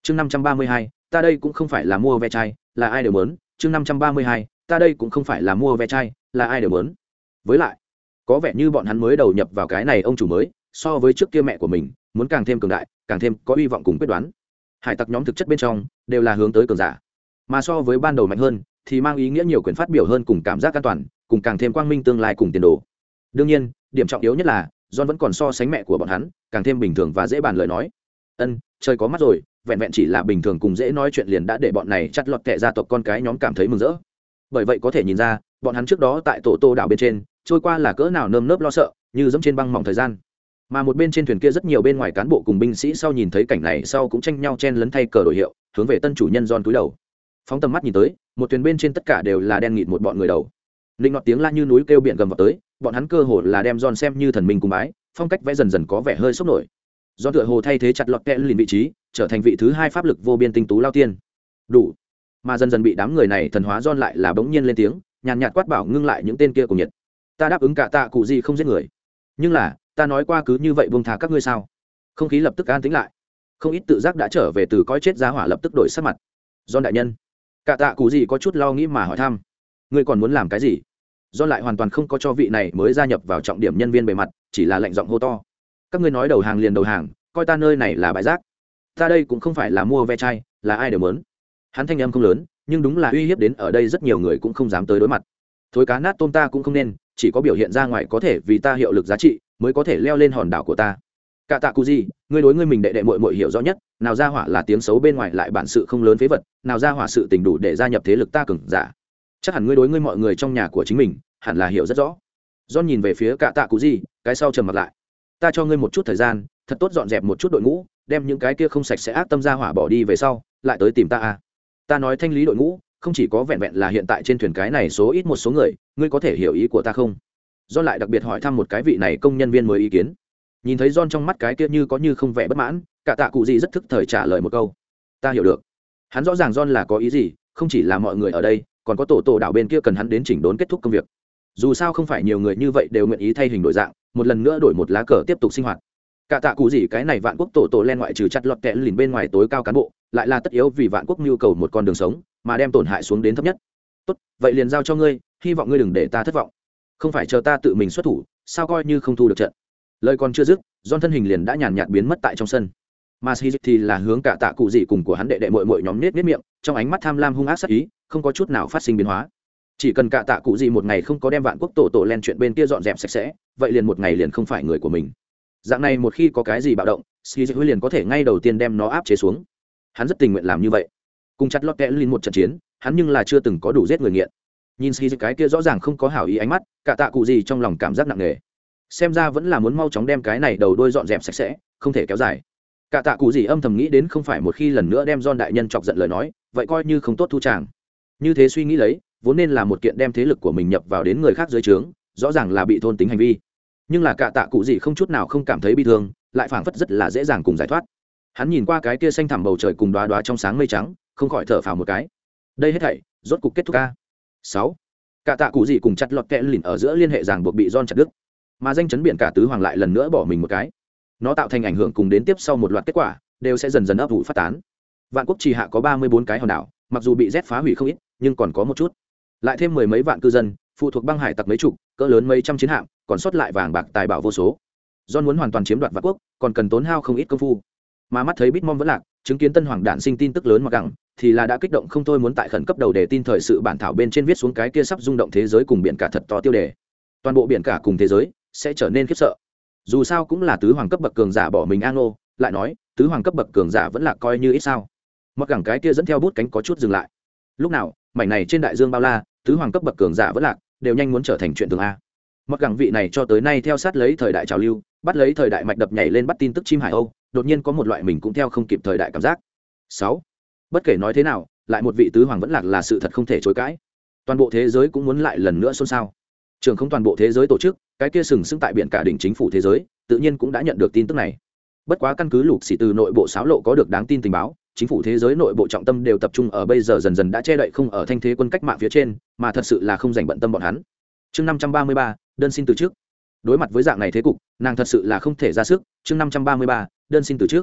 chương 532, ta đây cũng không phải là mua ve chai, là ai đều muốn. chương 532, ta đây cũng không phải là mua ve chai, là ai đều muốn. Với lại có vẻ như bọn hắn mới đầu nhập vào cái này ông chủ mới, so với trước kia mẹ của mình muốn càng thêm cường đại, càng thêm có hy vọng cùng quyết đoán. Hải tặc nhóm thực chất bên trong đều là hướng tới cường giả, mà so với ban đầu mạnh hơn thì mang ý nghĩa nhiều quyền phát biểu hơn, cùng cảm giác an toàn, cùng càng thêm quang minh tương lai cùng tiền đồ. Đương nhiên điểm trọng yếu nhất là John vẫn còn so sánh mẹ của bọn hắn càng thêm bình thường và dễ bàn lời nói. Trời có mắt rồi, vẹn vẹn chỉ là bình thường cùng dễ nói chuyện liền đã để bọn này chặt lọt kẻ gia tộc con cái nhóm cảm thấy mừng rỡ. Bởi vậy có thể nhìn ra bọn hắn trước đó tại tổ tô đảo bên trên trôi qua là cỡ nào nơm nớp lo sợ, như dẫm trên băng mỏng thời gian. Mà một bên trên thuyền kia rất nhiều bên ngoài cán bộ cùng binh sĩ sau nhìn thấy cảnh này sau cũng tranh nhau chen lấn thay cờ đổi hiệu, hướng về tân chủ nhân John cúi đầu. Phóng tầm mắt nhìn tới, một thuyền bên trên tất cả đều là đen nghịt một bọn người đầu. Linh ngọt tiếng la như núi kêu biển gầm vào tới, bọn hắn cơ hồ là đem John xem như thần minh cung bái, phong cách vẽ dần dần có vẻ hơi sốc nổi. John tựa hồ thay thế chặt lọt kẽ lìn vị trí, trở thành vị thứ hai pháp lực vô biên tinh tú lao tiên. Đủ. Mà dần dần bị đám người này thần hóa, John lại là bỗng nhiên lên tiếng, nhàn nhạt quát bảo ngưng lại những tên kia cùng nhiệt. Ta đáp ứng cả tạ cụ gì không giết người, nhưng là ta nói qua cứ như vậy buông thà các ngươi sao? Không khí lập tức an tĩnh lại, không ít tự giác đã trở về từ cõi chết giá hỏa lập tức đổi sắc mặt. John đại nhân, cả tạ cụ gì có chút lo nghĩ mà hỏi thăm, ngươi còn muốn làm cái gì? John lại hoàn toàn không có cho vị này mới gia nhập vào trọng điểm nhân viên bề mặt, chỉ là lạnh giọng hô to, các ngươi nói đầu hàng liền đầu hàng, coi ta nơi này là bãi rác. Ta đây cũng không phải là mua ve chai, là ai đều muốn. Hắn thanh âm không lớn, nhưng đúng là uy hiếp đến ở đây rất nhiều người cũng không dám tới đối mặt. Thối cá nát tôm ta cũng không nên, chỉ có biểu hiện ra ngoài có thể vì ta hiệu lực giá trị mới có thể leo lên hòn đảo của ta. Cả tạ cụ gì, ngươi đối ngươi mình đệ đệ muội muội hiểu rõ nhất, nào ra hỏa là tiếng xấu bên ngoài lại bản sự không lớn phế vật, nào ra hỏa sự tình đủ để gia nhập thế lực ta cường giả. Chắc hẳn ngươi đối ngươi mọi người trong nhà của chính mình hẳn là hiểu rất rõ. John nhìn về phía cả tạ cụ gì, cái sau trầm mặt lại. Ta cho ngươi một chút thời gian, thật tốt dọn dẹp một chút đội ngũ, đem những cái kia không sạch sẽ ác tâm ra hỏa bỏ đi về sau, lại tới tìm ta à. Ta nói thanh lý đội ngũ, không chỉ có vẹn vẹn là hiện tại trên thuyền cái này số ít một số người, ngươi có thể hiểu ý của ta không? John lại đặc biệt hỏi thăm một cái vị này công nhân viên mới ý kiến. Nhìn thấy John trong mắt cái kia như có như không vẻ bất mãn, cả tạ cụ gì rất thức thời trả lời một câu. Ta hiểu được. Hắn rõ ràng John là có ý gì, không chỉ là mọi người ở đây, còn có tổ đảo bên kia cần hắn đến chỉnh đốn kết thúc công việc. Dù sao không phải nhiều người như vậy đều nguyện ý thay hình đổi dạng, một lần nữa đổi một lá cờ tiếp tục sinh hoạt. Cả tạ cụ gì cái này vạn quốc tổ len ngoại trừ chặt lọt kẽ lìn bên ngoài tối cao cán bộ, lại là tất yếu vì vạn quốc nhu cầu một con đường sống, mà đem tổn hại xuống đến thấp nhất. Tốt, vậy liền giao cho ngươi, hy vọng ngươi đừng để ta thất vọng. Không phải chờ ta tự mình xuất thủ, sao coi như không thu được trận. Lời còn chưa dứt, John thân hình liền đã nhàn nhạt biến mất tại trong sân. Mà Shizuki thì là hướng cả tạ cụ gì cùng của hắn đệ đệ muội muội nhóm nết miệng, trong ánh mắt tham lam hung ác sát ý, không có chút nào phát sinh biến hóa. Chỉ cần cả tạ cụ gì một ngày không có đem vạn quốc tổ len chuyện bên kia dọn dẹp sạch sẽ, vậy liền một ngày liền không phải người của mình. Dạng này một khi có cái gì bạo động, Shizuki liền có thể ngay đầu tiên đem nó áp chế xuống. Hắn rất tình nguyện làm như vậy. Cùng chặt lót kẽ lên một trận chiến, hắn nhưng là chưa từng có đủ giết người nghiện. Nhìn Shizuki cái kia rõ ràng không có hảo ý ánh mắt, cả tạ cụ gì trong lòng cảm giác nặng nề. Xem ra vẫn là muốn mau chóng đem cái này đầu đuôi dọn dẹp sạch sẽ, không thể kéo dài. Cả tạ cụ gì âm thầm nghĩ đến, không phải một khi lần nữa đem John đại nhân chọc giận lời nói, vậy coi như không tốt thu tràng. Như thế suy nghĩ lấy, vốn nên là một kiện đem thế lực của mình nhập vào đến người khác dưới trướng, rõ ràng là bị thôn tính hành vi. Nhưng là cả tạ cụ gì không chút nào không cảm thấy bi thương, lại phảng phất rất là dễ dàng cùng giải thoát. Hắn nhìn qua cái kia xanh thẳm bầu trời cùng đóa đóa trong sáng mây trắng, không khỏi thở phào một cái. Đây hết thảy rốt cục kết thúc a. 6. Cả tạ cụ gì cùng chặt lọt kẽ lìn ở giữa liên hệ ràng buộc bị John chặt đứt, mà danh chấn biển cả tứ hoàng lại lần nữa bỏ mình một cái. Nó tạo thành ảnh hưởng cùng đến tiếp sau một loạt kết quả đều sẽ dần dần ấp ủ phát tán. Vạn quốc trì hạ có 34 cái hòn đảo, mặc dù bị rét phá hủy không ít, nhưng còn có một chút. Lại thêm mười mấy vạn cư dân, phụ thuộc băng hải tặc mấy chục, cỡ lớn mấy trăm chiến hạm, còn sót lại vàng bạc tài bảo vô số. John muốn hoàn toàn chiếm đoạt vạn quốc, còn cần tốn hao không ít công phu. Mà mắt thấy Bitmom vẫn lạc, chứng kiến tân hoàng đản sinh tin tức lớn mà gặng, thì là đã kích động không thôi, muốn tại khẩn cấp đầu đề tin thời sự bản thảo bên trên viết xuống cái kia sắp rung động thế giới cùng biển cả thật to tiêu đề. Toàn bộ biển cả cùng thế giới sẽ trở nên khiếp sợ. Dù sao cũng là tứ hoàng cấp bậc cường giả bỏ mình Anglo, lại nói, tứ hoàng cấp bậc cường giả vẫn là coi như ít sao. Mặc gẳng cái kia dẫn theo bút cánh có chút dừng lại. Lúc nào, mảnh này trên đại dương bao la, tứ hoàng cấp bậc cường giả vẫn lạc, đều nhanh muốn trở thành chuyện thường a. Mặc gẳng vị này cho tới nay theo sát lấy thời đại trào lưu, bắt lấy thời đại mạch đập nhảy lên bắt tin tức chim hải âu, đột nhiên có một loại mình cũng theo không kịp thời đại cảm giác. 6. Bất kể nói thế nào, lại một vị tứ hoàng vẫn lạc là sự thật không thể chối cãi. Toàn bộ thế giới cũng muốn lại lần nữa xôn xao. Trường không toàn bộ thế giới tổ chức, cái kia sừng sững tại biển cả đỉnh chính phủ thế giới, tự nhiên cũng đã nhận được tin tức này. Bất quá căn cứ lục xỉ từ nội bộ xáo lộ có được đáng tin tình báo, chính phủ thế giới nội bộ trọng tâm đều tập trung ở bây giờ dần dần đã che đậy không ở thanh thế quân cách mạng phía trên, mà thật sự là không dành bận tâm bọn hắn. Chương 533, đơn xin từ trước. Đối mặt với dạng này thế cục, nàng thật sự là không thể ra sức. Chương 533, đơn xin từ trước.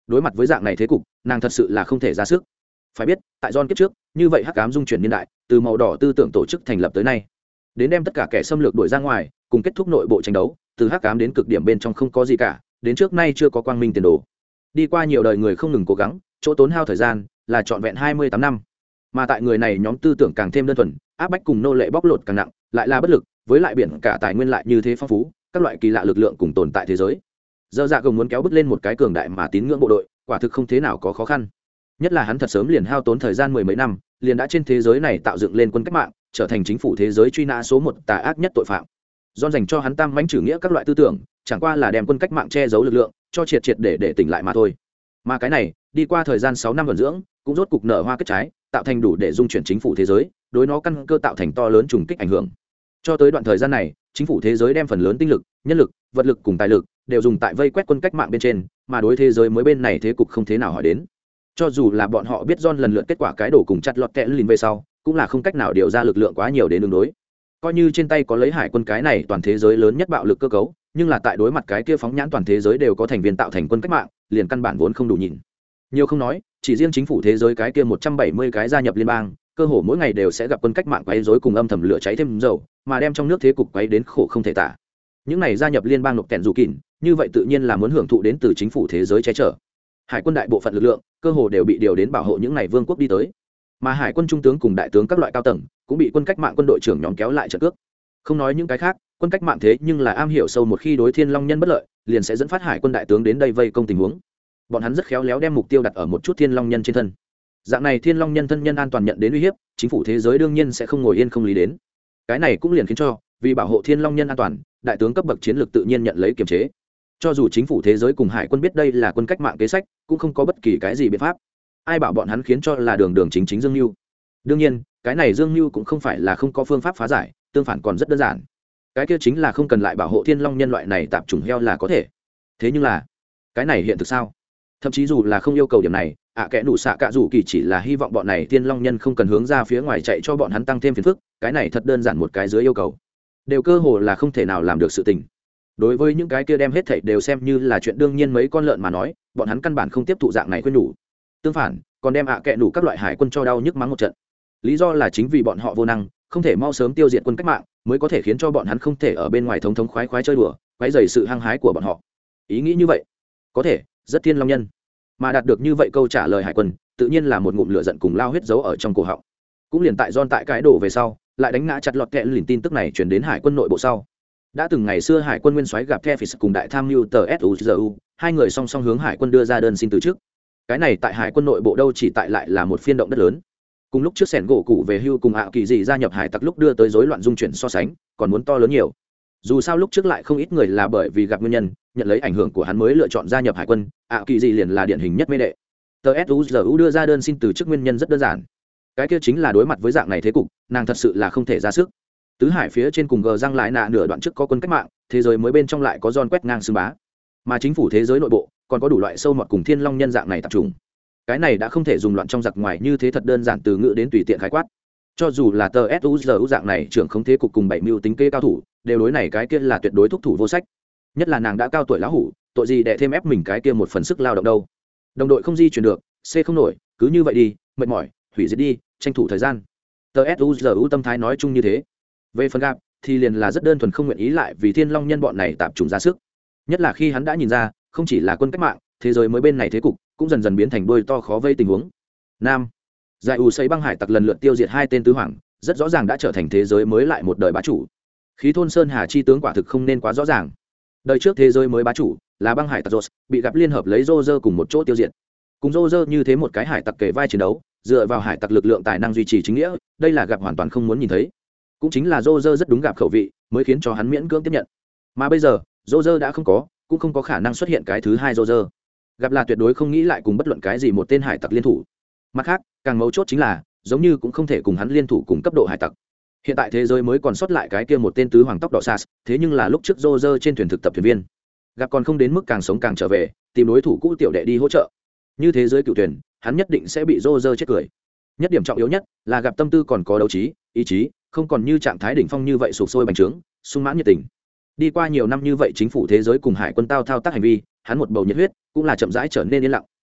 đối mặt với dạng này thế cục nàng thật sự là không thể ra sức. Phải biết tại John kiếp trước như vậy hắc ám dung chuyển niên đại từ màu đỏ tư tưởng tổ chức thành lập tới nay đến đem tất cả kẻ xâm lược đuổi ra ngoài cùng kết thúc nội bộ tranh đấu, từ hắc ám đến cực điểm bên trong không có gì cả, đến trước nay chưa có quang minh tiền đồ. Đi qua nhiều đời người không ngừng cố gắng, chỗ tốn hao thời gian là trọn vẹn 28 năm. Mà tại người này nhóm tư tưởng càng thêm đơn thuần, áp bách cùng nô lệ bóc lột càng nặng, lại là bất lực, với lại biển cả tài nguyên lại như thế phong phú, các loại kỳ lạ lực lượng cùng tồn tại thế giới. Dơ Dạ Gồng muốn kéo bứt lên một cái cường đại mà tín ngưỡng bộ đội, quả thực không thế nào có khó khăn. Nhất là hắn thật sớm liền hao tốn thời gian mười mấy năm, liền đã trên thế giới này tạo dựng lên quân cách mạng, trở thành chính phủ thế giới truy nã số 1 tà ác nhất tội phạm. John dành cho hắn tam mãnh trừ nghĩa các loại tư tưởng, chẳng qua là đem quân cách mạng che giấu lực lượng, cho triệt để tỉnh lại mà thôi. Mà cái này, đi qua thời gian 6 năm vận dưỡng, cũng rốt cục nở hoa kết trái, tạo thành đủ để dung chuyển chính phủ thế giới, đối nó căn cơ tạo thành to lớn trùng kích ảnh hưởng. Cho tới đoạn thời gian này, chính phủ thế giới đem phần lớn tinh lực, nhân lực, vật lực cùng tài lực đều dùng tại vây quét quân cách mạng bên trên, mà đối thế giới mới bên này thế cục không thế nào hỏi đến. Cho dù là bọn họ biết John lần lượt kết quả cái đổ cùng chặt lọt kẽ lìn về sau, cũng là không cách nào điều ra lực lượng quá nhiều đến ứng đối. Coi như trên tay có lấy hải quân cái này toàn thế giới lớn nhất bạo lực cơ cấu, nhưng là tại đối mặt cái kia phóng nhãn toàn thế giới đều có thành viên tạo thành quân cách mạng, liền căn bản vốn không đủ nhìn. Nhiều không nói, chỉ riêng chính phủ thế giới cái kia 170 cái gia nhập liên bang, cơ hồ mỗi ngày đều sẽ gặp quân cách mạng quấy rối cùng âm thầm lửa cháy thêm dầu, mà đem trong nước thế cục quấy đến khổ không thể tả. Những này gia nhập liên bang nộp kẹn dù kỉn, như vậy tự nhiên là muốn hưởng thụ đến từ chính phủ thế giới che chở. Hải quân đại bộ phận lực lượng, cơ hồ đều bị điều đến bảo hộ những này vương quốc đi tới. Mà hải quân trung tướng cùng đại tướng các loại cao tầng, cũng bị quân cách mạng quân đội trưởng nhóm kéo lại trận cước. Không nói những cái khác, quân cách mạng thế nhưng là am hiểu sâu một khi đối Thiên Long nhân bất lợi, liền sẽ dẫn phát hải quân đại tướng đến đây vây công tình huống. Bọn hắn rất khéo léo đem mục tiêu đặt ở một chút Thiên Long nhân trên thân. Dạng này Thiên Long nhân thân nhân an toàn nhận đến uy hiếp, chính phủ thế giới đương nhiên sẽ không ngồi yên không lý đến. Cái này cũng liền khiến cho, vì bảo hộ Thiên Long nhân an toàn, đại tướng cấp bậc chiến lược tự nhiên nhận lấy kiềm chế. Cho dù chính phủ thế giới cùng hải quân biết đây là quân cách mạng kế sách, cũng không có bất kỳ cái gì biện pháp. Ai bảo bọn hắn khiến cho là đường đường chính dương mưu. Đương nhiên, cái này dương mưu cũng không phải là không có phương pháp phá giải, tương phản còn rất đơn giản. Cái kia chính là không cần lại bảo hộ Thiên Long nhân loại này tạp chủng heo là có thể. Thế nhưng là, cái này hiện thực sao? Thậm chí dù là không yêu cầu điểm này, kẻ nủ xạ cạ rủ kỳ chỉ là hy vọng bọn này Thiên Long nhân không cần hướng ra phía ngoài chạy cho bọn hắn tăng thêm phiền phức, cái này thật đơn giản một cái dưới yêu cầu. Đều cơ hồ là không thể nào làm được sự tình. Đối với những cái kia đem hết thảy đều xem như là chuyện đương nhiên mấy con lợn mà nói, bọn hắn căn bản không tiếp thụ dạng này khuyên nhủ. Tương phản, còn đem kẻ nủ các loại hải quân cho đau nhức mắng một trận. Lý do là chính vì bọn họ vô năng, không thể mau sớm tiêu diệt quân cách mạng, mới có thể khiến cho bọn hắn không thể ở bên ngoài thống thống khoái khoái chơi đùa, quấy rầy sự hăng hái của bọn họ. Ý nghĩ như vậy, có thể rất Thiên Long nhân, mà đạt được như vậy câu trả lời hải quân, tự nhiên là một ngụm lửa giận cùng lao huyết giấu ở trong cổ họng. Cũng liền tại John tại cái đổ về sau, lại đánh ngã chặt lọt kẹ lìn tin tức này truyền đến hải quân nội bộ sau. Đã từng ngày xưa hải quân nguyên soái gặp Kefis cùng đại tham mưu tờ SUZU, hai người song song hướng hải quân đưa ra đơn xin từ chức. Cái này tại hải quân nội bộ đâu chỉ tại lại là một phiên động đất lớn. Cùng lúc trước sẻn gỗ cụ về hưu cùng kỳ dị gia nhập hải tặc lúc đưa tới rối loạn dung chuyển so sánh, còn muốn to lớn nhiều. Dù sao lúc trước lại không ít người là bởi vì gặp nguyên nhân, nhận lấy ảnh hưởng của hắn mới lựa chọn gia nhập hải quân, kỳ dị liền là điển hình nhất mê đệ. Tờ SUZU đưa ra đơn xin từ chức nguyên nhân rất đơn giản. Cái kia chính là đối mặt với dạng này thế cục, nàng thật sự là không thể ra sức. Tứ hải phía trên cùng gờ răng lại nạ nửa đoạn trước có quân cách mạng, thế giới mới bên trong lại có John quét ngang xưng bá, mà chính phủ thế giới nội bộ còn có đủ loại sâu mọt cùng Thiên Long nhân dạng này tập trung. Cái này đã không thể dùng loạn trong giặc ngoài như thế thật đơn giản từ ngữ đến tùy tiện khái quát. Cho dù là tờ SUZU dạng này trưởng không thế cục cùng bảy mưu tính kê cao thủ, đều đối này cái kia là tuyệt đối thúc thủ vô sách. Nhất là nàng đã cao tuổi lão hủ, tội gì để thêm ép mình cái kia một phần sức lao động đâu. Đồng đội không di chuyển được, C không nổi, cứ như vậy đi, mệt mỏi, hủy diệt đi, tranh thủ thời gian. Tờ SUZU tâm thái nói chung như thế. Về phần gặp thì liền là rất đơn thuần không nguyện ý lại vì Thiên Long nhân bọn này tạp trùng ra sức. Nhất là khi hắn đã nhìn ra, không chỉ là quân cách mạng, thế giới mới bên này thế cục cũng dần dần biến thành đôi to khó vây tình huống. Nam, giải ủ xây băng hải tặc lần lượt tiêu diệt hai tên tứ hoàng, rất rõ ràng đã trở thành thế giới mới lại một đời bá chủ. Khí thôn sơn hà chi tướng quả thực không nên quá rõ ràng. Đời trước thế giới mới bá chủ là băng hải tặc Rose, bị gặp liên hợp lấy Roger cùng một chỗ tiêu diệt. Cùng Roger như thế một cái hải tặc kề vai chiến đấu, dựa vào hải tặc lực lượng tài năng duy trì chính nghĩa, đây là gặp hoàn toàn không muốn nhìn thấy. Cũng chính là Roger rất đúng gặp khẩu vị, mới khiến cho hắn miễn cưỡng tiếp nhận. Mà bây giờ, Roger đã không có, cũng không có khả năng xuất hiện cái thứ hai Roger. Gặp là tuyệt đối không nghĩ lại cùng bất luận cái gì một tên hải tặc liên thủ. Mặt khác, càng mấu chốt chính là, giống như cũng không thể cùng hắn liên thủ cùng cấp độ hải tặc. Hiện tại thế giới mới còn sót lại cái kia một tên tứ hoàng tóc đỏ Sas, thế nhưng là lúc trước Roger trên thuyền thực tập thuyền viên. Gặp còn không đến mức càng sống càng trở về, tìm đối thủ cũ tiểu đệ đi hỗ trợ. Như thế giới cựu thuyền, hắn nhất định sẽ bị Roger chết cười. Nhất điểm trọng yếu nhất là gặp tâm tư còn có đấu trí, ý chí, không còn như trạng thái đỉnh phong như vậy sụp sôi bành trướng, sung mãn nhiệt tình. Đi qua nhiều năm như vậy chính phủ thế giới cùng hải quân tao thao tác hành vi, hắn một bầu nhiệt huyết cũng là chậm rãi trở nên yên lặng.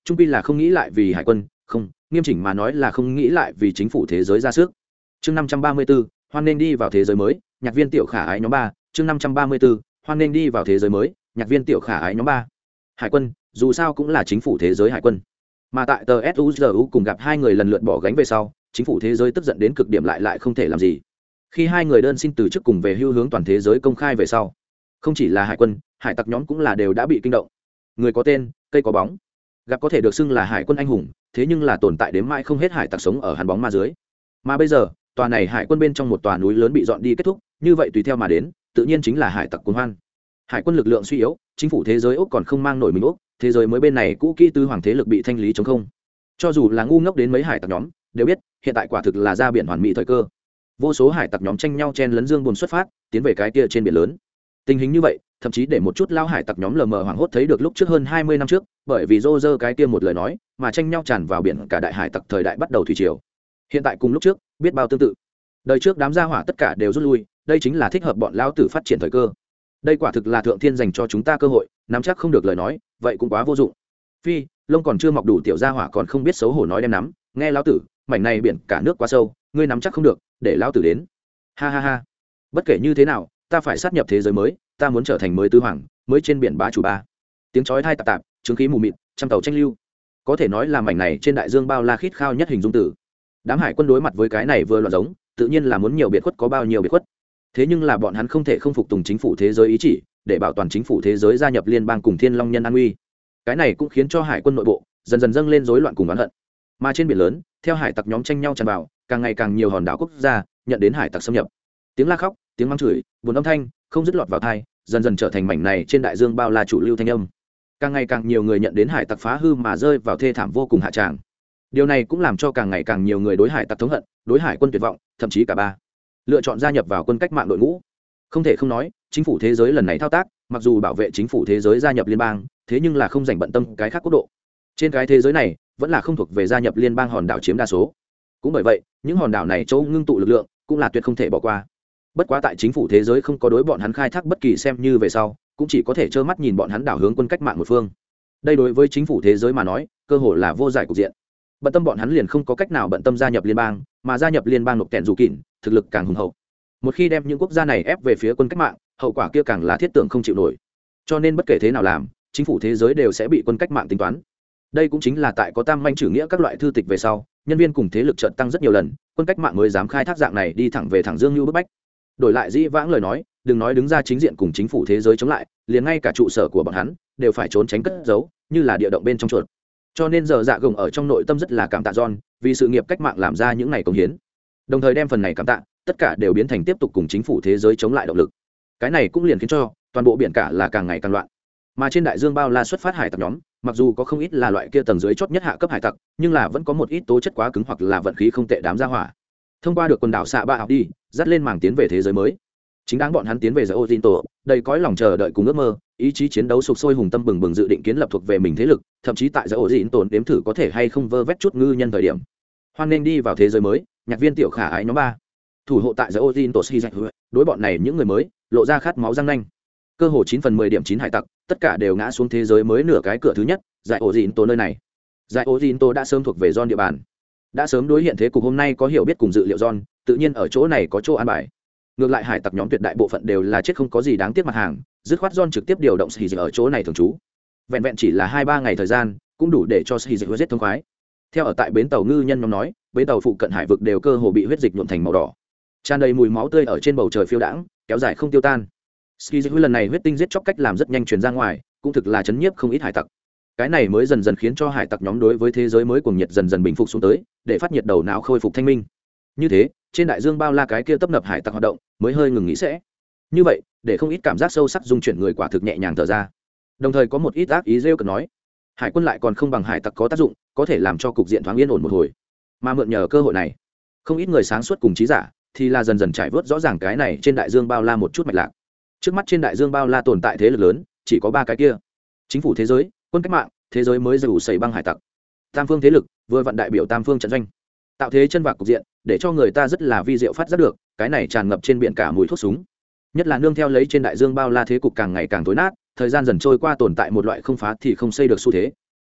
trung pi là không nghĩ lại vì hải quân, không, nghiêm chỉnh mà nói là không nghĩ lại vì chính phủ thế giới ra sức. Chương 534, hoan nên đi vào thế giới mới, nhạc viên tiểu khả ái nhóm 3, chương 534, hoan nên đi vào thế giới mới, nhạc viên tiểu khả ái nhóm 3. Hải quân, dù sao cũng là chính phủ thế giới hải quân. Mà tại tờ SUZU cùng gặp hai người lần lượt bỏ gánh về sau, chính phủ thế giới tức giận đến cực điểm lại không thể làm gì. Khi hai người đơn xin từ chức cùng về hưu hướng toàn thế giới công khai về sau, không chỉ là hải quân, hải tặc nhóm cũng là đều đã bị kinh động. Người có tên, cây có bóng. Gặp có thể được xưng là hải quân anh hùng, thế nhưng là tồn tại đến mãi không hết hải tặc sống ở hắn bóng ma dưới. Mà bây giờ, tòa này hải quân bên trong một tòa núi lớn bị dọn đi kết thúc, như vậy tùy theo mà đến, tự nhiên chính là hải tặc cuồng hoan. Hải quân lực lượng suy yếu, chính phủ thế giới Úc còn không mang nổi mình Úc, thế giới mới bên này cũ kỹ tư hoàng thế lực bị thanh lý trống không. Cho dù là ngu ngốc đến mấy hải tặc nhóm, đều biết, hiện tại quả thực là ra biển hoàn mỹ thời cơ. Vô số hải tặc nhóm tranh nhau chen lấn dương buồn xuất phát, tiến về cái kia trên biển lớn. Tình hình như vậy, thậm chí để một chút lao hải tặc nhóm lờ mờ hoảng hốt thấy được lúc trước hơn 20 năm trước, bởi vì Roger cái kia một lời nói, mà tranh nhau tràn vào biển cả đại hải tặc thời đại bắt đầu thủy triều. Hiện tại cùng lúc trước, biết bao tương tự. Đời trước đám gia hỏa tất cả đều rút lui, đây chính là thích hợp bọn lao tử phát triển thời cơ. Đây quả thực là thượng thiên dành cho chúng ta cơ hội, nắm chắc không được lời nói, vậy cũng quá vô dụng. Phi, lông còn chưa mọc đủ tiểu gia hỏa còn không biết xấu hổ nói đem nắm, nghe lão tử, mảnh này biển cả nước quá sâu, ngươi nắm chắc không được, để lão tử đến. Ha ha ha. Bất kể như thế nào, ta phải sát nhập thế giới mới, ta muốn trở thành mới tứ hoàng, mới trên biển bá chủ ba. Tiếng chói tai tạp tạp, chứng khí mù mịt, trăm tàu tranh lưu. Có thể nói là mảnh này trên đại dương bao la khít khao nhất hình dung tử. Đám hải quân đối mặt với cái này vừa loạn giống, tự nhiên là muốn nhiều biệt khuất có bao nhiêu biệt khuất. Thế nhưng là bọn hắn không thể không phục tùng chính phủ thế giới ý chỉ, để bảo toàn chính phủ thế giới gia nhập liên bang cùng Thiên Long nhân an uy. Cái này cũng khiến cho hải quân nội bộ dần dần dâng lên rối loạn cùng oán hận. Mà trên biển lớn, theo hải tặc nhóm tranh nhau tràn vào, càng ngày càng nhiều hòn đảo quốc gia nhận đến hải tặc xâm nhập. Tiếng la khóc, tiếng mắng chửi, buồn âm thanh không dứt lọt vào tai, dần dần trở thành mảnh này trên đại dương bao la chủ lưu thanh âm. Càng ngày càng nhiều người nhận đến hải tặc phá hư mà rơi vào thê thảm vô cùng hạ tràng. Điều này cũng làm cho càng ngày càng nhiều người đối hải tặc thống hận, đối hải quân tuyệt vọng, thậm chí cả ba lựa chọn gia nhập vào quân cách mạng đội ngũ. Không thể không nói, chính phủ thế giới lần này thao tác, mặc dù bảo vệ chính phủ thế giới gia nhập liên bang, thế nhưng là không dành bận tâm cái khác quốc độ. Trên cái thế giới này, vẫn là không thuộc về gia nhập liên bang hòn đảo chiếm đa số. Cũng bởi vậy, những hòn đảo này chỗ ngưng tụ lực lượng, cũng là tuyệt không thể bỏ qua. Bất quá tại chính phủ thế giới không có đối bọn hắn khai thác bất kỳ xem như về sau, cũng chỉ có thể trơ mắt nhìn bọn hắn đảo hướng quân cách mạng một phương. Đây đối với chính phủ thế giới mà nói, cơ hội là vô giải cục diện. Bận tâm bọn hắn liền không có cách nào bận tâm gia nhập liên bang, mà gia nhập liên bang nộp kẹn dù kỉn, thực lực càng hùng hậu. Một khi đem những quốc gia này ép về phía quân cách mạng, hậu quả kia càng là thiết tưởng không chịu nổi. Cho nên bất kể thế nào làm, chính phủ thế giới đều sẽ bị quân cách mạng tính toán. Đây cũng chính là tại có tam manh chử nghĩa các loại thư tịch về sau, nhân viên cùng thế lực chợt tăng rất nhiều lần, quân cách mạng mới dám khai thác dạng này đi thẳng về thẳng dương như bức bách. Đổi lại dĩ vãng lời nói, đừng nói đứng ra chính diện cùng chính phủ thế giới chống lại, liền ngay cả trụ sở của bọn hắn đều phải trốn tránh cất giấu, như là địa động bên trong chuột. Cho nên giờ dạ gồng ở trong nội tâm rất là cảm tạ John, vì sự nghiệp cách mạng làm ra những này công hiến. Đồng thời đem phần này cảm tạ, tất cả đều biến thành tiếp tục cùng chính phủ thế giới chống lại động lực. Cái này cũng liền khiến cho toàn bộ biển cả là càng ngày càng loạn. Mà trên đại dương bao la xuất phát hải tặc nhóm, mặc dù có không ít là loại kia tầng dưới chót nhất hạ cấp hải tặc, nhưng là vẫn có một ít tố chất quá cứng hoặc là vận khí không tệ đám gia hỏa. Thông qua được quần đảo xạ ba học đi, dắt lên màng tiến về thế giới mới. Chính đáng bọn hắn tiến về giới Ojinto, đầy cõi lòng chờ đợi cùng ước mơ, ý chí chiến đấu sục sôi hùng tâm bừng bừng dự định kiến lập thuộc về mình thế lực, thậm chí tại giới Ojinto đếm thử có thể hay không vơ vét chút ngư nhân thời điểm. Hoan nên đi vào thế giới mới, nhạc viên tiểu khả ái nhóm 3. Thủ hộ tại giới Ojinto Shizai, đối bọn này những người mới, lộ ra khát máu răng nanh. Cơ hồ 9 phần 10 điểm 9 hải tặc, tất cả đều ngã xuống thế giới mới nửa cái cửa thứ nhất, giải Ojinto nơi này. Giải Ojinto đã sớm thuộc về John địa bàn. Đã sớm đối hiện thế cục hôm nay có hiểu biết cùng dự liệu John, tự nhiên ở chỗ này có chỗ an bài. Ngược lại hải tặc nhóm tuyệt đại bộ phận đều là chết không có gì đáng tiếc mặt hàng, dứt khoát John trực tiếp điều động Shizai ở chỗ này thường trú. Vẹn vẹn chỉ là 2-3 ngày thời gian, cũng đủ để cho Shizai giết thông khoái. Theo ở tại bến tàu ngư nhân nhóm nói, bến tàu phụ cận hải vực đều cơ hồ bị huyết dịch nhuộm thành màu đỏ, tràn đầy mùi máu tươi ở trên bầu trời phiêu đãng, kéo dài không tiêu tan. Shizai lần này huyết tinh giết chóc cách làm rất nhanh truyền ra ngoài, cũng thực là chấn nhiếp không ít hải tặc. Cái này mới dần dần khiến cho hải tặc nhóm đối với thế giới mới cuồng nhiệt dần dần bình phục xuống tới, để phát nhiệt đầu não khôi phục thanh minh. Như thế, trên đại dương bao la cái kia tấp nập hải tặc hoạt động mới hơi ngừng nghĩ sẽ. Như vậy, để không ít cảm giác sâu sắc dung chuyển người quả thực nhẹ nhàng thở ra. Đồng thời có một ít ác ý rêu cần nói, hải quân lại còn không bằng hải tặc có tác dụng, có thể làm cho cục diện thoáng yên ổn một hồi. Mà mượn nhờ cơ hội này, không ít người sáng suốt cùng trí giả thì là dần dần trải vớt rõ ràng cái này trên đại dương bao la một chút mạch lạc. Trước mắt trên đại dương bao la tồn tại thế lực lớn, chỉ có 3 cái kia: chính phủ thế giới, quân cách mạng, thế giới mới rủ sẩy băng hải tặc. Tam phương thế lực vừa vận đại biểu tam phương trận doanh, tạo thế chân vạc cục diện, để cho người ta rất là vi diệu phát giác được cái này tràn ngập trên biển cả mùi thuốc súng. Nhất là nương theo lấy trên đại dương bao la thế cục càng ngày càng tối nát, thời gian dần trôi qua tồn tại một loại không phá thì không xây được xu thế.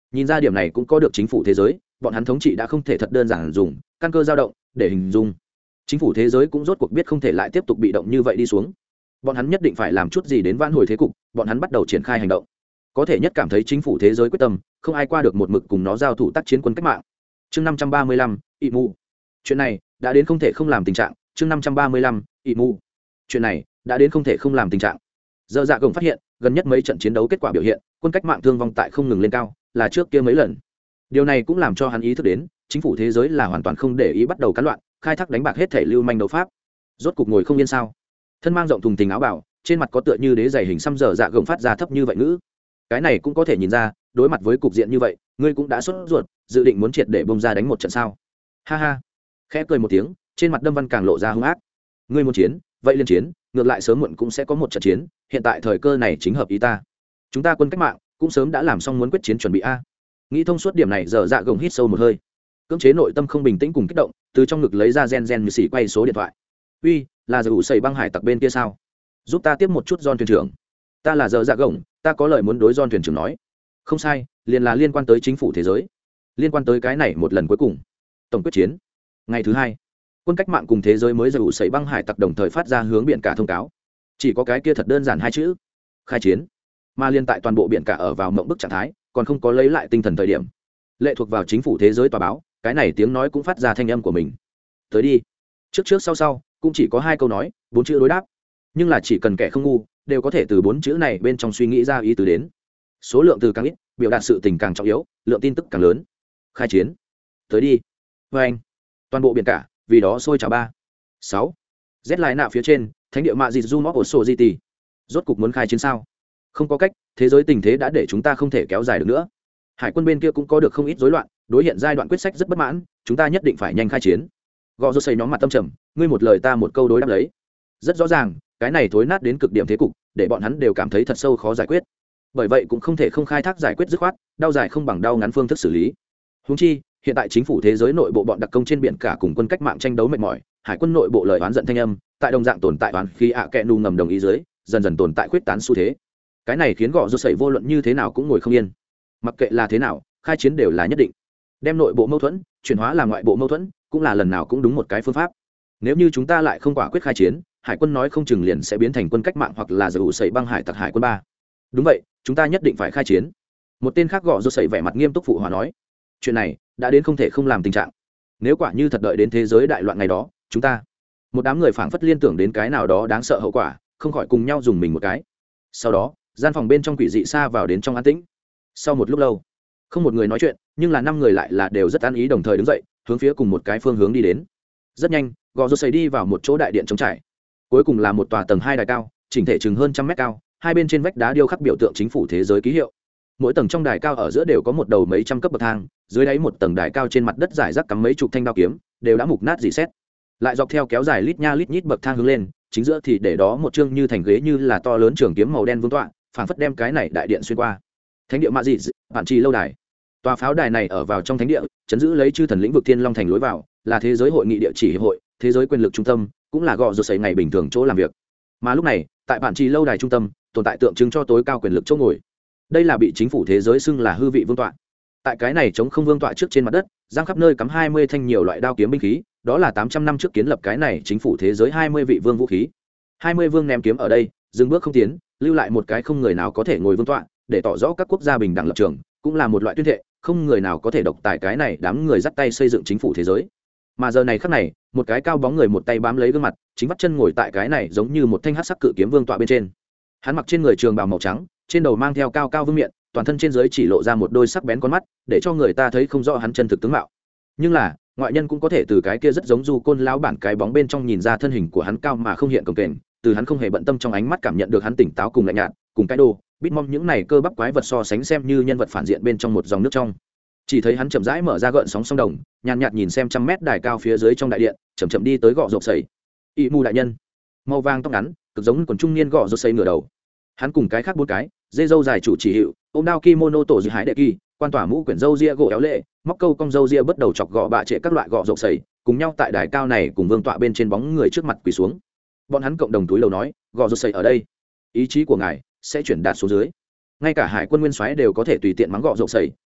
nhìn ra điểm này cũng có được chính phủ thế giới bọn hắn thống trị đã không thể thật đơn giản dùng căn cơ dao động để hình dung. Chính phủ thế giới cũng rốt cuộc biết không thể lại tiếp tục bị động như vậy đi xuống, bọn hắn nhất định phải làm chút gì đến vãn hồi thế cục. Bọn hắn bắt đầu triển khai hành động. Có thể nhất cảm thấy chính phủ thế giới quyết tâm không ai qua được một mực cùng nó giao thủ tác chiến quân cách mạng. Chương 535, ị mù. Chuyện này đã đến không thể không làm tình trạng. Chương 535, ị mù. Chuyện này đã đến không thể không làm tình trạng. Giờ dạ gồng phát hiện gần nhất mấy trận chiến đấu kết quả biểu hiện quân cách mạng thương vong tại không ngừng lên cao, là trước kia mấy lần. Điều này cũng làm cho hắn ý thức đến chính phủ thế giới là hoàn toàn không để ý bắt đầu cán loạn khai thác đánh bạc hết thể lưu manh đấu pháp. Rốt cục ngồi không yên sao. Thân mang rộng thùng tình áo bảo, trên mặt có tựa như đế giày hình xăm, giờ dạ gồng phát ra thấp như vậy ngữ. Cái này cũng có thể nhìn ra đối mặt với cục diện như vậy ngươi cũng đã sốt ruột dự định muốn triệt để bông ra đánh một trận sao. Ha ha, khẽ cười một tiếng, trên mặt Đâm Văn càng lộ ra hung ác. Ngươi muốn chiến vậy liên chiến, ngược lại sớm muộn cũng sẽ có một trận chiến, hiện tại thời cơ này chính hợp ý ta. Chúng ta quân cách mạng cũng sớm đã làm xong muốn quyết chiến chuẩn bị a. Nghĩ thông suốt điểm này, giờ dạ gồng hít sâu một hơi, cưỡng chế nội tâm không bình tĩnh cùng kích động, từ trong ngực lấy ra gen như xỉ quay số điện thoại. Uy, là giờ ủ sẩy băng hải tặc bên kia sao? Giúp ta tiếp một chút John thuyền trưởng. Ta là giờ dạ gồng, ta có lời muốn đối John thuyền trưởng nói. Không sai, liền là liên quan tới chính phủ thế giới, liên quan tới cái này một lần cuối cùng tổng quyết chiến. Ngày thứ hai, quân cách mạng cùng thế giới mới giờ ủ sẩy băng hải tặc đồng thời phát ra hướng biển cả thông cáo. Chỉ có cái kia thật đơn giản hai chữ: khai chiến. Mà liên tại toàn bộ biển cả ở vào mộng bức trạng thái, còn không có lấy lại tinh thần thời điểm, lệ thuộc vào chính phủ thế giới tòa báo, cái này tiếng nói cũng phát ra thanh âm của mình. Tới đi. Trước trước sau sau cũng chỉ có hai câu nói, bốn chữ đối đáp, nhưng là chỉ cần kẻ không ngu đều có thể từ bốn chữ này bên trong suy nghĩ ra ý tứ đến. Số lượng từ càng ít biểu đạt sự tình càng trọng yếu, lượng tin tức càng lớn. Khai chiến. Tới đi. Vê anh. Toàn bộ biển cả vì đó sôi trào. 6. Z lại nạ phía trên thánh địa mạ Jizu Mob City. Rốt cục muốn khai chiến sao? Không có cách, thế giới tình thế đã để chúng ta không thể kéo dài được nữa. Hải quân bên kia cũng có được không ít rối loạn, đối hiện giai đoạn quyết sách rất bất mãn, chúng ta nhất định phải nhanh khai chiến. Gò rô xây nhóm mặt tâm trầm, ngươi một lời ta một câu đối đáp lấy. Rất rõ ràng, cái này thối nát đến cực điểm thế cục, để bọn hắn đều cảm thấy thật sâu khó giải quyết. Bởi vậy cũng không thể không khai thác giải quyết dứt khoát, đau dài không bằng đau ngắn phương thức xử lý. Huống chi, hiện tại chính phủ thế giới nội bộ bọn đặc công trên biển cả cùng quân cách mạng tranh đấu mệt mỏi, hải quân nội bộ lời oán giận thanh âm, tại đồng dạng tồn tại oán khi kẹ nù ngầm đồng ý dưới, dần dần tồn tại khuyết tán xu thế. Cái này khiến gò rô xây vô luận như thế nào cũng ngồi không yên. Mặc kệ là thế nào, khai chiến đều là nhất định. Đem nội bộ mâu thuẫn chuyển hóa làm ngoại bộ mâu thuẫn, cũng là lần nào cũng đúng một cái phương pháp. Nếu như chúng ta lại không quả quyết khai chiến, hải quân nói không chừng liền sẽ biến thành quân cách mạng hoặc là giờ ủ sẩy băng hải tặc hải quân 3. Đúng vậy, chúng ta nhất định phải khai chiến. Một tên khác gõ rô sẩy vẻ mặt nghiêm túc phụ hòa nói. Chuyện này đã đến không thể không làm tình trạng. Nếu quả như thật đợi đến thế giới đại loạn ngày đó, chúng ta, một đám người phảng phất liên tưởng đến cái nào đó đáng sợ hậu quả, không khỏi cùng nhau dùng mình một cái. Sau đó, gian phòng bên trong quỷ dị xa vào đến trong an tĩnh. Sau một lúc lâu, không một người nói chuyện, nhưng là 5 người lại là đều rất an ý đồng thời đứng dậy, hướng phía cùng một cái phương hướng đi đến. Rất nhanh, gò rô xây đi vào một chỗ đại điện trống trải. Cuối cùng là một tòa tầng 2 đài cao, chỉnh thể chừng hơn 100 mét cao, hai bên trên vách đá điêu khắc biểu tượng chính phủ thế giới ký hiệu. Mỗi tầng trong đài cao ở giữa đều có một đầu mấy trăm cấp bậc thang, dưới đáy một tầng đài cao trên mặt đất rải rác cắm mấy chục thanh đao kiếm, đều đã mục nát rỉ sét. Lại dọc theo kéo dài lít nha lít nhít bậc thang hướng lên, chính giữa thì để đó một chương như thành ghế như là to lớn trường kiếm màu đen vương tọa, phảng phất đem cái này đại điện xuyên qua. Thánh địa mạ dị, bản trì lâu đài. Tòa pháo đài này ở vào trong thánh địa, chấn giữ lấy chư thần lĩnh vực thiên long thành lối vào, là thế giới hội nghị địa chỉ hiệp hội, thế giới quyền lực trung tâm, cũng là gò rô sẩy ngày bình thường chỗ làm việc. Mà lúc này, tại bản trì lâu đài trung tâm, tồn tại tượng trưng cho tối cao quyền lực chỗ ngồi. Đây là bị chính phủ thế giới xưng là hư vị vương tọa. Tại cái này chống không vương tọa trước trên mặt đất, giang khắp nơi cắm 20 thanh nhiều loại đao kiếm binh khí, đó là 800 năm trước kiến lập cái này chính phủ thế giới 20 vị vương vũ khí. 20 vương ném kiếm ở đây, dừng bước không tiến, lưu lại một cái không người nào có thể ngồi vương tọa, để tỏ rõ các quốc gia bình đẳng lập trường, cũng là một loại tuyên thệ, không người nào có thể độc tài cái này đám người dắt tay xây dựng chính phủ thế giới. Mà giờ này khắc này, một cái cao bóng người một tay bám lấy gương mặt, chính vắt chân ngồi tại cái này giống như một thanh hắc sắc cự kiếm vương tọa bên trên. Hắn mặc trên người trường bào màu trắng, trên đầu mang theo cao cao vương miện, toàn thân trên dưới chỉ lộ ra một đôi sắc bén con mắt, để cho người ta thấy không rõ hắn chân thực tướng mạo. Nhưng là, ngoại nhân cũng có thể từ cái kia rất giống du côn lão bản cái bóng bên trong nhìn ra thân hình của hắn cao mà không hiện cồng kềnh, từ hắn không hề bận tâm trong ánh mắt cảm nhận được hắn tỉnh táo cùng lạnh nhạt, cùng cái đồ, Bitmom những này cơ bắp quái vật so sánh xem như nhân vật phản diện bên trong một dòng nước trong. Chỉ thấy hắn chậm rãi mở ra gợn sóng sông đồng, nhàn nhạt nhìn xem 100 mét đài cao phía dưới trong đại điện, chậm chậm đi tới gò rộp sẩy. Y Mu đại nhân, màu vàng tóc ngắn, cực giống quần trung niên gò rộp sẩy ngửa đầu. Hắn cùng cái khác bốn cái, dê dâu dài chủ chỉ hiệu, ôm đao kimono tổ dị hái đệ kỳ, quan tỏa mũ quyển dâu ria gỗ éo lệ, móc câu cong dâu ria bắt đầu chọc gò bạ trệ các loại gò rộp sẩy, cùng nhau tại đài cao này cùng vương tọa bên trên bóng người trước mặt quỳ xuống. Bọn hắn cộng đồng túi lầu nói, gò rộp sẩy ở đây, ý chí của ngài sẽ chuyển đạt xuống dưới. Ngay cả hải quân nguyên soái đều có thể tùy tiện mắng gọ rộp sẩy,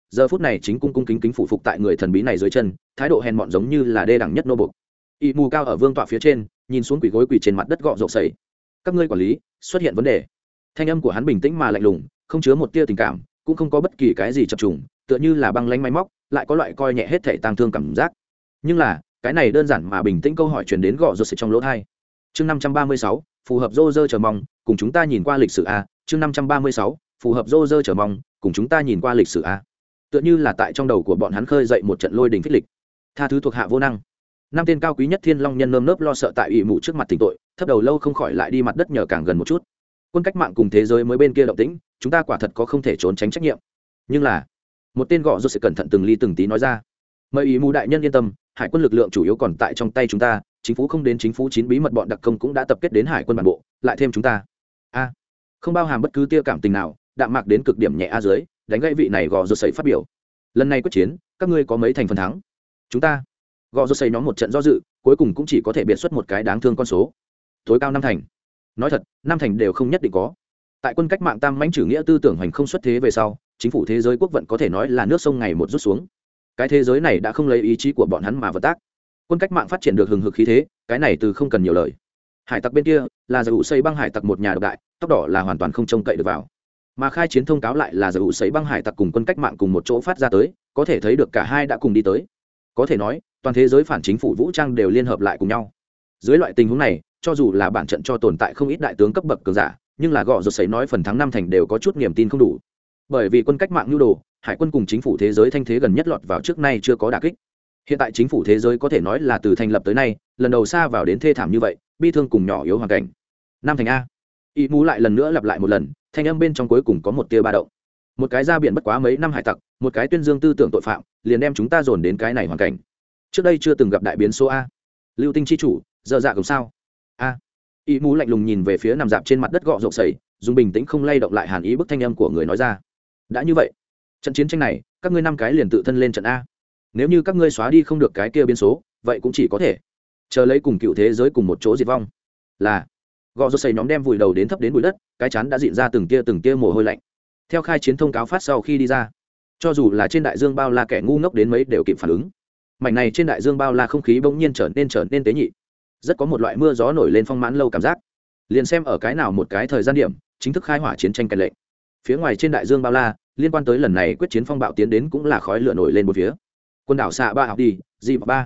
giờ phút này chính cung cung kính kính phụ phục tại người thần bí này dưới chân, thái độ hèn mọn giống như là đê đẳng nhất nô bộc. Y mù cao ở vương tọa phía trên, nhìn xuống quỳ gối quỳ trên mặt đất gọ rộp sẩy. Các ngươi quản lý xuất hiện vấn đề. Thanh âm của hắn bình tĩnh mà lạnh lùng, không chứa một tia tình cảm, cũng không có bất kỳ cái gì chập trùng, tựa như là băng lãnh máy móc, lại có loại coi nhẹ hết thảy tang thương cảm giác. Nhưng là cái này đơn giản mà bình tĩnh câu hỏi truyền đến gọ rộp sẩy trong lỗ tai. Chương 536, phù hợp rô rơ chờ mong, cùng chúng ta nhìn qua lịch sử a. Chương 536, phù hợp rô rơ chờ mong, cùng chúng ta nhìn qua lịch sử a. Tựa như là tại trong đầu của bọn hắn khơi dậy một trận lôi đình phích lịch. Tha thứ thuộc hạ vô năng. Năm tên cao quý nhất thiên long nhân nơm nớp lo sợ tại ủy mụ trước mặt tỉnh tội, thấp đầu lâu không khỏi lại đi mặt đất nhờ càng gần một chút. Quân cách mạng cùng thế giới mới bên kia động tĩnh, chúng ta quả thật có không thể trốn tránh trách nhiệm. Nhưng là, một tên gọ rộp sẽ cẩn thận từng ly từng tí nói ra. Mời ủy mụ đại nhân yên tâm, hải quân lực lượng chủ yếu còn tại trong tay chúng ta, chính phủ không đến chính phủ 9 bí mật bọn đặc công cũng đã tập kết đến hải quân bản bộ, lại thêm chúng ta. A, không bao hàm bất cứ tia cảm tình nào, đạm mạc đến cực điểm nhẹ a dưới, đánh gãy vị này gọ rộp sẩy phát biểu. Lần này quyết chiến, các ngươi có mấy thành phần thắng? Chúng ta. Gọ rộp sẩy nhóm một trận do dự, cuối cùng cũng chỉ có thể biện xuất một cái đáng thương con số. Tối cao 5 thành. Nói thật, 5 thành đều không nhất định có. Tại quân cách mạng tam mãnh chử nghĩa tư tưởng hành không xuất thế về sau, chính phủ thế giới quốc vận có thể nói là nước sông ngày một rút xuống. Cái thế giới này đã không lấy ý chí của bọn hắn mà vận tác. Quân cách mạng phát triển được hừng hực khí thế, cái này từ không cần nhiều lời. Hải tặc bên kia là giải ủ xây băng hải tặc một nhà độc đại, tóc đỏ là hoàn toàn không trông cậy được vào. Mà khai chiến thông cáo lại là giải ủ xây băng hải tặc cùng quân cách mạng cùng một chỗ phát ra tới, có thể thấy được cả hai đã cùng đi tới. Có thể nói, toàn thế giới phản chính phủ vũ trang đều liên hợp lại cùng nhau. Dưới loại tình huống này, cho dù là bản trận cho tồn tại không ít đại tướng cấp bậc cường giả, nhưng là gọ rột sấy nói phần thắng 5 thành đều có chút niềm tin không đủ. Bởi vì quân cách mạng nhu đồ, hải quân cùng chính phủ thế giới thanh thế gần nhất lọt vào trước nay chưa có đả kích. Hiện tại chính phủ thế giới có thể nói là từ thành lập tới nay, lần đầu xa vào đến thê thảm như vậy, bi thương cùng nhỏ yếu hoàn cảnh. 5 thành a. Y mú lại lần nữa lặp lại một lần, thanh âm bên trong cuối cùng có một tia ba động. Một cái ra biển bất quá mấy năm hải tặc, một cái tuyên dương tư tưởng tội phạm, liền đem chúng ta dồn đến cái này hoàn cảnh. Trước đây chưa từng gặp đại biến số a. Lưu Tinh chi chủ, giờ dạ cùng sao? A. Y mú lạnh lùng nhìn về phía nằm dạp trên mặt đất gọ rộp sẩy, dùng bình tĩnh không lay động lại hàn ý bức thanh âm của người nói ra. Đã như vậy, trận chiến tranh này, các ngươi 5 cái liền tự thân lên trận a. Nếu như các ngươi xóa đi không được cái kia biến số, vậy cũng chỉ có thể chờ lấy cùng cựu thế giới cùng một chỗ diệt vong. Là gò rột xây nhóm đem vùi đầu đến thấp đến bụi đất, cái chán đã dịn ra từng tia mồ hôi lạnh. Theo khai chiến thông cáo phát sau khi đi ra, cho dù là trên đại dương bao la kẻ ngu ngốc đến mấy đều kịp phản ứng. Mảnh này trên đại dương bao la không khí bỗng nhiên trở nên tế nhị, rất có một loại mưa gió nổi lên phong mãn lâu cảm giác. Liền xem ở cái nào một cái thời gian điểm chính thức khai hỏa chiến tranh cạnh lệnh, phía ngoài trên đại dương bao la liên quan tới lần này quyết chiến phong bạo tiến đến cũng là khói lửa nổi lên một phía. Quần đảo xạ ba học đi gì ba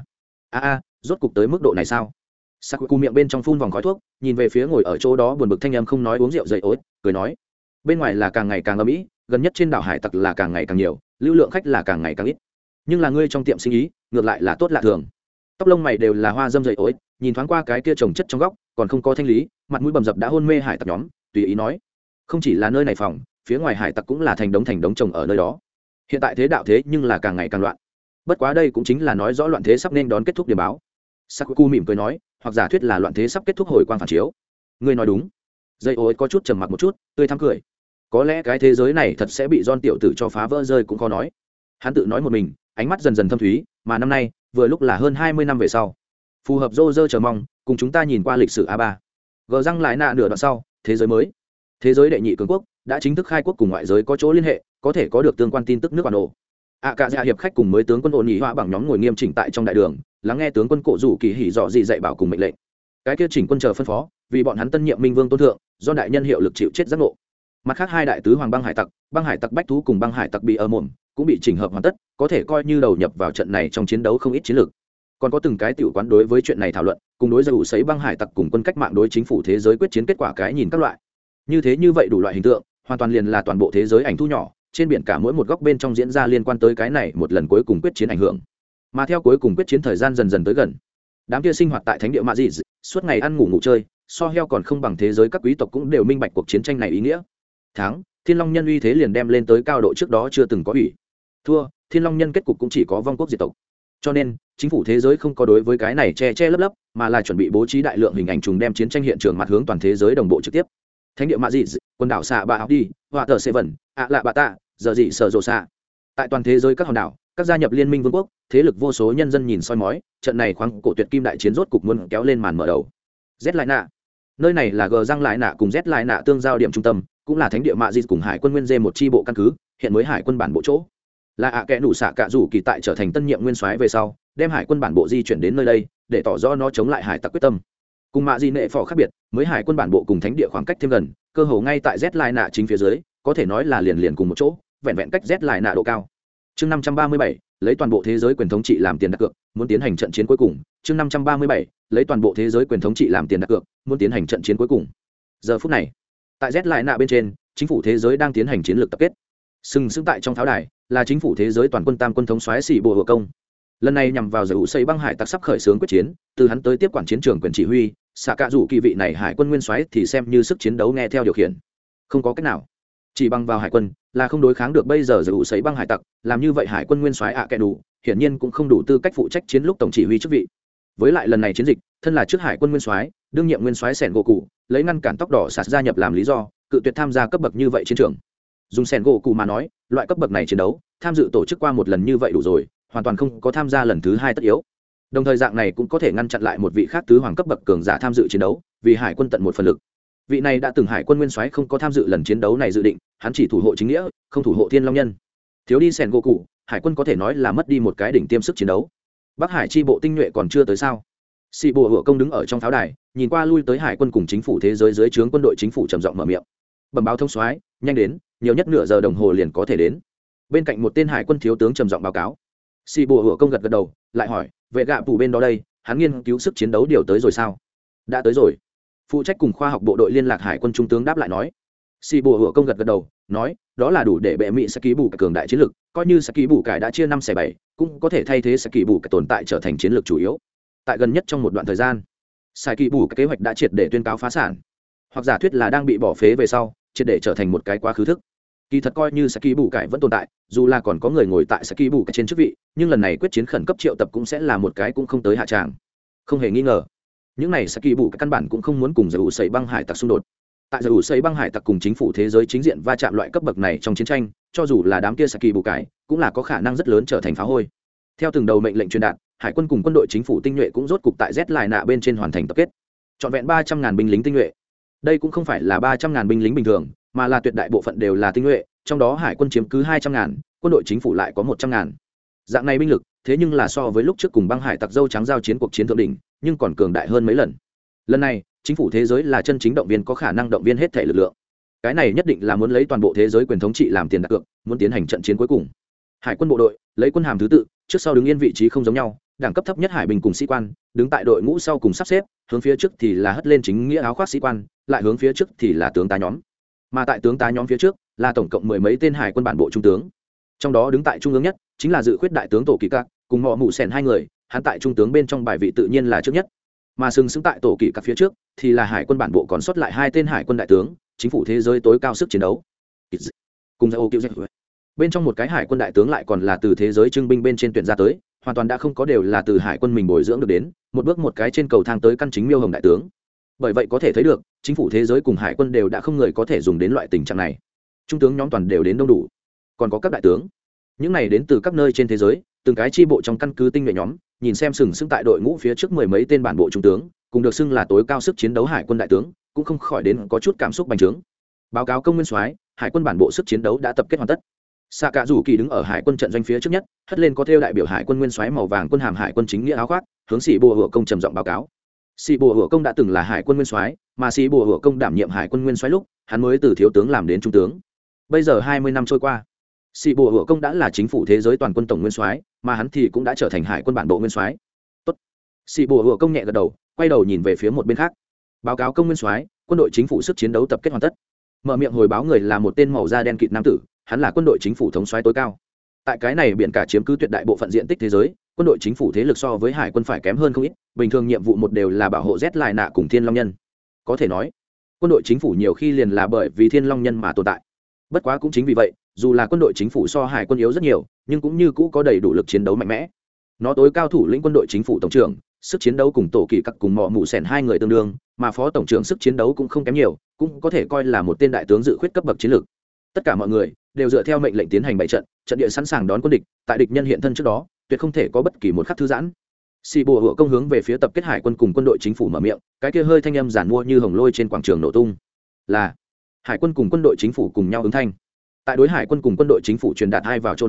rốt cục tới mức độ này sao? Sakuku miệng bên trong phun vòng khói thuốc, nhìn về phía ngồi ở chỗ đó buồn bực thanh em không nói uống rượu dậy ối, cười nói: bên ngoài là càng ngày càng ầm ĩ, gần nhất trên đảo hải tặc là càng ngày càng nhiều, lưu lượng khách là càng ngày càng ít. Nhưng là ngươi trong tiệm sinh ý, ngược lại là tốt lạ thường. Tóc lông mày đều là hoa dâm dậy ối, nhìn thoáng qua cái kia trồng chất trong góc, còn không có thanh lý, mặt mũi bầm dập đã hôn mê hải tặc nhóm, tùy ý nói: không chỉ là nơi này phòng, phía ngoài hải tặc cũng là thành đống trồng ở nơi đó. Hiện tại thế đạo thế nhưng là càng ngày càng loạn. Bất quá đây cũng chính là nói rõ loạn thế sắp nên đón kết thúc điểm báo. Sakuku mỉm cười nói, hoặc giả thuyết là loạn thế sắp kết thúc hồi quang phản chiếu. Ngươi nói đúng. Dây ối có chút trầm mặc một chút, tươi thắm cười. Có lẽ cái thế giới này thật sẽ bị John tiểu tử cho phá vỡ rơi cũng khó nói. Hắn tự nói một mình, ánh mắt dần dần thâm thúy, mà năm nay, vừa lúc là hơn 20 năm về sau. Phù hợp rô rơ chờ mong, cùng chúng ta nhìn qua lịch sử A3. Gờ răng lại nạ nửa đoạn sau, thế giới mới. Thế giới đệ nhị cường quốc đã chính thức khai quốc cùng ngoại giới có chỗ liên hệ, có thể có được tương quan tin tức nước bản đồ. Cả dạ hiệp khách cùng mới tướng quân ôn nhị họa bằng nhóm ngồi nghiêm chỉnh tại trong đại đường, lắng nghe tướng quân cổ rủ kỳ hỉ dọ gì dạy bảo cùng mệnh lệnh. Cái kia chỉnh quân chờ phân phó, vì bọn hắn tân nhiệm minh vương tôn thượng, do đại nhân hiệu lực chịu chết giác ngộ. Mặt khác hai đại tứ hoàng băng hải tặc bách thú cùng băng hải tặc bị ở mồm, cũng bị chỉnh hợp hoàn tất, có thể coi như đầu nhập vào trận này trong chiến đấu không ít chiến lược. Còn có từng cái tiểu quán đối với chuyện này thảo luận, cùng đối giải ủ sấy băng hải tặc cùng quân cách mạng đối chính phủ thế giới quyết chiến kết quả cái nhìn các loại. Như vậy đủ loại hình tượng, hoàn toàn liền là toàn bộ thế giới ảnh thu nhỏ, trên biển cả mỗi một góc bên trong diễn ra liên quan tới cái này một lần cuối cùng quyết chiến ảnh hưởng. Mà theo cuối cùng quyết chiến thời gian dần dần tới gần, đám kia sinh hoạt tại thánh địa mạ dị suốt ngày ăn ngủ chơi, so heo còn không bằng thế giới các quý tộc cũng đều minh bạch cuộc chiến tranh này ý nghĩa. Thắng, Thiên Long nhân uy thế liền đem lên tới cao độ trước đó chưa từng có ủy. Thua, Thiên Long nhân kết cục cũng chỉ có vong quốc diệt tộc. Cho nên, chính phủ thế giới không có đối với cái này che lấp, mà là chuẩn bị bố trí đại lượng hình ảnh trùng đem chiến tranh hiện trường mặt hướng toàn thế giới đồng bộ trực tiếp. Thánh địa mạ dị, quần đảo xạ bạ học đi, họa tờ Seven, lạ bạ tạ, giờ dị sở rồ xạ. Tại toàn thế giới các hòn đảo, các gia nhập liên minh vương quốc, thế lực vô số nhân dân nhìn soi mói, trận này khoáng cổ tuyệt kim đại chiến rốt cục muốn kéo lên màn mở đầu. Z lại nạ, nơi này là G răng lại nạ cùng Z lại nạ tương giao điểm trung tâm, cũng là thánh địa mạ dị cùng hải quân nguyên dê một chi bộ căn cứ, hiện mới hải quân bản bộ chỗ. là ạ kẽ nủ xạ cạ rủ kỳ tại trở thành tân nhiệm nguyên soái về sau đem hải quân bản bộ di chuyển đến nơi đây để tỏ rõ nó chống lại hải tặc quyết tâm. Cùng mạ di nệ phò khác biệt, mới hải quân bản bộ cùng thánh địa khoảng cách thêm gần, cơ hồ ngay tại Z lại nạ chính phía dưới, có thể nói là liền liền cùng một chỗ, vẹn vẹn cách Z lại nạ độ cao. Chương 537, lấy toàn bộ thế giới quyền thống trị làm tiền đặt cược, muốn tiến hành trận chiến cuối cùng. Chương 537, lấy toàn bộ thế giới quyền thống trị làm tiền đặt cược, muốn tiến hành trận chiến cuối cùng. Giờ phút này, tại Z lại nạ bên trên, chính phủ thế giới đang tiến hành chiến lược tập kết. Sừng sững tại trong pháo đài là chính phủ thế giới toàn quân tam quân thống soái xỉ bộ hựa công. Lần này nhằm vào giải ủ xây băng hải tặc sắp khởi xướng quyết chiến, từ hắn tới tiếp quản chiến trường quyền chỉ huy, xạ cạ rủ kỳ vị này hải quân nguyên soái thì xem như sức chiến đấu nghe theo điều khiển. Không có cách nào, chỉ bằng vào hải quân là không đối kháng được bây giờ giải ủ xây băng hải tặc, làm như vậy hải quân nguyên soái ạ kệ đủ hiển nhiên cũng không đủ tư cách phụ trách chiến lúc tổng chỉ huy chức vị. Với lại lần này chiến dịch, thân là trước hải quân nguyên soái, đương nhiệm nguyên soái sẻn gỗ cụ lấy ngăn cản tóc đỏ sạt gia nhập làm lý do, cự tuyệt tham gia cấp bậc như vậy chiến trường. Dùng sẻn gỗ cụ mà nói, loại cấp bậc này chiến đấu tham dự tổ chức qua một lần như vậy đủ rồi, hoàn toàn không có tham gia lần thứ hai tất yếu. Đồng thời dạng này cũng có thể ngăn chặn lại một vị khác tứ hoàng cấp bậc cường giả tham dự chiến đấu, vì hải quân tận một phần lực. Vị này đã từng hải quân nguyên soái không có tham dự lần chiến đấu này dự định, hắn chỉ thủ hộ chính nghĩa, không thủ hộ thiên long nhân. Thiếu đi sẻn gỗ cụ, hải quân có thể nói là mất đi một cái đỉnh tiêm sức chiến đấu. Bắc Hải chi bộ tinh nhuệ còn chưa tới sao? Sĩ bộ hựa công đứng ở trong pháo đài, nhìn qua lui tới hải quân cùng chính phủ thế giới dưới trướng quân đội chính phủ trầm giọng mở miệng. Bẩm báo thông soái, nhanh đến, nhiều nhất nửa giờ đồng hồ liền có thể đến. Bên cạnh một tên hải quân thiếu tướng trầm giọng báo cáo. Sĩ bộ hựa công gật gật đầu, lại hỏi, vệ gạ phủ bên đó đây, hắn nghiên cứu sức chiến đấu điều tới rồi sao? Đã tới rồi. Phụ trách cùng khoa học bộ đội liên lạc hải quân trung tướng đáp lại nói. Sĩ bộ hựa công gật gật đầu, nói, đó là đủ để bệ mỹ sẽ ký bù cường đại chiến lược, coi như sẽ ký bù cải đã chia 5/7, cũng có thể thay thế sẽ ký bù cái tồn tại trở thành chiến lược chủ yếu. Tại gần nhất trong một đoạn thời gian, sai ký bù cái kế hoạch đã triệt để tuyên cáo phá sản, hoặc giả thuyết là đang bị bỏ phế về sau, triệt để trở thành một cái quá khứ thức. Kỳ thật coi như sẽ ký bù cải vẫn tồn tại, dù là còn có người ngồi tại sẽ ký bù cải trên chức vị, nhưng lần này quyết chiến khẩn cấp triệu tập cũng sẽ là một cái cũng không tới hạ tràng. Không hề nghi ngờ, những này sẽ ký bù cái căn bản cũng không muốn cùng giải ủ sẩy băng hải tặc xung đột. Tại giải ủ sẩy băng hải tặc cùng chính phủ thế giới chính diện va chạm loại cấp bậc này trong chiến tranh, cho dù là đám kia sẽ ký bù cải, cũng là có khả năng rất lớn trở thành phá hôi. Theo từng đầu mệnh lệnh truyền đạt, hải quân cùng quân đội chính phủ tinh nhuệ cũng rốt cục tại Z lại nạ bên trên hoàn thành tập kết. Trọn vẹn 300.000 binh lính tinh nhuệ. Đây cũng không phải là 300.000 binh lính bình thường, mà là tuyệt đại bộ phận đều là tinh nhuệ, trong đó hải quân chiếm cứ 200.000, quân đội chính phủ lại có 100.000. Dạng này binh lực, thế nhưng là so với lúc trước cùng băng hải tặc dâu trắng giao chiến cuộc chiến thượng đỉnh, nhưng còn cường đại hơn mấy lần. Lần này, chính phủ thế giới là chân chính động viên có khả năng động viên hết thể lực lượng. Cái này nhất định là muốn lấy toàn bộ thế giới quyền thống trị làm tiền đặt cược, muốn tiến hành trận chiến cuối cùng. Hải quân bộ đội, lấy quân hàm thứ tự, trước sau đứng yên vị trí không giống nhau, đẳng cấp thấp nhất hải binh cùng sĩ quan, đứng tại đội ngũ sau cùng sắp xếp, hướng phía trước thì là hất lên chính nghĩa áo khoác sĩ quan, lại hướng phía trước thì là tướng tá nhóm. Mà tại tướng tá nhóm phía trước, là tổng cộng 10 mấy tên hải quân bản bộ trung tướng. Trong đó đứng tại trung ương nhất, chính là dự khuyết đại tướng Tổ Kỳ Cạc, cùng Mọ Mụ Sèn hai người, hắn tại trung tướng bên trong bài vị tự nhiên là trước nhất. Mà sừng sững tại Tổ Kỳ Cạc phía trước, thì là hải quân bản bộ còn sót lại hai tên hải quân đại tướng, chính phủ thế giới tối cao sức chiến đấu. Cùng Giao Kiêu bên trong một cái hải quân đại tướng lại còn là từ thế giới trưng binh bên trên tuyển ra tới, hoàn toàn đã không có đều là từ hải quân mình bồi dưỡng được đến, một bước một cái trên cầu thang tới căn chính miêu hồng đại tướng. Bởi vậy có thể thấy được, chính phủ thế giới cùng hải quân đều đã không người có thể dùng đến loại tình trạng này. Trung tướng nhóm toàn đều đến đông đủ, còn có các đại tướng, những này đến từ các nơi trên thế giới, từng cái chi bộ trong căn cứ tinh nhuệ nhóm, nhìn xem sừng sững tại đội ngũ phía trước 10 mấy tên bản bộ trung tướng, cùng được xưng là tối cao sức chiến đấu hải quân đại tướng, cũng không khỏi đến có chút cảm xúc bành trướng. Báo cáo công nguyên soái, hải quân bản bộ sức chiến đấu đã tập kết hoàn tất. Xạ Cạ Rủ Kỳ đứng ở hải quân trận doanh phía trước nhất, hất lên có thêu đại biểu hải quân nguyên soái màu vàng quân hàm hải quân chính nghĩa áo khoác, hướng Sĩ Bùa Hựa Công trầm giọng báo cáo. Sĩ Bùa Hựa Công đã từng là hải quân nguyên soái, mà Sĩ Bùa Hựa Công đảm nhiệm hải quân nguyên soái lúc, hắn mới từ thiếu tướng làm đến trung tướng. Bây giờ 20 năm trôi qua, Sĩ Bùa Hựa Công đã là chính phủ thế giới toàn quân tổng nguyên soái, mà hắn thì cũng đã trở thành hải quân bản bộ nguyên soái. Tốt. Sĩ Bùa Hựa Công nhẹ gật đầu, quay đầu nhìn về phía một bên khác. Báo cáo công nguyên soái, quân đội chính phủ sức chiến đấu tập kết hoàn tất. Mở miệng hồi báo người là một tên màu da đen kịt nam tử, hắn là quân đội chính phủ thống soái tối cao. Tại cái này biển cả chiếm cứ tuyệt đại bộ phận diện tích thế giới, quân đội chính phủ thế lực so với hải quân phải kém hơn không ít, bình thường nhiệm vụ một đều là bảo hộ Z lại nạ cùng Thiên Long nhân. Có thể nói, quân đội chính phủ nhiều khi liền là bởi vì Thiên Long nhân mà tồn tại. Bất quá cũng chính vì vậy, dù là quân đội chính phủ so hải quân yếu rất nhiều, nhưng cũng như cũ có đầy đủ lực chiến đấu mạnh mẽ. Nó tối cao thủ lĩnh quân đội chính phủ tổng trưởng, sức chiến đấu cùng Tổ Kỳ Cặc cùng Mọ Mụ Sèn hai người tương đương, mà phó tổng trưởng sức chiến đấu cũng không kém nhiều, cũng có thể coi là một tên đại tướng dự khuyết cấp bậc chiến lược. Tất cả mọi người đều dựa theo mệnh lệnh tiến hành bày trận, trận địa sẵn sàng đón quân địch, tại địch nhân hiện thân trước đó, tuyệt không thể có bất kỳ một khắc thư giãn. Sĩ Bùa Hựa Công hướng về phía tập kết hải quân cùng quân đội chính phủ mở miệng, cái kia hơi thanh âm giản mua như hồng lôi trên quảng trường nổ tung. Là hải quân cùng quân đội chính phủ cùng nhau ứng thanh. Tại đối hải quân cùng quân đội chính phủ truyền đạt hai vào chỗ đấy,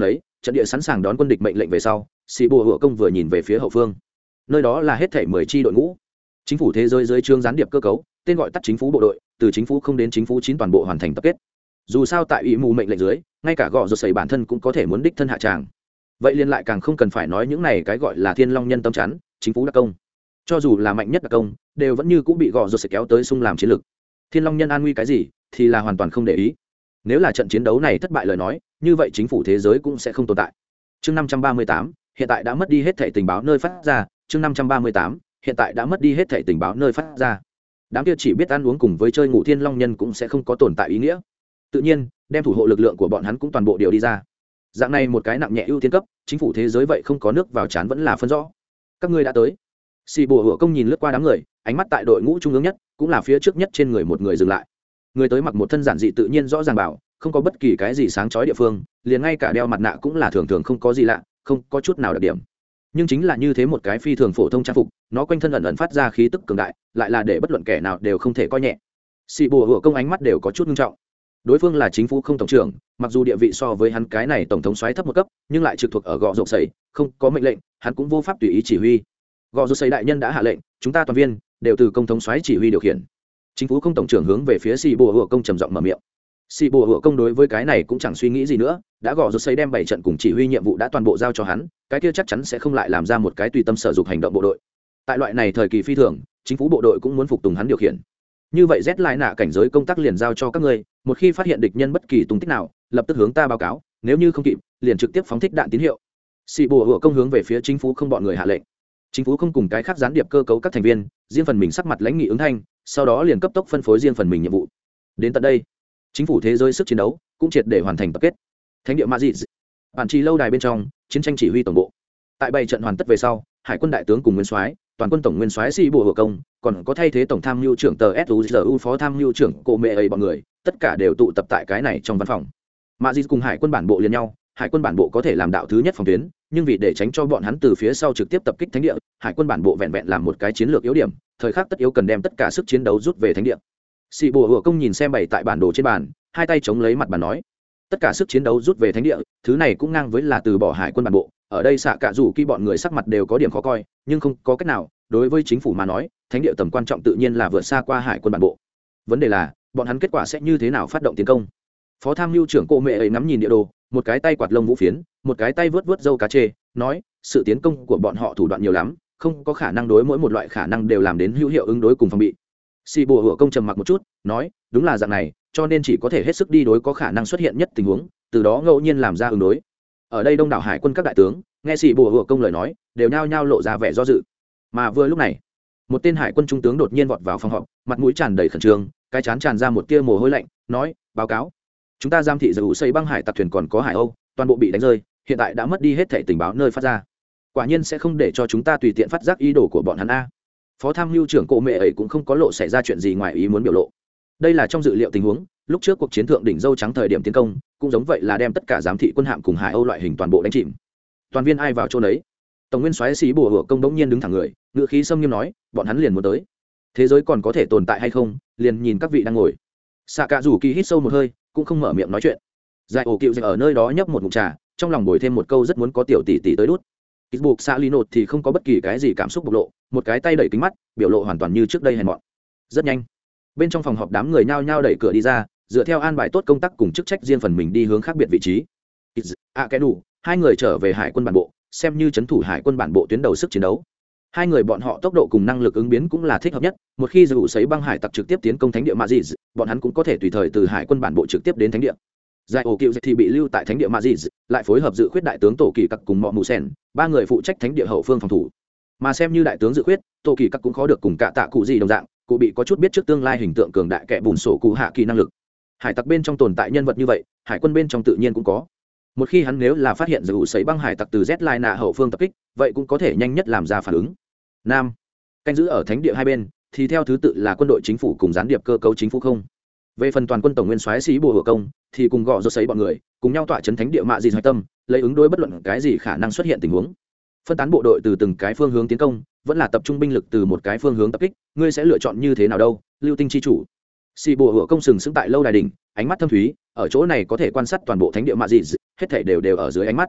trận địa sẵn sàng đón quân địch mệnh lệnh về sau, xì bùa hựa công vừa nhìn về phía hậu phương, nơi đó là hết thảy 10 chi đội ngũ chính phủ thế giới dưới trướng gián điệp cơ cấu, tên gọi tắt chính phủ bộ đội, từ chính phủ không đến chính phủ 9 toàn bộ hoàn thành tập kết. Dù sao tại ý mù mệnh lệnh dưới, ngay cả gọ rột sẩy bản thân cũng có thể muốn đích thân hạ tràng. Vậy liên lại càng không cần phải nói những này cái gọi là thiên long nhân tâm chắn, chính phủ đặc công. Cho dù là mạnh nhất đặc công, đều vẫn như cũng bị gọ rột sẩy kéo tới xung làm chiến lược. Thiên long nhân an nguy cái gì, thì là hoàn toàn không để ý. Nếu là trận chiến đấu này thất bại lời nói, như vậy chính phủ thế giới cũng sẽ không tồn tại. Chương 538, hiện tại đã mất đi hết thảy tình báo nơi phát ra. Chương 538, hiện tại đã mất đi hết thảy tình báo nơi phát ra. Đám kia chỉ biết ăn uống cùng với chơi ngủ thiên long nhân cũng sẽ không có tồn tại ý nghĩa. Tự nhiên, đem thủ hộ lực lượng của bọn hắn cũng toàn bộ điều đi ra. Dạng này một cái nặng nhẹ ưu tiên cấp, chính phủ thế giới vậy không có nước vào chán vẫn là phân rõ. Các ngươi đã tới. Xì bùa hựa công nhìn lướt qua đám người, ánh mắt tại đội ngũ trung ương nhất, cũng là phía trước nhất trên người một người dừng lại. Người tới mặc một thân giản dị tự nhiên rõ ràng bảo, không có bất kỳ cái gì sáng chói địa phương, liền ngay cả đeo mặt nạ cũng là thường thường không có gì lạ, không có chút nào đặc điểm. Nhưng chính là như thế một cái phi thường phổ thông trang phục, nó quanh thân ẩn ẩn phát ra khí tức cường đại, lại là để bất luận kẻ nào đều không thể coi nhẹ. Xì bùa hựa công ánh mắt đều có chút nghiêm trọng. Đối phương là chính phủ không tổng trưởng, mặc dù địa vị so với hắn cái này tổng thống soái thấp một cấp, nhưng lại trực thuộc ở gò rộng sẩy, không có mệnh lệnh, hắn cũng vô pháp tùy ý chỉ huy. Gò rộng sẩy đại nhân đã hạ lệnh, chúng ta toàn viên đều từ công thống soái chỉ huy điều khiển. Chính phủ không tổng trưởng hướng về phía xì bùa hựa công trầm giọng mở miệng. Xì bùa hựa công đối với cái này cũng chẳng suy nghĩ gì nữa, đã gò rộng sẩy đem 7 trận cùng chỉ huy nhiệm vụ đã toàn bộ giao cho hắn, cái kia chắc chắn sẽ không lại làm ra một cái tùy tâm sở dục hành động bộ đội. Tại loại này thời kỳ phi thường, chính phủ bộ đội cũng muốn phục tùng hắn điều khiển. Như vậy Z lại nạ cảnh giới công tác liền giao cho các ngươi, một khi phát hiện địch nhân bất kỳ tung tích nào, lập tức hướng ta báo cáo, nếu như không kịp, liền trực tiếp phóng thích đạn tín hiệu. Xì bùa hựa công hướng về phía chính phủ không bọn người hạ lệnh. Chính phủ không cùng cái khác gián điệp cơ cấu các thành viên, riêng phần mình sắc mặt lãnh nghị ứng thanh, sau đó liền cấp tốc phân phối riêng phần mình nhiệm vụ. Đến tận đây, chính phủ thế giới sức chiến đấu cũng triệt để hoàn thành tập kết. Thánh địa Madrid, bản trì lâu đài bên trong, chiến tranh chỉ huy tổng bộ. Tại 7 trận hoàn tất về sau, hải quân đại tướng cùng nguyên soái, toàn quân tổng nguyên soái xì bùa hựa công, còn có thay thế tổng tham mưu trưởng tờ SUZU phó tham mưu trưởng cô mẹ ấy bọn người, tất cả đều tụ tập tại cái này trong văn phòng. Madrid cùng hải quân bản bộ liền nhau, hải quân bản bộ có thể làm đạo thứ nhất phòng tuyến, nhưng vì để tránh cho bọn hắn từ phía sau trực tiếp tập kích thánh địa, hải quân bản bộ vẹn vẹn làm một cái chiến lược yếu điểm, thời khắc tất yếu cần đem tất cả sức chiến đấu rút về thánh địa. Xì bùa hựa công nhìn xem bày tại bản đồ trên bàn, hai tay chống lấy mặt bàn nói, tất cả sức chiến đấu rút về thánh địa, thứ này cũng ngang với là từ bỏ hải quân bản bộ. Ở đây xạ cả dù khi bọn người sắc mặt đều có điểm khó coi, nhưng không có cách nào, đối với chính phủ mà nói, thánh địa tầm quan trọng tự nhiên là vượt xa qua hải quân bản bộ. Vấn đề là, bọn hắn kết quả sẽ như thế nào phát động tiến công? Phó tham mưu trưởng cô mẹ ấy ngắm nhìn địa đồ, một cái tay quạt lông vũ phiến, một cái tay vớt vớt râu cá chê, nói, sự tiến công của bọn họ thủ đoạn nhiều lắm, không có khả năng đối mỗi một loại khả năng đều làm đến hữu hiệu ứng đối cùng phòng bị. Xì bùa hựa công trầm mặc một chút, nói, đúng là dạng này, cho nên chỉ có thể hết sức đi đối có khả năng xuất hiện nhất tình huống, từ đó ngẫu nhiên làm ra ứng đối. Ở đây đông đảo hải quân các đại tướng nghe xì bùa hựa công lời nói, đều nhao nhao lộ ra vẻ do dự. Mà vừa lúc này, một tên hải quân trung tướng đột nhiên vọt vào phòng họp, mặt mũi tràn đầy khẩn trương, cái trán tràn ra một tia mồ hôi lạnh, nói, báo cáo, chúng ta giam thị giữ xây băng hải tặc thuyền còn có hải âu, toàn bộ bị đánh rơi, hiện tại đã mất đi hết thảy tình báo nơi phát ra. Quả nhiên sẽ không để cho chúng ta tùy tiện phát giác ý đồ của bọn hắn a. Phó tham mưu trưởng cổ mẹ ấy cũng không có lộ xảy ra chuyện gì ngoài ý muốn biểu lộ. Đây là trong dự liệu tình huống, lúc trước cuộc chiến thượng đỉnh dâu trắng thời điểm tiến công, cũng giống vậy là đem tất cả giám thị quân hạm cùng hải âu loại hình toàn bộ đánh chìm. Toàn viên ai vào chỗ đấy? Tổng nguyên soái xí bùa hựa công đống nhiên đứng thẳng người, ngữ khí xâm nghiêm nói, bọn hắn liền muốn tới. Thế giới còn có thể tồn tại hay không, liền nhìn các vị đang ngồi. Xạ cả rủ kỳ hít sâu một hơi, cũng không mở miệng nói chuyện. Giải ổ cựu ở nơi đó nhấp một ngụm trà, trong lòng bồi thêm một câu rất muốn có tiểu tỷ tỷ tới đút. Ít buộc xạ ly nột thì không có bất kỳ cái gì cảm xúc bộc lộ, một cái tay đẩy kính mắt, biểu lộ hoàn toàn như trước đây hèn mọn. Rất nhanh, bên trong phòng họp đám người nhao nhao đẩy cửa đi ra, dựa theo an bài tốt công tác cùng chức trách riêng phần mình đi hướng khác biệt vị trí. Cái đủ, hai người trở về hải quân bản bộ, xem như trấn thủ hải quân bản bộ tuyến đầu sức chiến đấu. Hai người bọn họ tốc độ cùng năng lực ứng biến cũng là thích hợp nhất, một khi dù sấy băng hải tặc trực tiếp tiến công thánh địa Madrid, bọn hắn cũng có thể tùy thời từ hải quân bản bộ trực tiếp đến thánh địa. Giải ổ cựu thì bị lưu tại thánh địa Madrid, lại phối hợp dự khuyết đại tướng tổ kỳ cặc cùng mọ mù sen, ba người phụ trách thánh địa hậu phương phòng thủ. Mà xem như đại tướng dự khuyết, tổ kỳ cặc cũng khó được cùng cả tạ cụ gì đồng dạng, cụ bị có chút biết trước tương lai hình tượng cường đại kẻ bùn sổ cụ hạ kỳ năng lực. Hải tặc bên trong tồn tại nhân vật như vậy, hải quân bên trong tự nhiên cũng có. Một khi hắn nếu là phát hiện dù sấy băng hải tặc từ Z line nạ hậu phương tập kích, vậy cũng có thể nhanh nhất làm ra phản ứng. Nam, canh giữ ở thánh địa hai bên, thì theo thứ tự là quân đội chính phủ cùng gián điệp cơ cấu chính phủ không. Về phần toàn quân tổng nguyên soái sĩ bùa hựa công, thì cùng gọ rốt sấy bọn người, cùng nhau tọa chấn thánh địa mạ gì hoạch tâm, lấy ứng đối bất luận cái gì khả năng xuất hiện tình huống. Phân tán bộ đội từ từng cái phương hướng tiến công, vẫn là tập trung binh lực từ một cái phương hướng tập kích, ngươi sẽ lựa chọn như thế nào đâu? Lưu Tinh chi chủ. Sĩ bùa hựa công sừng sững tại lâu đài đỉnh, ánh mắt thâm thúy, ở chỗ này có thể quan sát toàn bộ thánh địa mạ gì, hết thảy đều ở dưới ánh mắt.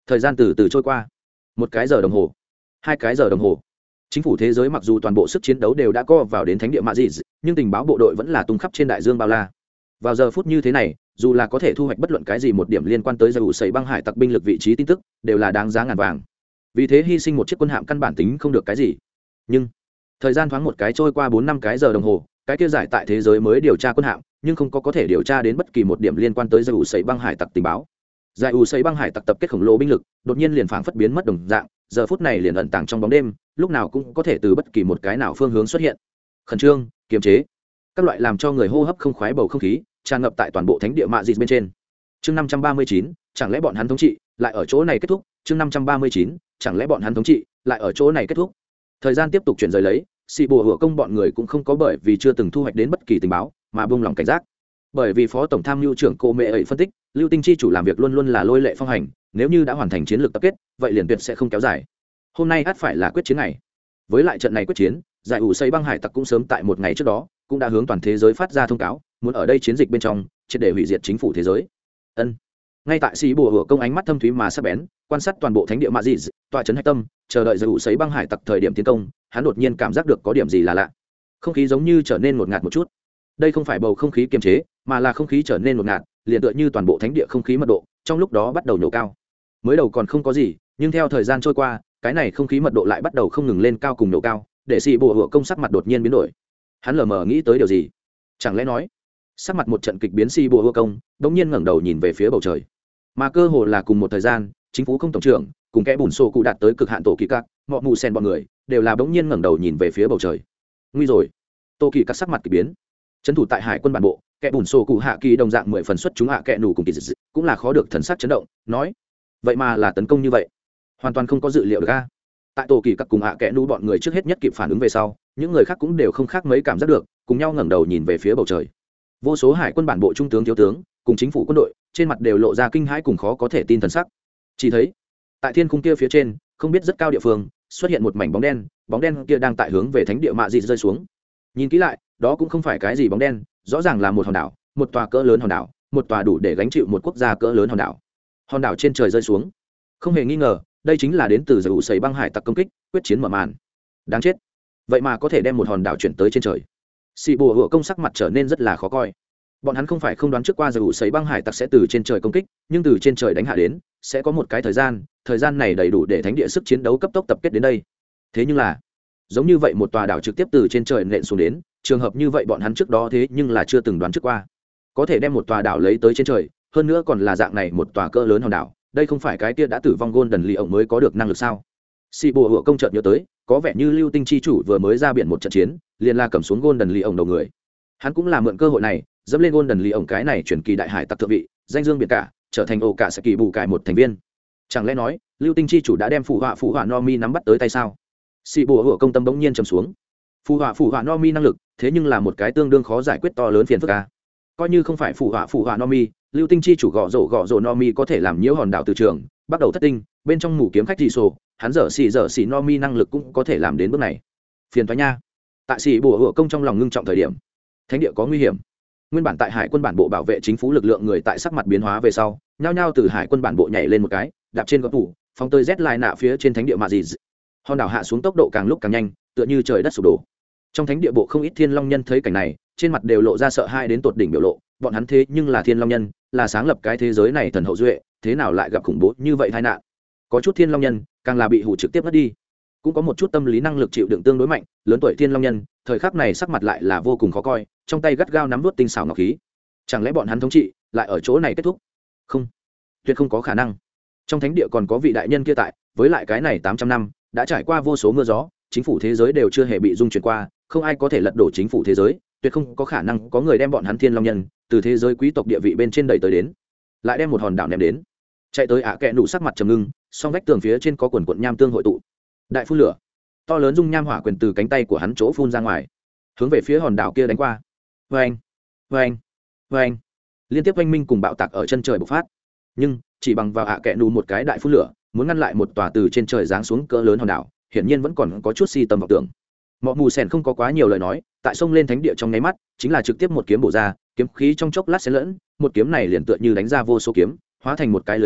thời gian từ từ trôi qua, một cái giờ đồng hồ, hai cái giờ đồng hồ. Chính phủ thế giới mặc dù toàn bộ sức chiến đấu đều đã co vào đến thánh địa Madrid, nhưng tình báo bộ đội vẫn là tung khắp trên đại dương bao la. Vào giờ phút như thế này, dù là có thể thu hoạch bất luận cái gì một điểm liên quan tới giải ủ sẩy băng hải tặc binh lực vị trí tin tức, đều là đáng giá ngàn vàng. Vì thế hy sinh một chiếc quân hạm căn bản tính không được cái gì. Nhưng thời gian thoáng một cái trôi qua 4 năm cái giờ đồng hồ, cái kia giải tại thế giới mới điều tra quân hạm, nhưng không có thể điều tra đến bất kỳ một điểm liên quan tới giải ủ sẩy băng hải tặc tình báo. Giải ủ sẩy băng hải tặc tập kết khổng lồ binh lực, đột nhiên liền phảng phất biến mất đồng dạng, giờ phút này liền ẩn tàng trong bóng đêm, lúc nào cũng có thể từ bất kỳ một cái nào phương hướng xuất hiện. Khẩn trương, kiềm chế, các loại làm cho người hô hấp không khoái bầu không khí tràn ngập tại toàn bộ thánh địa mạ dịt bên trên. Chương 539, chẳng lẽ bọn hắn thống trị lại ở chỗ này kết thúc? Chương 539, chẳng lẽ bọn hắn thống trị lại ở chỗ này kết thúc? Thời gian tiếp tục chuyển rời lấy, xì bùa hựa công bọn người cũng không có bởi vì chưa từng thu hoạch đến bất kỳ tình báo mà buông lỏng cảnh giác. Bởi vì phó tổng tham mưu trưởng cô mẹ ấy phân tích, lưu tinh chi chủ làm việc luôn luôn là lôi lệ phong hành, nếu như đã hoàn thành chiến lược tập kết, vậy liền tuyệt sẽ không kéo dài. Hôm nay ắt phải là quyết chiến này. Với lại trận này quyết chiến, giải ủ xây băng hải tặc cũng sớm tại một ngày trước đó cũng đã hướng toàn thế giới phát ra thông cáo, muốn ở đây chiến dịch bên trong triệt để hủy diệt chính phủ thế giới. Ngay tại xì bùa hựa công ánh mắt thâm thúy mà sắc bén quan sát toàn bộ thánh địa Madrid, tọa trấn hạch tâm chờ đợi giải ủ xây băng hải tặc thời điểm tiến công, hắn đột nhiên cảm giác được có điểm gì là lạ. Không khí giống như trở nên ngột ngạt một chút. Đây không phải bầu không khí kiềm chế, mà là không khí trở nên ngột ngạt, liền tựa như toàn bộ thánh địa không khí mật độ trong lúc đó bắt đầu nổ cao. Mới đầu còn không có gì, nhưng theo thời gian trôi qua, cái này không khí mật độ lại bắt đầu không ngừng lên cao cùng nổ cao, để xì bùa hựa công sắc mặt đột nhiên biến đổi. Hắn lờ mờ nghĩ tới điều gì, chẳng lẽ nói sắc mặt một trận kịch biến, xì bùa hựa công đống nhiên ngẩng đầu nhìn về phía bầu trời, mà cơ hồ là cùng một thời gian, chính phủ không tổng trưởng cùng kẻ bùn xô cụ đạt tới cực hạn tổ kỳ cát, mọ mù sen bọn người đều là đống nhiên ngẩng đầu nhìn về phía bầu trời. Nguy rồi, tổ kỳ cát sắc mặt kỳ biến. Trấn thủ tại hải quân bản bộ kẻ bùn xô cụ hạ kỳ đồng dạng 10 phần xuất chúng hạ kẻ nủ cùng kỳ dị cũng là khó được thần sắc chấn động, nói vậy mà là tấn công như vậy, hoàn toàn không có dự liệu được a. Tại tổ kỳ cát cùng hạ kẻ nủ bọn người trước hết nhất kịp phản ứng về sau, những người khác cũng đều không khác mấy cảm giác được, cùng nhau ngẩng đầu nhìn về phía bầu trời. Vô số hải quân bản bộ trung tướng thiếu tướng cùng chính phủ quân đội trên mặt đều lộ ra kinh hãi cùng khó có thể tin thần sắc. Chỉ thấy tại thiên khung kia phía trên, không biết rất cao địa phương xuất hiện một mảnh bóng đen kia đang tại hướng về thánh địa mạ dịt rơi xuống. Nhìn kỹ lại, đó cũng không phải cái gì bóng đen, rõ ràng là một hòn đảo, một tòa cỡ lớn hòn đảo, một tòa đủ để gánh chịu một quốc gia cỡ lớn hòn đảo. Hòn đảo trên trời rơi xuống, không hề nghi ngờ, đây chính là đến từ giải ủ sẩy băng hải tặc công kích, quyết chiến mở màn. Đáng chết, vậy mà có thể đem một hòn đảo chuyển tới trên trời. Xì bùa hựa công sắc mặt trở nên rất là khó coi. Bọn hắn không phải không đoán trước qua giải ủ sẩy băng hải tặc sẽ từ trên trời công kích, nhưng từ trên trời đánh hạ đến sẽ có một cái thời gian này đầy đủ để thánh địa sức chiến đấu cấp tốc tập kết đến đây. Thế nhưng là giống như vậy một tòa đảo trực tiếp từ trên trời nện xuống đến, trường hợp như vậy bọn hắn trước đó thế nhưng là chưa từng đoán trước qua, có thể đem một tòa đảo lấy tới trên trời, hơn nữa còn là dạng này một tòa cỡ lớn hòn đảo. Đây không phải cái kia đã tử vong Golden Lee ổng mới có được năng lực sao? Xì bùa hựa công chợt nhớ tới, có vẻ như lưu tinh chi chủ vừa mới ra biển một trận chiến, liền là cầm xuống Golden Lee ổng đầu người. Hắn cũng là mượn cơ hội này dẫm lên Golden Lee ổng cái này truyền kỳ đại hải tặc thượng vị, danh dương biển cả, trở thành ổ cả sẽ kỳ bù cải một thành viên. Chẳng lẽ nói lưu tinh chi chủ đã đem phụ họa Nomi nắm bắt tới tay sao? Xì bùa hựa công tâm bỗng nhiên trầm xuống. Phụ họa Nomi năng lực, thế nhưng là một cái tương đương khó giải quyết to lớn phiền phức a. Coi như không phải phụ họa Nomi, lưu tinh chi chủ gõ rổ Nomi có thể làm nhiễu hòn đảo từ trường bắt đầu thất tinh, bên trong mù kiếm khách dị sổ, hắn dở xỉ Nomi năng lực cũng có thể làm đến bước này. Phiền toái nha. Tại xì bùa hựa công trong lòng ngưng trọng thời điểm, thánh địa có nguy hiểm. Nguyên bản tại hải quân bản bộ bảo vệ chính phủ lực lượng người tại sắc mặt biến hóa về sau, nhao nhao từ hải quân bản bộ nhảy lên một cái, đạp trên góc tủ, phóng tơi rét lại nạ phía trên thánh địa Madrid. Hòn đảo hạ xuống tốc độ càng lúc càng nhanh, tựa như trời đất sụp đổ. Trong thánh địa bộ không ít thiên long nhân thấy cảnh này, trên mặt đều lộ ra sợ hãi đến tột đỉnh biểu lộ. Bọn hắn thế nhưng là thiên long nhân, là sáng lập cái thế giới này thần hậu duệ, thế nào lại gặp khủng bố như vậy tai nạn? Có chút thiên long nhân càng là bị hủ trực tiếp mất đi, cũng có một chút tâm lý năng lực chịu đựng tương đối mạnh, lớn tuổi thiên long nhân thời khắc này sắc mặt lại là vô cùng khó coi, trong tay gắt gao nắm vút tinh xảo ngọc khí. Chẳng lẽ bọn hắn thống trị lại ở chỗ này kết thúc? Không, tuyệt không có khả năng. Trong thánh địa còn có vị đại nhân kia tại, với lại cái này 800 năm đã trải qua vô số mưa gió, chính phủ thế giới đều chưa hề bị dung chuyển qua, không ai có thể lật đổ chính phủ thế giới, tuyệt không có khả năng có người đem bọn hắn thiên long nhân từ thế giới quý tộc địa vị bên trên đẩy tới đến, lại đem một hòn đảo ném đến. Chạy tới kẹ nụ sắc mặt trầm ngưng, song vách tường phía trên có quần quận nham tương hội tụ, đại phun lửa to lớn dung nham hỏa quyền từ cánh tay của hắn chỗ phun ra ngoài, hướng về phía hòn đảo kia đánh qua. Vâng, vâng, vâng, liên tiếp oanh minh cùng bạo tạc ở chân trời bộc phát, nhưng chỉ bằng vào kẹ nụ một cái đại phun lửa, muốn ngăn lại một tòa từ trên trời giáng xuống cỡ lớn hòn đảo, hiển nhiên vẫn còn có chút si tâm vọng tưởng. Mọ mù sèn không có quá nhiều lời nói, tại sông lên thánh địa trong nháy mắt, chính là trực tiếp một kiếm bổ ra, kiếm khí trong chốc lát xen lẫn, một kiếm này liền tựa như đánh ra vô số kiếm, hóa thành một cái lưới lớn,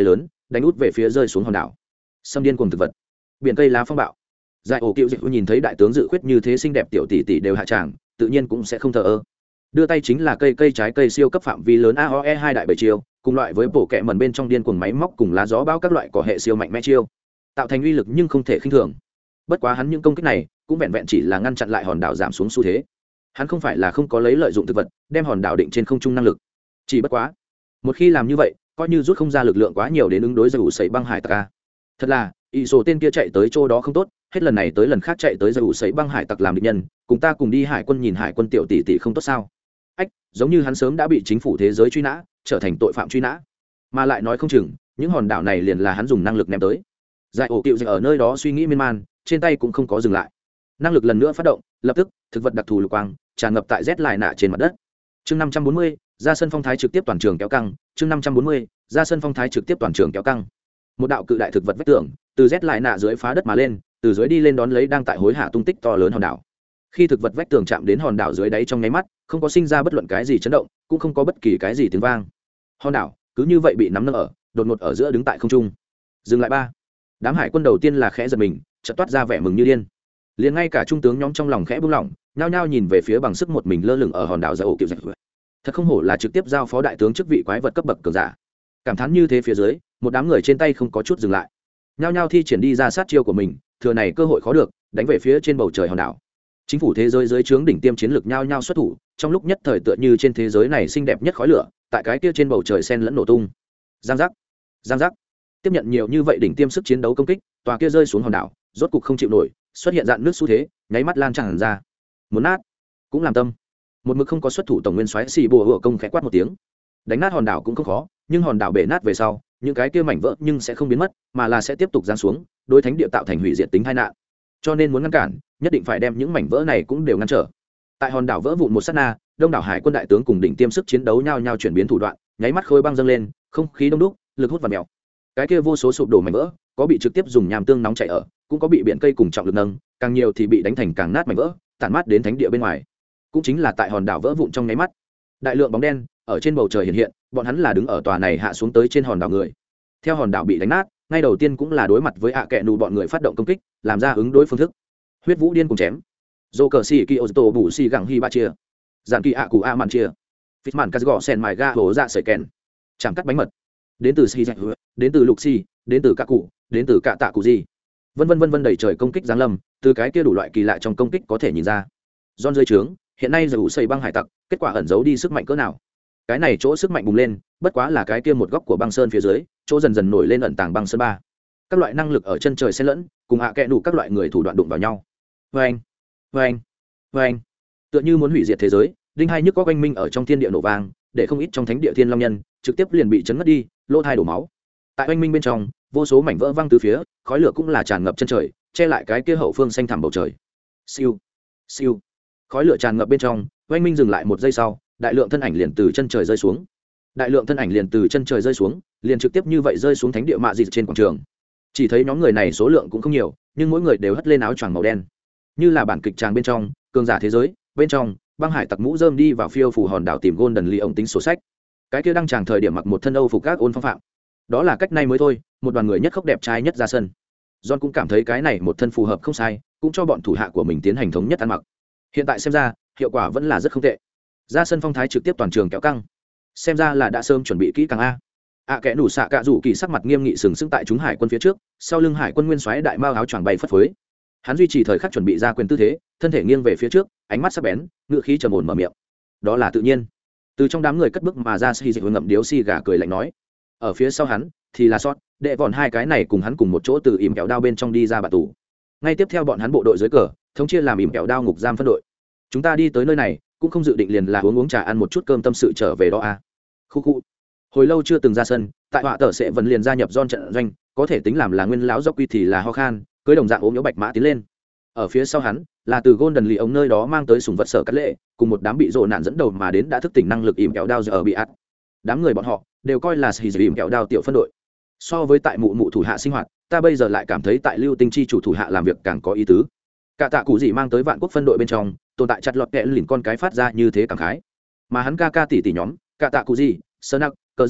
đánh út về phía rơi xuống hòn đảo. Xâm điên cùng thực vật, biển cây lá phong bạo. Giải ổ cựu dịch nhìn thấy đại tướng Dự Khuyết như thế xinh đẹp tiểu tỷ tỷ đều hạ tràng, tự nhiên cũng sẽ không thờ ơ. Đưa tay chính là cây trái cây siêu cấp phạm vi lớn AOE 2 đại bảy chiêu, cùng loại với bộ kệ mẩn bên trong điên cuồng máy móc cùng lá gió bão các loại cỏ hệ siêu mạnh mẽ chiêu, tạo thành uy lực nhưng không thể khinh thường. Bất quá hắn những công kích này cũng vẹn vẹn chỉ là ngăn chặn lại hòn đảo giảm xuống xu thế. Hắn không phải là không có lấy lợi dụng thực vật đem hòn đảo định trên không trung năng lực, chỉ bất quá một khi làm như vậy coi như rút không ra lực lượng quá nhiều đến ứng đối giải ủ sẩy băng hải tặc a. Thật là ý số tên kia chạy tới chỗ đó không tốt, hết lần này tới lần khác chạy tới giải ủ sẩy băng hải tặc làm địch nhân, cùng ta cùng đi hải quân nhìn hải quân tiểu tỷ tỷ không tốt sao? Ách, giống như hắn sớm đã bị chính phủ thế giới truy nã, trở thành tội phạm truy nã, mà lại nói không chừng những hòn đảo này liền là hắn dùng năng lực ném tới. Giải ổ cựu ở nơi đó suy nghĩ miên man, trên tay cũng không có dừng lại, năng lực lần nữa phát động, lập tức thực vật đặc thù lục quang tràn ngập tại rét lại nạ trên mặt đất. Chương 540, ra sân phong thái trực tiếp toàn trường kéo căng. Chương 540, ra sân phong thái trực tiếp toàn trường kéo căng. Một đạo cự đại thực vật vách tường từ rét lại nạ dưới phá đất mà lên, từ dưới đi lên đón lấy đang tại hối hạ tung tích to lớn hòn đảo. Khi thực vật vách tường chạm đến hòn đảo dưới đáy trong nháy mắt, không có sinh ra bất luận cái gì chấn động, cũng không có bất kỳ cái gì tiếng vang. Hòn đảo cứ như vậy bị nắm nâng ở, đột ngột ở giữa đứng tại không trung. Dừng lại ba. Đám hải quân đầu tiên là khẽ giật mình, chợt toát ra vẻ mừng như điên. Liền ngay cả trung tướng nhóm trong lòng khẽ buông lỏng, nhao nhao nhìn về phía bằng sức một mình lơ lửng ở hòn đảo Giải ổ cựu dịch. Thật không hổ là trực tiếp giao phó đại tướng chức vị quái vật cấp bậc cường giả. Cảm thán như thế phía dưới, một đám người trên tay không có chút dừng lại, nhao nhao thi triển đi ra sát chiêu của mình, thừa này cơ hội khó được, đánh về phía trên bầu trời hòn đảo. Chính phủ thế giới dưới trướng đỉnh tiêm chiến lược nhao nhao xuất thủ, trong lúc nhất thời tựa như trên thế giới này xinh đẹp nhất khói lửa, tại cái kia trên bầu trời sen lẫn nổ tung. Giang giác, giang giác. Tiếp nhận nhiều như vậy đỉnh tiêm sức chiến đấu công kích, tòa kia rơi xuống hòn đảo, rốt cục không chịu nổi, xuất hiện dạn nước xu thế, nháy mắt lan tràn ra. Muốn nát, cũng làm tâm. Một mực không có xuất thủ tổng nguyên soái xì bùa hựa công khẽ quát một tiếng. Đánh nát hòn đảo cũng không khó, nhưng hòn đảo bể nát về sau, những cái kia mảnh vỡ nhưng sẽ không biến mất, mà là sẽ tiếp tục giáng xuống, đối thánh địa tạo thành hủy diệt tính tai nạn. Cho nên muốn ngăn cản, nhất định phải đem những mảnh vỡ này cũng đều ngăn trở. Tại hòn đảo vỡ vụn một sát na, đông đảo hải quân đại tướng cùng đỉnh tiêm sức chiến đấu nhau nhau chuyển biến thủ đoạn, nháy mắt khối băng dâng lên, không khí đông đúc, lực hút và mèo. Cái kia vô số sụp đổ mảnh vỡ, có bị trực tiếp dùng nham tương nóng chảy ở, cũng có bị biển cây cùng trọng lực nâng, càng nhiều thì bị đánh thành càng nát mảnh vỡ, tản mát đến thánh địa bên ngoài. Cũng chính là tại hòn đảo vỡ vụn trong nháy mắt, đại lượng bóng đen ở trên bầu trời hiện hiện, bọn hắn là đứng ở tòa này hạ xuống tới trên hòn đảo người. Theo hòn đảo bị đánh nát, ngay đầu tiên cũng là đối mặt với kẹ nù bọn người phát động công kích, làm ra ứng đối phương thức. Huyết vũ điên cùng chém, dô cờ xì kỳ ô tô bù xì gẳng hi ba chia, giàn kỳ cụ a màn chia, phít màn cắt gõ sen mài ga hổ dạ sợi kèn, chạm cắt bánh mật, đến từ xì dạch, đến từ lục xì, đến từ các cụ, đến từ cạ tạ cụ gì, vân vân đầy trời công kích giáng lâm, từ cái kia đủ loại kỳ lạ trong công kích có thể nhìn ra. Giòn dưới trướng, hiện nay dù xây băng hải tặc, kết quả ẩn giấu đi sức mạnh cỡ nào? Cái này chỗ sức mạnh bùng lên, bất quá là cái kia một góc của băng sơn phía dưới, chỗ dần dần nổi lên ẩn tàng băng sơn ba. Các loại năng lực ở chân trời xen lẫn, cùng kẹ đủ các loại người thủ đoạn đụng vào nhau. Vâng, vâng, vâng, tựa như muốn hủy diệt thế giới, đinh hai nhức có quanh minh ở trong thiên địa nổ vang, để không ít trong thánh địa thiên long nhân trực tiếp liền bị chấn ngất đi, lỗ thai đổ máu. Tại quanh minh bên trong, vô số mảnh vỡ văng từ phía, khói lửa cũng là tràn ngập chân trời, che lại cái kia hậu phương xanh thẳm bầu trời. Siêu, siêu, khói lửa tràn ngập bên trong, quanh minh dừng lại một giây sau, đại lượng thân ảnh liền từ chân trời rơi xuống. Đại lượng thân ảnh liền từ chân trời rơi xuống, liền trực tiếp như vậy rơi xuống thánh địa mạ dịt trên quảng trường. Chỉ thấy nhóm người này số lượng cũng không nhiều, nhưng mỗi người đều hất lên áo choàng màu đen, như là bản kịch tràng bên trong cường giả thế giới bên trong, băng hải tặc mũ rơm đi vào phiêu phủ hòn đảo tìm Golden Lee ổng tính sổ sách. Cái kia đang tràng thời điểm mặc một thân âu phục các ôn phong phạm, đó là cách nay mới thôi, một đoàn người nhất khốc đẹp trai nhất ra sân. John cũng cảm thấy cái này một thân phù hợp không sai, cũng cho bọn thủ hạ của mình tiến hành thống nhất ăn mặc. Hiện tại xem ra hiệu quả vẫn là rất không tệ, ra sân phong thái trực tiếp toàn trường kéo căng, xem ra là đã sớm chuẩn bị kỹ càng kẻ nủ xạ cạ rủ kỳ sắc mặt nghiêm nghị sừng sững tại chúng hải quân phía trước, sau lưng hải quân nguyên soái đại mao áo choàng bay phất phới. Hắn duy trì thời khắc chuẩn bị ra quyền tư thế, thân thể nghiêng về phía trước, ánh mắt sắc bén, ngựa khí trầm ổn mở miệng. Đó là tự nhiên. Từ trong đám người cất bước mà ra xì dịch ngậm điếu xì gà cười lạnh nói. Ở phía sau hắn thì là sót, đệ vòn hai cái này cùng hắn cùng một chỗ từ ỉm kẹo đao bên trong đi ra bà tù. Ngay tiếp theo bọn hắn bộ đội dưới cờ, thống chia làm ỉm kẹo đao ngục giam phân đội. Chúng ta đi tới nơi này, cũng không dự định liền là uống trà ăn một chút cơm tâm sự trở về đó Khu khu. Hồi lâu chưa từng ra sân, tại họa tờ sẽ vẫn liền gia nhập John trận doanh, có thể tính làm là nguyên lão dốc quy thì là ho khan, cưới đồng dạng ốm yếu bạch mã tiến lên. Ở phía sau hắn là từ Golden Lee ống nơi đó mang tới sủng vật sở cắt lệ, cùng một đám bị rộ nạn dẫn đầu mà đến đã thức tỉnh năng lực ỉm kẹo đao giờ ở bị ạt. Đám người bọn họ đều coi là xì ỉm kẹo đao tiểu phân đội. So với tại mụ mụ thủ hạ sinh hoạt, ta bây giờ lại cảm thấy tại lưu tinh chi chủ thủ hạ làm việc càng có ý tứ. Cả tạ cụ gì mang tới vạn quốc phân đội bên trong, tồn tại chặt lọt kẽ lìn con cái phát ra như thế cảm khái. Mà hắn ca ca tỷ tỷ nhóm, cả tạ cụ gì, sơn nặc, cờ giặc cờ,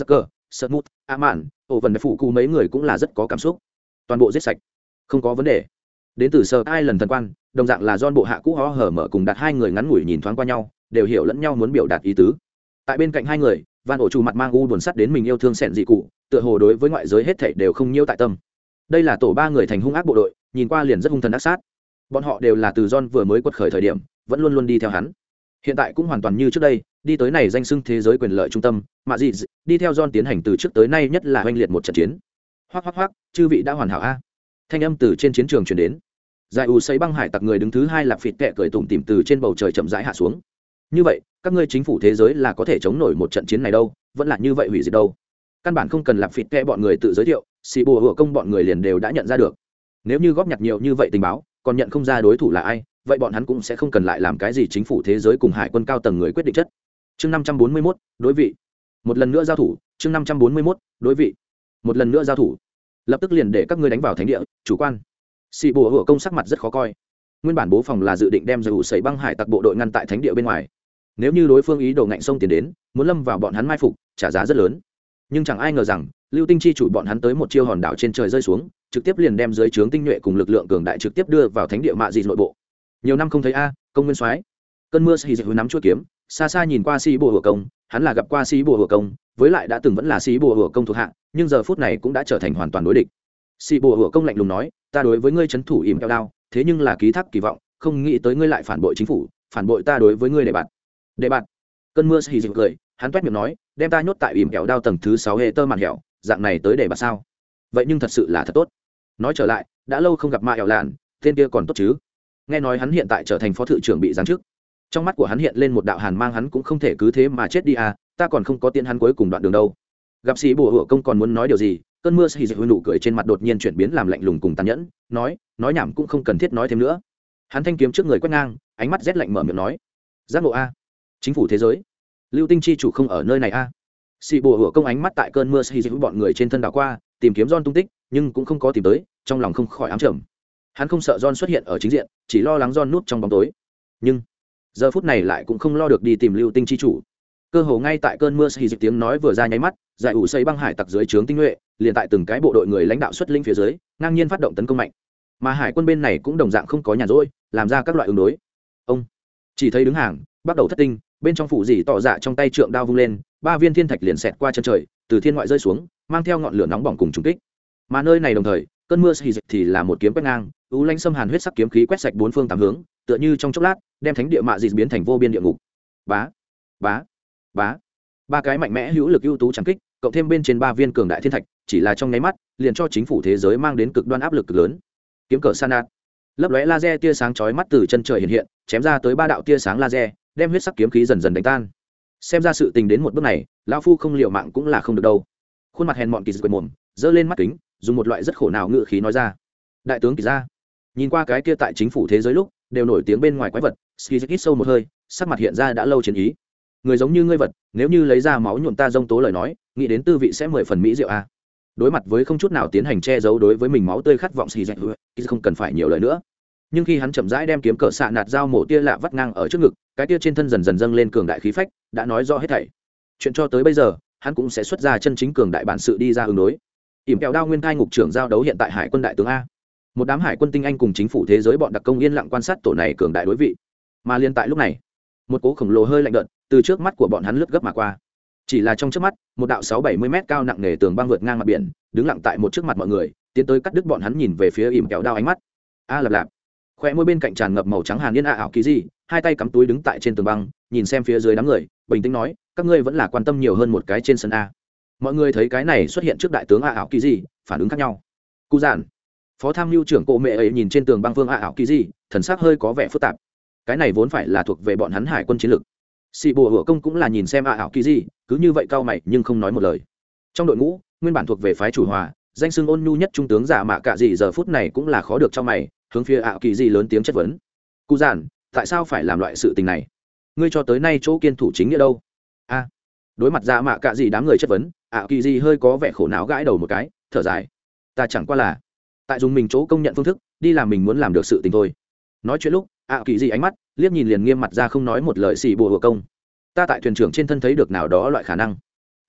sợ mút a mạn ổ vần phụ cụ mấy người cũng là rất có cảm xúc. Toàn bộ giết sạch không có vấn đề. Đến từ Sơ Ai lần thần quan đồng dạng là John bộ hạ cũ ho hở mở cùng đặt hai người ngắn ngủi nhìn thoáng qua nhau, đều hiểu lẫn nhau muốn biểu đạt ý tứ. Tại bên cạnh hai người, Van ổ chủ mặt mang u buồn sắt đến mình yêu thương sẹn dị cụ, tựa hồ đối với ngoại giới hết thảy đều không nhiêu tại tâm. Đây là tổ ba người thành hung ác bộ đội, nhìn qua liền rất hung thần ác sát. Bọn họ đều là từ John vừa mới quật khởi thời điểm vẫn luôn luôn đi theo hắn, hiện tại cũng hoàn toàn như trước đây đi tới này danh xưng thế giới quyền lợi trung tâm mà gì đi theo John tiến hành từ trước tới nay nhất là oanh liệt một trận chiến. Hoắc chư vị đã hoàn hảo a. Thanh âm từ trên chiến trường truyền đến. Giải ủ xây băng hải tặc người đứng thứ hai lạp phịt kẹ cười tủm tỉm từ trên bầu trời chậm rãi hạ xuống. Như vậy các ngươi chính phủ thế giới là có thể chống nổi một trận chiến này đâu, vẫn là như vậy hủy diệt đâu. Căn bản không cần lạp phịt kẹ bọn người tự giới thiệu, xì bùa hựa công bọn người liền đều đã nhận ra được. Nếu như góp nhặt nhiều như vậy tình báo còn nhận không ra đối thủ là ai, vậy bọn hắn cũng sẽ không cần lại làm cái gì chính phủ thế giới cùng hải quân cao tầng người quyết định chất. Chương 541, đối vị. Một lần nữa giao thủ. Chương 541, đối vị. Một lần nữa giao thủ. Lập tức liền để các ngươi đánh vào thánh địa, chủ quan. Sĩ bùa hựa công sắc mặt rất khó coi. Nguyên bản bố phòng là dự định đem dầu sấy băng hải tặc bộ đội ngăn tại thánh địa bên ngoài. Nếu như đối phương ý đồ ngạnh sông tiến đến, muốn lâm vào bọn hắn mai phục, trả giá rất lớn. Nhưng chẳng ai ngờ rằng, Lưu Tinh chi chủ bọn hắn tới một chiêu hòn đảo trên trời rơi xuống, trực tiếp liền đem dưới trướng tinh nhuệ cùng lực lượng cường đại trực tiếp đưa vào thánh địa mạ dị nội bộ. Nhiều năm không thấy a, công nguyên soái. Cơn mưa xì dịch nắm chuôi kiếm, xa xa nhìn qua sĩ bùa hựa công, hắn là gặp qua sĩ bùa hựa công, với lại đã từng vẫn là sĩ bùa hựa công thuộc hạ, nhưng giờ phút này cũng đã trở thành hoàn toàn đối địch. Sĩ bùa hựa công lạnh lùng nói, ta đối với ngươi trấn thủ ỉm keo đao, thế nhưng là ký thác kỳ vọng, không nghĩ tới ngươi lại phản bội chính phủ, phản bội ta đối với ngươi để bạn. Để bạn. Cơn mưa xì dịch cười, hắn toét miệng nói, đem ta nhốt tại ỉm keo đao tầng thứ 6 hệ tơ màn hẻo, dạng này tới để bạn sao? Vậy nhưng thật sự là thật tốt. Nói trở lại, đã lâu không gặp mạ ẻo lạn, tên kia còn tốt chứ? Nghe nói hắn hiện tại trở thành phó thự trưởng bị giáng chức, trong mắt của hắn hiện lên một đạo hàn mang, hắn cũng không thể cứ thế mà chết đi à, ta còn không có tiện hắn cuối cùng đoạn đường đâu. Gặp sĩ bùa hựa công còn muốn nói điều gì, cơn mưa xì dịch nụ cười trên mặt đột nhiên chuyển biến làm lạnh lùng cùng tàn nhẫn, nói nhảm cũng không cần thiết nói thêm nữa. Hắn thanh kiếm trước người quét ngang, ánh mắt rét lạnh mở miệng nói, giác ngộ a, chính phủ thế giới, Lưu Tinh chi chủ không ở nơi này a. Sĩ bùa hựa công ánh mắt tại cơn mưa xì dịch bọn người trên thân đảo qua, tìm kiếm John tung tích, nhưng cũng không có tìm tới, trong lòng không khỏi ám trầm. Hắn không sợ John xuất hiện ở chính diện, chỉ lo lắng John núp trong bóng tối. Nhưng giờ phút này lại cũng không lo được đi tìm Lưu Tinh chi chủ. Cơ hồ ngay tại cơn mưa xì dịch tiếng nói vừa ra nháy mắt, giải ủ xây băng hải tặc dưới trướng tinh nhuệ, liền tại từng cái bộ đội người lãnh đạo xuất lĩnh phía dưới, ngang nhiên phát động tấn công mạnh. Mà hải quân bên này cũng đồng dạng không có nhàn rỗi, làm ra các loại ứng đối. Ông chỉ thấy đứng hàng, bắt đầu thất tinh, bên trong phủ dì tỏ dạ trong tay trượng đao vung lên, 3 viên thiên thạch liền xẹt qua chân trời, từ thiên ngoại rơi xuống, mang theo ngọn lửa nóng bỏng cùng trùng kích. Mà nơi này đồng thời, cơn mưa xì dịch thì là một kiếm quét ngang, u lãnh xâm hàn huyết sắc kiếm khí quét sạch bốn phương tám hướng, tựa như trong chốc lát đem thánh địa mạ dị biến thành vô biên địa ngục. Bá, bá, bá. 3 cái mạnh mẽ hữu lực ưu tú chẳng kích, cộng thêm bên trên 3 viên cường đại thiên thạch, chỉ là trong nháy mắt, liền cho chính phủ thế giới mang đến cực đoan áp lực cực lớn. Kiếm cờ san nạt, lấp lóe laser tia sáng chói mắt từ chân trời hiện hiện, chém ra tới 3 đạo tia sáng laser, đem huyết sắc kiếm khí dần dần đánh tan. Xem ra sự tình đến một bước này, lão phu không liều mạng cũng là không được đâu. Khuôn mặt hèn mọn kỳ dị quệt mồm, giơ lên mắt kính, dùng một loại rất khổ não ngữ khí nói ra, đại tướng kỳ ra. Nhìn qua cái kia tại chính phủ thế giới lúc đều nổi tiếng bên ngoài quái vật, Skiz hít sâu một hơi, sắc mặt hiện ra đã lâu chiến ý. Người giống như ngươi vật, nếu như lấy ra máu nhuộm ta dông tố lời nói, nghĩ đến tư vị sẽ 10 phần mỹ diệu a. Đối mặt với không chút nào tiến hành che giấu đối với mình máu tươi khát vọng Skiz, không cần phải nhiều lời nữa. Nhưng khi hắn chậm rãi đem kiếm cờ xạ nạt dao mổ tia lạ vắt ngang ở trước ngực, cái tia trên thân dần dần dâng lên cường đại khí phách, đã nói rõ hết thảy. Chuyện cho tới bây giờ, hắn cũng sẽ xuất ra chân chính cường đại bản sự đi ra ứng đối. Ỉm kẹo đao nguyên thai ngục trưởng giao đấu hiện tại hải quân đại tướng a. Một đám hải quân tinh anh cùng chính phủ thế giới bọn đặc công yên lặng quan sát tổ này cường đại đối vị. Mà liên tại lúc này, một cỗ khổng lồ hơi lạnh đợt từ trước mắt của bọn hắn lướt gấp mà qua. Chỉ là trong trước mắt, một đạo 6-70 mét cao nặng nề tường băng vượt ngang mặt biển, đứng lặng tại một trước mặt mọi người, tiến tới cắt đứt bọn hắn nhìn về phía ỉm kẹo đao ánh mắt. A lạp lạp. Khoe môi bên cạnh tràn ngập màu trắng hàn yên ảo kỳ gì, hai tay cắm túi đứng tại trên tường băng, nhìn xem phía dưới đám người, bình tĩnh nói, các ngươi vẫn là quan tâm nhiều hơn một cái trên sân a. Mọi người thấy cái này xuất hiện trước đại tướng ảo kỳ gì, phản ứng khác nhau. Cụ giản, phó tham mưu trưởng cộ mẹ ấy nhìn trên tường băng vương ảo kỳ gì, thần sắc hơi có vẻ phức tạp. Cái này vốn phải là thuộc về bọn hắn hải quân chiến lược. Sĩ bùa hựa công cũng là nhìn xem ảo kỳ gì, cứ như vậy cau mày nhưng không nói một lời. Trong đội ngũ, nguyên bản thuộc về phái chủ hòa, danh xưng ôn nhu nhất trung tướng giả mạ cả gì giờ phút này cũng là khó được trong mày, hướng phía ảo kỳ gì lớn tiếng chất vấn. Cụ giản, tại sao phải làm loại sự tình này? Ngươi cho tới nay chỗ kiên thủ chính nghĩa đâu? A. Đối mặt giả mạ cả gì đám người chất vấn, ảo kỳ gì hơi có vẻ khổ não gãi đầu một cái, thở dài. Ta chẳng qua là tại dùng mình chỗ công nhận phương thức đi làm mình muốn làm được sự tình thôi. Nói chuyện lúc ảo kỳ gì ánh mắt liếc nhìn liền nghiêm mặt ra không nói một lời. Xì bùa hựa công, ta tại thuyền trưởng trên thân thấy được nào đó loại khả năng, chí ít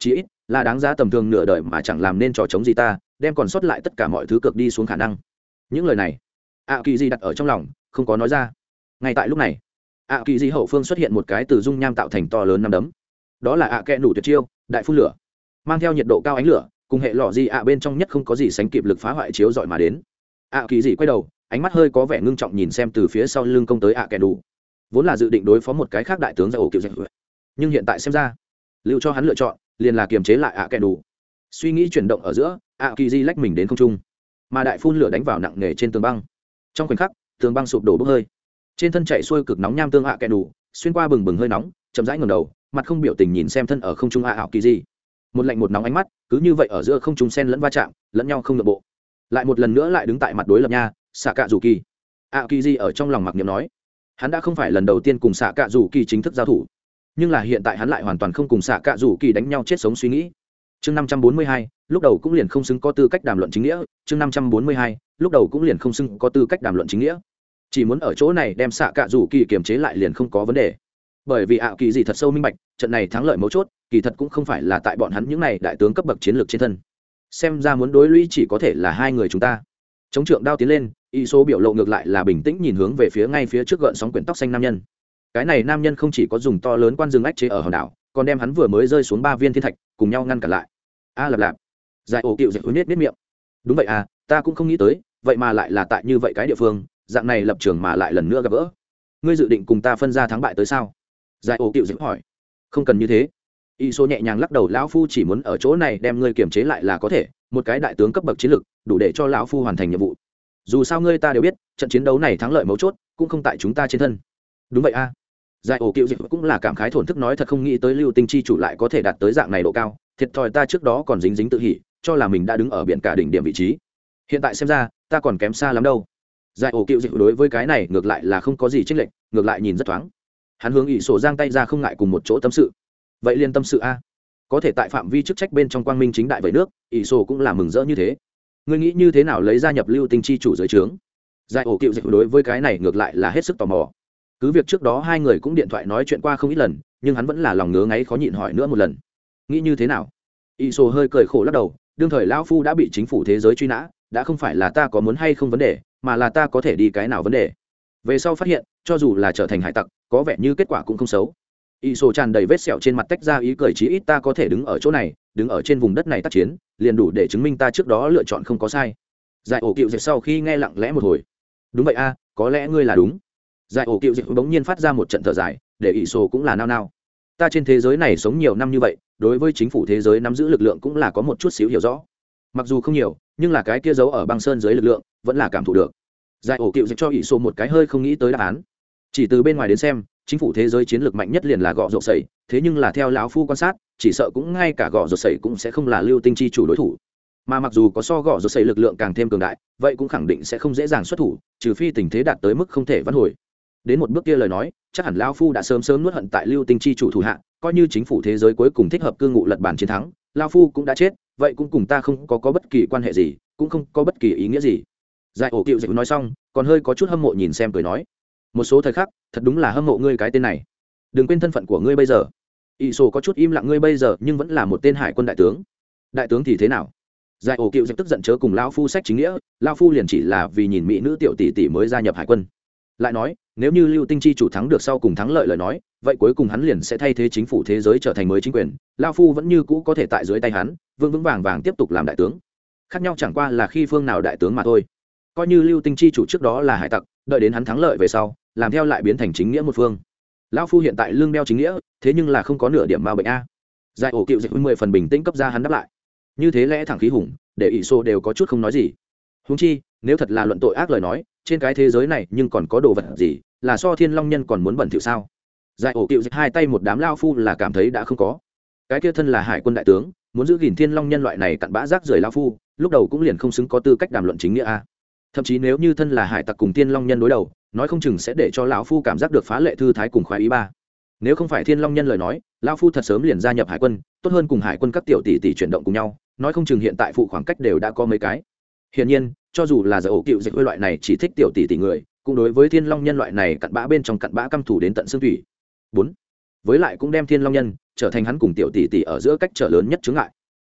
là đáng giá tầm thường nửa đời mà chẳng làm nên trò chống gì ta, đem còn sót lại tất cả mọi thứ cược đi xuống khả năng. Những lời này ạ kỳ di đặt ở trong lòng, không có nói ra. Ngay tại lúc này, ạ kỳ di hậu phương xuất hiện một cái từ dung nham tạo thành to lớn nắm đấm. Đó là ạ kẽ nủ tuyệt chiêu đại phun lửa, mang theo nhiệt độ cao ánh lửa, cùng hệ lọ gì ạ bên trong nhất không có gì sánh kịp lực phá hoại chiếu dọi mà đến. ạ kỳ di quay đầu, ánh mắt hơi có vẻ ngưng trọng nhìn xem từ phía sau lưng công tới ạ kẽ nủ. Vốn là dự định đối phó một cái khác đại tướng ra ổ kiểu dạy, nhưng hiện tại xem ra lưu cho hắn lựa chọn liền là kiềm chế lại ạ kẽ nủ. Suy nghĩ chuyển động ở giữa, ạ kỳ di lách mình đến không trung, mà đại phun lửa đánh vào nặng nề trên tường băng. Trong khoảnh khắc, tường băng sụp đổ bốc hơi, trên thân chạy xuôi cực nóng nham tương ạ kẽ nủ xuyên qua bừng bừng hơi nóng, chậm rãi ngẩng đầu, mặt không biểu tình nhìn xem thân ở không trung ạ kỳ di. Một lạnh một nóng ánh mắt cứ như vậy ở giữa không trung xen lẫn va chạm, lẫn nhau không nhượng bộ. Lại một lần nữa lại đứng tại mặt đối lập nha, xạ cạ rủ kỳ. ạ kỳ di ở trong lòng mặc niệm nói, hắn đã không phải lần đầu tiên cùng xạ cạ rủ kỳ chính thức giao thủ, nhưng là hiện tại hắn lại hoàn toàn không cùng xạ cạ rủ kỳ đánh nhau chết sống suy nghĩ. Chương 542, lúc đầu cũng liền không xứng có tư cách đàm luận chính nghĩa. Chương 542, lúc đầu cũng liền không xứng có tư cách đàm luận chính nghĩa. Chỉ muốn ở chỗ này đem xạ cạ rủ kỳ kiềm chế lại liền không có vấn đề. Bởi vì ạ kỳ gì thật sâu minh bạch, trận này thắng lợi mấu chốt, kỳ thật cũng không phải là tại bọn hắn những này đại tướng cấp bậc chiến lược trên thân. Xem ra muốn đối lũy chỉ có thể là hai người chúng ta. Chống trượng đao tiến lên, y số biểu lộ ngược lại là bình tĩnh nhìn hướng về phía ngay phía trước gợn sóng quyển tóc xanh nam nhân. Cái này nam nhân không chỉ có dùng to lớn quan rừng ách chế ở hòn đảo, còn đem hắn vừa mới rơi xuống 3 viên thiên thạch cùng nhau ngăn cản lại. A lạp lạp, giải ổ cựu dạy nết miệng. Đúng vậy à, ta cũng không nghĩ tới, vậy mà lại là tại như vậy cái địa phương, dạng này lập trường mà lại lần nữa gặp gỡ. Ngươi dự định cùng ta phân ra thắng bại tới sao? Giải ổ cựu dạy hỏi. Không cần như thế. Y số nhẹ nhàng lắc đầu, lão phu chỉ muốn ở chỗ này đem ngươi kiềm chế lại là có thể, một cái đại tướng cấp bậc chiến lược đủ để cho lão phu hoàn thành nhiệm vụ. Dù sao ngươi ta đều biết, trận chiến đấu này thắng lợi mấu chốt cũng không tại chúng ta trên thân. Đúng vậy a. Giải ổ cựu dịch cũng là cảm khái thổn thức nói, thật không nghĩ tới lưu tinh chi chủ lại có thể đạt tới dạng này độ cao, thiệt thòi ta trước đó còn dính dính tự hỉ, cho là mình đã đứng ở biển cả đỉnh điểm vị trí, hiện tại xem ra ta còn kém xa lắm đâu. Giải ổ cựu dịch đối với cái này ngược lại là không có gì chênh lệch, ngược lại nhìn rất thoáng. Hắn hướng ỷ sổ giang tay ra không ngại cùng một chỗ tâm sự. Vậy liên tâm sự a, có thể tại phạm vi chức trách bên trong quang minh chính đại vậy nước, ỷ sổ cũng là mừng rỡ như thế. Ngươi nghĩ như thế nào lấy gia nhập lưu tinh chi chủ dưới trướng? Giải ổ cựu dịch đối với cái này ngược lại là hết sức tò mò. Cứ việc trước đó hai người cũng điện thoại nói chuyện qua không ít lần, nhưng hắn vẫn là lòng ngứa ngáy khó nhịn hỏi nữa một lần. Nghĩ như thế nào? Iso hơi cười khổ lắc đầu, đương thời lão phu đã bị chính phủ thế giới truy nã, đã không phải là ta có muốn hay không vấn đề, mà là ta có thể đi cái nào vấn đề. Về sau phát hiện, cho dù là trở thành hải tặc, có vẻ như kết quả cũng không xấu. Iso tràn đầy vết sẹo trên mặt tách ra ý cười, chí ít ta có thể đứng ở chỗ này, đứng ở trên vùng đất này tác chiến, liền đủ để chứng minh ta trước đó lựa chọn không có sai. Giải ổ cựu dịch sau khi nghe lặng lẽ một hồi. Đúng vậy a, có lẽ ngươi là đúng. Giải ổ cựu dịch bỗng nhiên phát ra một trận thở dài, để ỷ sổ cũng là nao nao. Ta trên thế giới này sống nhiều năm như vậy, đối với chính phủ thế giới nắm giữ lực lượng cũng là có một chút xíu hiểu rõ. Mặc dù không nhiều, nhưng là cái kia giấu ở băng sơn dưới lực lượng vẫn là cảm thụ được. Giải ổ cựu dịch cho ỷ sổ một cái hơi không nghĩ tới đáp án. Chỉ từ bên ngoài đến xem, chính phủ thế giới chiến lược mạnh nhất liền là gọ rột sẩy, thế nhưng là theo lão phu quan sát, chỉ sợ cũng ngay cả gọ rột sẩy cũng sẽ không là lưu tinh chi chủ đối thủ. Mà mặc dù có so gọ rột sẩy lực lượng càng thêm cường đại, vậy cũng khẳng định sẽ không dễ dàng xuất thủ, trừ phi tình thế đạt tới mức không thể vãn hồi. Đến một bước kia lời nói, chắc hẳn lão phu đã sớm nuốt hận tại lưu tinh chi chủ thủ hạ, coi như chính phủ thế giới cuối cùng thích hợp cư ngụ lật bản chiến thắng, lão phu cũng đã chết, vậy cũng cùng ta không có bất kỳ quan hệ gì, cũng không có bất kỳ ý nghĩa gì. Giải ổ cựu dịch nói xong, còn hơi có chút hâm mộ nhìn xem cười nói, một số thời khắc thật đúng là hâm mộ ngươi cái tên này. Đừng quên thân phận của ngươi bây giờ. Y sổ có chút im lặng, ngươi bây giờ nhưng vẫn là một tên hải quân đại tướng. Đại tướng thì thế nào? Giải ổ cựu dịch tức giận, chớ cùng lão phu sách chính nghĩa, lão phu liền chỉ là vì nhìn mỹ nữ tiểu tỷ tỷ mới gia nhập hải quân. Lại nói, nếu như lưu tinh chi chủ thắng được sau cùng thắng lợi lời nói, vậy cuối cùng hắn liền sẽ thay thế chính phủ thế giới trở thành mới chính quyền, lão phu vẫn như cũ có thể tại dưới tay hắn vững vững vàng vàng tiếp tục làm đại tướng. Khác nhau chẳng qua là khi phương nào đại tướng mà thôi. Coi như lưu tinh chi chủ trước đó là hải tặc, đợi đến hắn thắng lợi về sau, làm theo lại biến thành chính nghĩa một phương. Lão phu hiện tại lương đeo chính nghĩa, thế nhưng là không có nửa điểm ma bệnh a. Giải ổ cựu dịch 10 phần bình tĩnh cấp ra hắn đáp lại. Như thế lẽ thẳng khí hùng, để ỷ sô đều có chút không nói gì. Huống chi, nếu thật là luận tội ác lời nói, trên cái thế giới này nhưng còn có đồ vật gì là so thiên long nhân còn muốn bẩn thỉu sao? Giải ổ cựu dịch hai tay một đám lao phu là cảm thấy đã không có. Cái kia thân là hải quân đại tướng, muốn giữ gìn thiên long nhân loại này cặn bã rác rưởi lao phu, lúc đầu cũng liền không xứng có tư cách đàm luận chính nghĩa a. Thậm chí nếu như thân là hải tặc cùng thiên long nhân đối đầu, nói không chừng sẽ để cho lão phu cảm giác được phá lệ thư thái cùng khoái ý ba. Nếu không phải thiên long nhân lời nói, lão phu thật sớm liền gia nhập hải quân, tốt hơn cùng hải quân các tiểu tỷ tỷ chuyển động cùng nhau, nói không chừng hiện tại phụ khoảng cách đều đã có mấy cái. Hiển nhiên, cho dù là Giải ổ cựu dịch loại này chỉ thích tiểu tỷ tỷ người, cũng đối với thiên long nhân loại này cặn bã bên trong cặn bã căm thù đến tận xương thủy. 4. Với lại cũng đem thiên long nhân trở thành hắn cùng tiểu tỷ tỷ ở giữa cách trở lớn nhất chướng ngại.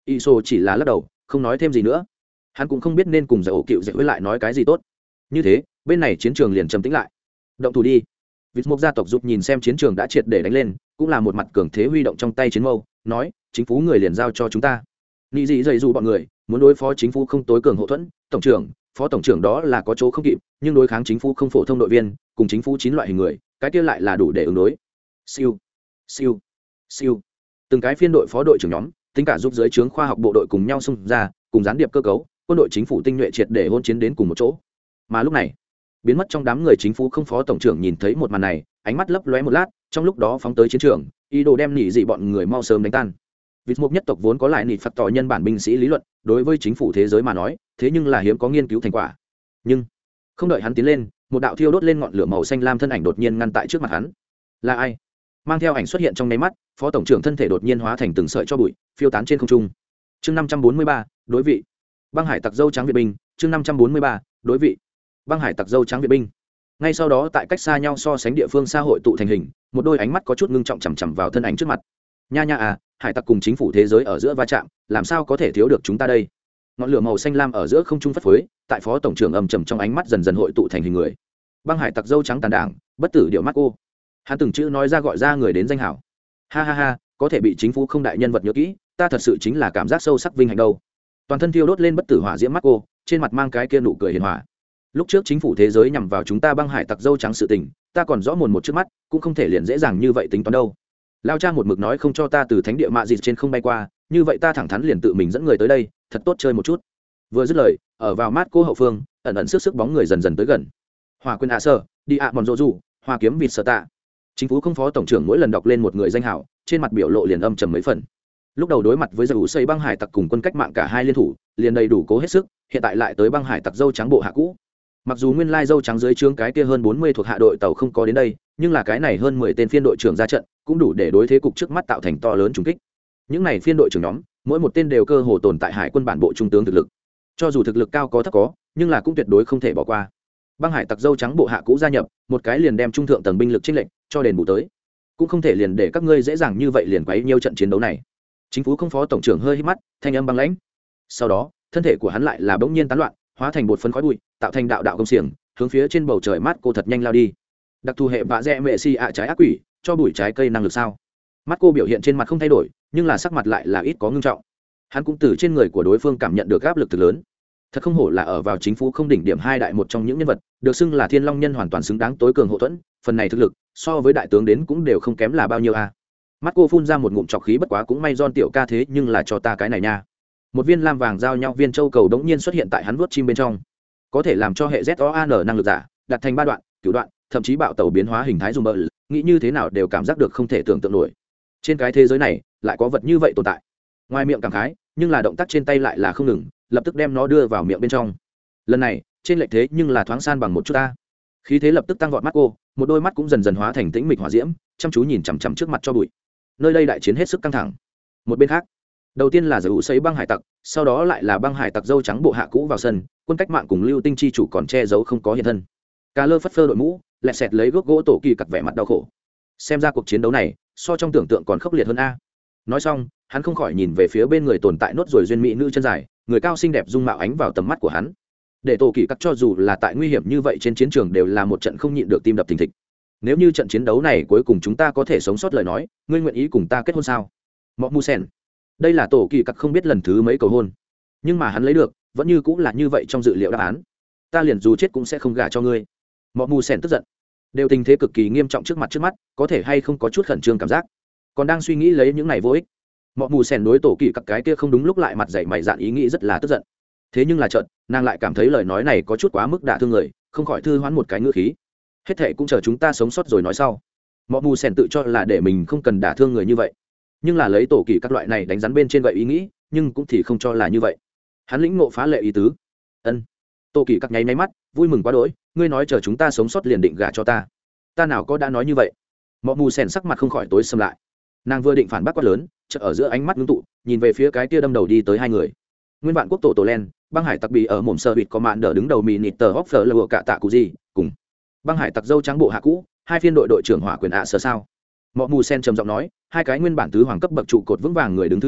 Iso chỉ là lắc đầu không nói thêm gì nữa. Hắn cũng không biết nên cùng giải ổ cựu dạy với lại nói cái gì tốt. Như thế bên này chiến trường liền trầm tĩnh lại. Động thủ đi. Vịt Mộc gia tộc giúp nhìn xem chiến trường đã triệt để đánh lên, cũng là một mặt cường thế huy động trong tay chiến mâu, nói chính phủ người liền giao cho chúng ta. Nị dị dạy dù bọn người muốn đối phó chính phủ không tối cường hậu thuẫn, tổng trưởng phó tổng trưởng đó là có chỗ không kịp, nhưng đối kháng chính phủ không phổ thông đội viên cùng chính phủ 9 loại hình người, cái kia lại là đủ để ứng đối. Siêu siêu siêu, từng cái phiên đội phó đội trưởng nhóm tính cả giúp dưới trướng khoa học bộ đội cùng nhau xung ra, cùng gián điệp cơ cấu quân đội chính phủ tinh nhuệ triệt để hôn chiến đến cùng một chỗ. Mà lúc này biến mất trong đám người chính phủ không phó tổng trưởng nhìn thấy một màn này, ánh mắt lấp lóe một lát, trong lúc đó phóng tới chiến trường, ý đồ đem nỉ dị bọn người mau sớm đánh tan. Vịt Mộc nhất tộc vốn có lại nỉ phạt tỏ nhân bản binh sĩ lý luận, đối với chính phủ thế giới mà nói thế nhưng là hiếm có nghiên cứu thành quả. Nhưng không đợi hắn tiến lên, một đạo thiêu đốt lên ngọn lửa màu xanh lam thân ảnh đột nhiên ngăn tại trước mặt hắn. Là ai? Mang theo ảnh xuất hiện trong nháy mắt, phó tổng trưởng thân thể đột nhiên hóa thành từng sợi cho bụi phiêu tán trên không trung. Chương 543, đối vị. Băng hải tặc dâu trắng Việt binh. Chương 543, đối vị. Băng hải tặc dâu trắng Việt binh. Ngay sau đó tại cách xa nhau so sánh địa phương xã hội tụ thành hình, một đôi ánh mắt có chút ngưng trọng chằm chằm vào thân ảnh trước mặt. Nha nha à, hải tặc cùng chính phủ thế giới ở giữa va chạm, làm sao có thể thiếu được chúng ta đây? Ngọn lửa màu xanh lam ở giữa không trung phất phới, tại phó tổng trưởng âm trầm trong ánh mắt dần dần hội tụ thành hình người. Băng hải tặc dâu trắng tàn đảng, bất tử điệu mắt cô. Hắn từng chữ nói ra gọi ra người đến danh hảo. Ha ha ha, có thể bị chính phủ không đại nhân vật nhớ kỹ, ta thật sự chính là cảm giác sâu sắc vinh hạnh đâu. Toàn thân thiêu đốt lên bất tử hỏa diễm mắt cô, trên mặt mang cái kia nụ cười hiền hòa. Lúc trước chính phủ thế giới nhằm vào chúng ta băng hải tặc dâu trắng sự tình, ta còn rõ mồn một trước mắt, cũng không thể liền dễ dàng như vậy tính toán đâu. Lao cha một mực nói không cho ta từ thánh địa mạ dịt trên không bay qua, như vậy ta thẳng thắn liền tự mình dẫn người tới đây, thật tốt chơi một chút. Vừa dứt lời, ở vào mát cô hậu phương, ẩn ẩn sức bóng người dần dần tới gần. Hỏa quyền ạ sơ, đi ạ mòn rô rủ, hoa kiếm vịt sở tạ. Chính phủ không phó tổng trưởng mỗi lần đọc lên một người danh hảo, trên mặt biểu lộ liền âm trầm mấy phần. Lúc đầu đối mặt với giải ủ xây băng hải tặc cùng quân cách mạng cả hai liên thủ, liền đầy đủ cố hết sức, hiện tại lại tới băng hải tặc dâu trắng bộ hạ cũ. Mặc dù nguyên lai dâu trắng dưới trướng cái kia hơn 40 thuộc hạ đội tàu không có đến đây, nhưng là cái này hơn 10 tên phiên đội trưởng ra trận, cũng đủ để đối thế cục trước mắt tạo thành to lớn trùng kích. Những này phiên đội trưởng nhóm, mỗi một tên đều cơ hồ tồn tại hải quân bản bộ trung tướng thực lực. Cho dù thực lực cao có thấp có, nhưng là cũng tuyệt đối không thể bỏ qua. Băng hải tặc dâu trắng bộ hạ cũ gia nhập, một cái liền đem trung thượng tầng binh lực chênh lệnh cho đền bù tới. Cũng không thể liền để các ngươi dễ dàng như vậy liền quấy nhiêu trận chiến đấu này. Chính phủ không phó tổng trưởng hơi hít mắt, thanh âm băng lãnh. Sau đó, thân thể của hắn lại là bỗng nhiên tán loạn, hóa thành bột phấn khói bụi, tạo thành đạo đạo công xiềng, hướng phía trên bầu trời mát cô thật nhanh lao đi. Đặc thù hệ vạ rẽ mẹ si ạ trái ác quỷ, cho bụi trái cây năng lực sao? Mắt cô biểu hiện trên mặt không thay đổi, nhưng là sắc mặt lại là ít có ngưng trọng. Hắn cũng từ trên người của đối phương cảm nhận được áp lực từ lớn. Thật không hổ là ở vào chính phủ không đỉnh điểm hai đại một trong những nhân vật, được xưng là Thiên Long nhân hoàn toàn xứng đáng tối cường hậu thuẫn, phần này thực lực so với đại tướng đến cũng đều không kém là bao nhiêu a. Mắt cô phun ra một ngụm trọc khí, bất quá cũng may Don tiểu ca thế nhưng là cho ta cái này nha. Một viên lam vàng giao nhau viên châu cầu đống nhiên xuất hiện tại hắn vuốt chim bên trong, có thể làm cho hệ ZOAN năng lực giả đặt thành 3 đoạn, cửu đoạn, thậm chí bạo tẩu biến hóa hình thái dùng bờ, nghĩ như thế nào đều cảm giác được không thể tưởng tượng nổi. Trên cái thế giới này lại có vật như vậy tồn tại. Ngoài miệng cảm khái, nhưng là động tác trên tay lại là không ngừng, lập tức đem nó đưa vào miệng bên trong. Lần này trên lệch thế nhưng là thoáng san bằng một chút ta. Khí thế lập tức tăng vọt mắt cô, một đôi mắt cũng dần dần hóa thành tĩnh mịch hỏa diễm, chăm chú nhìn chằm chằm trước mặt cho bụi. Nơi đây đại chiến hết sức căng thẳng. Một bên khác, đầu tiên là giải ủ xây băng hải tặc, sau đó lại là băng hải tặc dâu trắng bộ hạ cũ vào sân, quân cách mạng cùng lưu tinh chi chủ còn che giấu không có hiện thân. Cà lơ phất phơ đội mũ, lẹt xẹt lấy gốc gỗ tổ kỳ cặc vẻ mặt đau khổ. Xem ra cuộc chiến đấu này so trong tưởng tượng còn khốc liệt hơn a. Nói xong, hắn không khỏi nhìn về phía bên người tồn tại nốt rồi duyên mỹ nữ chân dài, người cao xinh đẹp dung mạo ánh vào tầm mắt của hắn. Để tổ kỳ cặc cho dù là tại nguy hiểm như vậy trên chiến trường đều là một trận không nhịn được tim đập thình thịch. Nếu như trận chiến đấu này cuối cùng chúng ta có thể sống sót lời nói, ngươi nguyện ý cùng ta kết hôn sao? Mọ Mu Sen. Đây là tổ kỳ cặc không biết lần thứ mấy cầu hôn, nhưng mà hắn lấy được vẫn như cũng là như vậy trong dự liệu đáp án. Ta liền dù chết cũng sẽ không gả cho ngươi. Mọ Mu Sen tức giận. Đều tình thế cực kỳ nghiêm trọng trước mắt, có thể hay không có chút khẩn trương cảm giác. Còn đang suy nghĩ lấy những này vô ích. Mọ Mu Sen đối tổ kỳ cặc cái kia không đúng lúc lại mặt dày mày dạn ý nghĩ rất là tức giận. Thế nhưng là chợt, nàng lại cảm thấy lời nói này có chút quá mức đả thương người, không khỏi thư hoán một cái ngữ khí. Hết thệ cũng chờ chúng ta sống sót rồi nói sau. Mọ Mu Sen tự cho là để mình không cần đả thương người như vậy, nhưng là lấy tổ kỳ các loại này đánh rắn bên trên vậy ý nghĩ, nhưng cũng thì không cho là như vậy. Hắn lĩnh ngộ phá lệ ý tứ. Ân. Tổ kỳ các nháy máy mắt, vui mừng quá đỗi, ngươi nói chờ chúng ta sống sót liền định gả cho ta. Ta nào có đã nói như vậy. Mọ Mu Sen sắc mặt không khỏi tối sầm lại. Nàng vừa định phản bác quát lớn, chợt ở giữa ánh mắt ngưng tụ, nhìn về phía cái kia đâm đầu đi tới hai người. Nguyên vạn quốc tổ tổ len, băng hải tặc bị ở mồm sơ bịt có mạn đỡ đứng đầu mì nịt tờ hóc phở lừa cả tạ cụ gì cùng băng hải tặc dâu trắng bộ hạ cũ, hai phiên đội đội trưởng hỏa quyền ạ sở sao. Mọ Mù Sen trầm giọng nói, hai cái nguyên bản tứ hoàng cấp bậc trụ cột vững vàng người đứng thứ hai,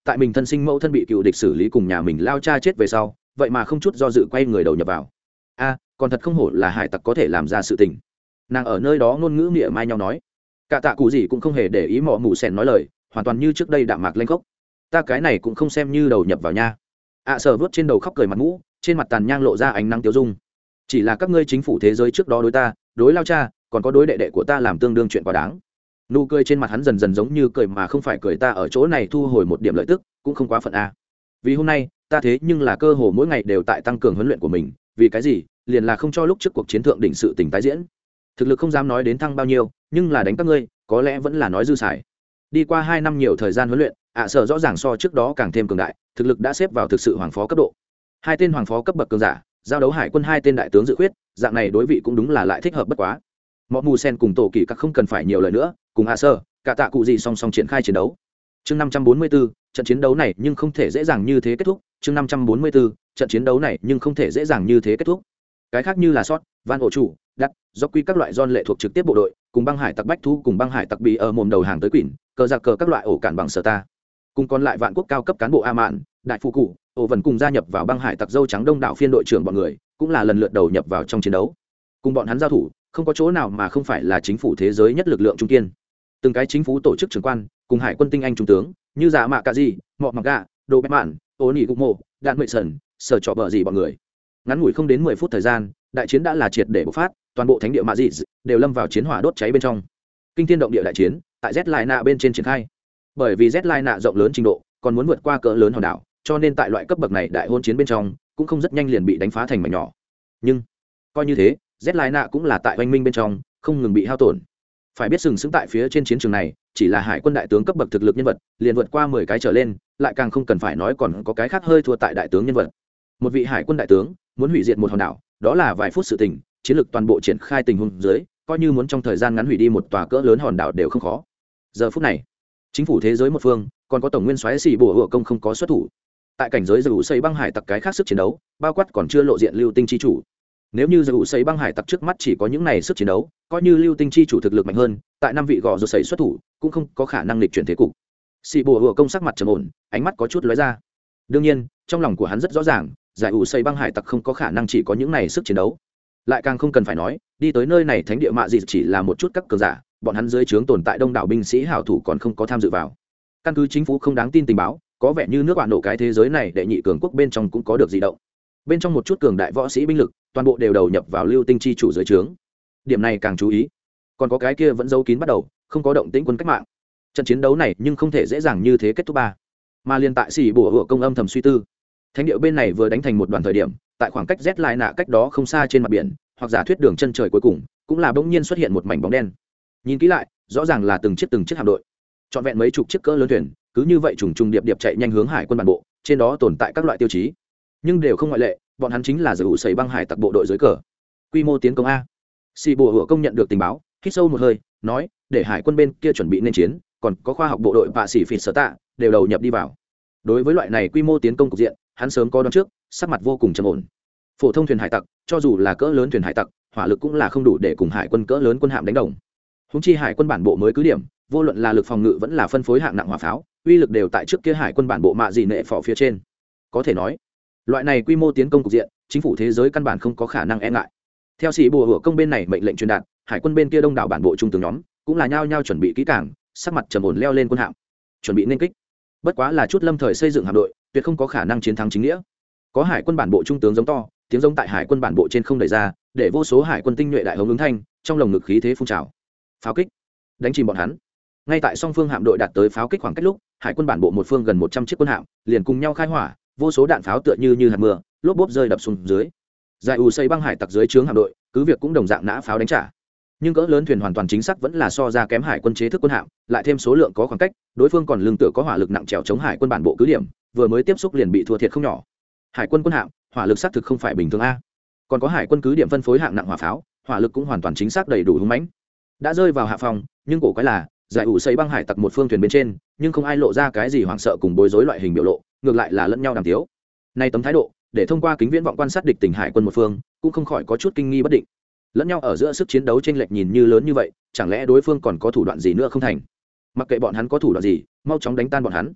tại mình thân sinh mẫu thân bị cựu địch xử lý cùng nhà mình lao cha chết về sau vậy mà không chút do dự quay người đầu nhập vào. Còn thật không hổ là hải tặc có thể làm ra sự tình. Nàng ở nơi đó ngôn ngữ mỉa mai nhau nói. Cả tạ cụ gì cũng không hề để ý mọ mù sèn nói lời, hoàn toàn như trước đây đạm mạc lanh khốc. Ta cái này cũng không xem như đầu nhập vào nha. Sở vớt trên đầu khóc cười mặt mũ, trên mặt tàn nhang lộ ra ánh nắng tiêu dung. Chỉ là các ngươi chính phủ thế giới trước đó đối ta, đối lao cha, còn có đối đệ đệ của ta làm tương đương chuyện quá đáng. Nụ cười trên mặt hắn dần dần giống như cười mà không phải cười. Ta ở chỗ này thu hồi một điểm lợi tức cũng không quá phận a. Vì hôm nay ta thế nhưng là cơ hồ mỗi ngày đều tại tăng cường huấn luyện của mình. Vì cái gì? Liền là không cho lúc trước cuộc chiến thượng đỉnh sự tình tái diễn. Thực lực không dám nói đến thăng bao nhiêu, nhưng là đánh các ngươi có lẽ vẫn là nói dư xài. Đi qua 2 năm nhiều thời gian huấn luyện, Sở rõ ràng so trước đó càng thêm cường đại, thực lực đã xếp vào thực sự hoàng phó cấp độ. 2 tên hoàng phó cấp bậc cường giả giao đấu hải quân 2 tên đại tướng dự khuyết, dạng này đối vị cũng đúng là lại thích hợp bất quá. Mọ mù sen cùng tổ kỳ các không cần phải nhiều lời nữa, cùng Sở cả tạ cụ gì song song triển khai chiến đấu. Chương 544, trận chiến đấu này nhưng không thể dễ dàng như thế kết thúc. Chương 544, trận chiến đấu này nhưng không thể dễ dàng như thế kết thúc. Cái khác như là sót, van ổ chủ, đắt, do quy các loại giòn lệ thuộc trực tiếp bộ đội, cùng băng hải tặc bách thu cùng băng hải tặc bị ở mồm đầu hàng tới quỷ, cờ giặc cờ các loại ổ cản bằng sở ta. Cùng còn lại vạn quốc cao cấp cán bộ A Mạn, đại phụ cụ, ổ vần cùng gia nhập vào băng hải tặc dâu trắng đông đảo phiên đội trưởng bọn người, cũng là lần lượt đầu nhập vào trong chiến đấu. Cùng bọn hắn giao thủ, không có chỗ nào mà không phải là chính phủ thế giới nhất lực lượng trung kiên. Từng cái chính phủ tổ chức trưởng quan, cùng hải quân tinh anh trung tướng, như Dạ Mạ Cạ Dị, Mọ Mặc Gà, Đồ Bét Mạn, Ô Nị Cục Mộ, Đạn Mệ Sần, Sở Trọ Bờ Dị bọn người. Ngắn ngủi không đến 10 phút thời gian, đại chiến đã là triệt để bộc phát, toàn bộ thánh địa Mạ Dị đều lâm vào chiến hỏa đốt cháy bên trong. Kinh thiên động địa đại chiến, tại Z Lai Nạ bên trên triển khai. Bởi vì Z Lai Nạ rộng lớn trình độ, còn muốn vượt qua cỡ lớn hòn đảo, cho nên tại loại cấp bậc này đại hôn chiến bên trong, cũng không rất nhanh liền bị đánh phá thành mảnh nhỏ. Nhưng coi như thế, Z Lai Nạ cũng là tại oanh minh bên trong, không ngừng bị hao tổn. Phải biết sừng sững tại phía trên chiến trường này, chỉ là hải quân đại tướng cấp bậc thực lực nhân vật, liền vượt qua 10 cái trở lên, lại càng không cần phải nói còn có cái khác hơi thua tại đại tướng nhân vật. Một vị hải quân đại tướng muốn hủy diệt một hòn đảo, đó là vài phút sự tình, chiến lược toàn bộ triển khai tình huống dưới, coi như muốn trong thời gian ngắn hủy đi một tòa cỡ lớn hòn đảo đều không khó. Giờ phút này, chính phủ thế giới một phương, còn có tổng nguyên soái xì bùa hựa công không có xuất thủ. Tại cảnh giới dù xây băng hải tặc cái khác sức chiến đấu, bao quát còn chưa lộ diện lưu tinh chi chủ. Nếu như dù xây băng hải tặc trước mắt chỉ có những này sức chiến đấu, coi như lưu tinh chi chủ thực lực mạnh hơn, tại 5 vị gò dù xây xuất thủ, cũng không có khả năng lịch chuyển thế cục. Xì bùa hựa công sắc mặt trầm ổn, ánh mắt có chút lóe ra. Đương nhiên, trong lòng của hắn rất rõ ràng, giải ủ xây băng hải tặc không có khả năng chỉ có những này sức chiến đấu. Lại càng không cần phải nói, đi tới nơi này thánh địa Mạ Dị chỉ là một chút các cường giả, bọn hắn dưới trướng tồn tại đông đảo binh sĩ hảo thủ còn không có tham dự vào. Căn cứ chính phủ không đáng tin tình báo, có vẻ như nước bạn nổ cái thế giới này đệ nhị cường quốc bên trong cũng có được dị động. Bên trong một chút cường đại võ sĩ binh lực, toàn bộ đều đầu nhập vào lưu tinh chi chủ dưới trướng. Điểm này càng chú ý. Còn có cái kia vẫn giấu kín bắt đầu, không có động tĩnh quân cách mạng. Trận chiến đấu này nhưng không thể dễ dàng như thế kết thúc ba. Mà liên tại xỉ bùa hựa công âm thầm suy tư. Thánh địa bên này vừa đánh thành một đoàn thời điểm, tại khoảng cách Z lại nạ cách đó không xa trên mặt biển, hoặc giả thuyết đường chân trời cuối cùng, cũng là bỗng nhiên xuất hiện một mảnh bóng đen. Nhìn kỹ lại, rõ ràng là từng chiếc hạm đội. Trọn vẹn mấy chục chiếc cỡ lớn thuyền, cứ như vậy trùng trùng điệp điệp chạy nhanh hướng hải quân bản bộ, trên đó tồn tại các loại tiêu chí, nhưng đều không ngoại lệ, bọn hắn chính là giữ sấy băng hải tặc bộ đội dưới cờ. Quy mô tiến công a. Xì bùa hựa công nhận được tình báo, hít sâu một hơi, nói, để hải quân bên kia chuẩn bị nên chiến, còn có khoa học bộ đội và sĩ phỉ sở tạ đều đầu nhập đi vào. Đối với loại này quy mô tiến công cục diện, hắn sớm có đoán trước, sắc mặt vô cùng trầm ổn. Phổ thông thuyền hải tặc, cho dù là cỡ lớn thuyền hải tặc, hỏa lực cũng là không đủ để cùng hải quân cỡ lớn quân hạm đánh đồng. Húng chi hải quân bản bộ mới cứ điểm, vô luận là lực phòng ngự vẫn là phân phối hạng nặng hỏa pháo, uy lực đều tại trước kia hải quân bản bộ Mạ Dị nệ phò phía trên. Có thể nói, loại này quy mô tiến công cục diện, chính phủ thế giới căn bản không có khả năng e ngại. Theo sĩ bùa hựa công bên này mệnh lệnh truyền đạt, hải quân bên kia đông đảo bản bộ trung tướng nhóm cũng là nhao nhao chuẩn bị kỹ càng, sắc mặt trầm ổn leo lên quân hạm, chuẩn bị nên kích. Bất quá là chút lâm thời xây dựng hạm đội, tuyệt không có khả năng chiến thắng chính nghĩa. Có hải quân bản bộ trung tướng giống to, tiếng giống tại hải quân bản bộ trên không đẩy ra, để vô số hải quân tinh nhuệ đại hống ứng thanh, trong lồng ngực khí thế phun trào. Pháo kích, đánh chìm bọn hắn. Ngay tại song phương hạm đội đạt tới pháo kích khoảng cách lúc, hải quân bản bộ một phương gần 100 chiếc quân hạm liền cùng nhau khai hỏa, vô số đạn pháo tựa như hạt mưa, lốp bốp rơi đập xuống dưới. Giải ủ xây băng hải tặc dưới trướng hạm đội, cứ việc cũng đồng dạng nã pháo đánh trả, nhưng cỡ lớn thuyền hoàn toàn chính xác vẫn là so ra kém hải quân chế thức quân hạm, lại thêm số lượng có khoảng cách, đối phương còn lương tựa có hỏa lực nặng trèo chống hải quân bản bộ cứ điểm, vừa mới tiếp xúc liền bị thua thiệt không nhỏ. Hải quân quân hạm, hỏa lực xác thực không phải bình thường a. Còn có hải quân cứ điểm phân phối hạng nặng hỏa pháo, hỏa lực cũng hoàn toàn chính xác đầy đủ hung mãnh. Đã rơi vào hạ phòng, nhưng cổ quái là, giải ủ xây băng hải tặc một phương thuyền bên trên, nhưng không ai lộ ra cái gì hoảng sợ cùng bối rối loại hình biểu lộ, ngược lại là lẫn nhau đàm tiếu. Nay tấm thái độ, để thông qua kính viễn vọng quan sát địch tình hải quân một phương, cũng không khỏi có chút kinh nghi bất định. Lẫn nhau ở giữa sức chiến đấu chênh lệch nhìn như lớn như vậy, chẳng lẽ đối phương còn có thủ đoạn gì nữa không thành? Mặc kệ bọn hắn có thủ đoạn gì, mau chóng đánh tan bọn hắn.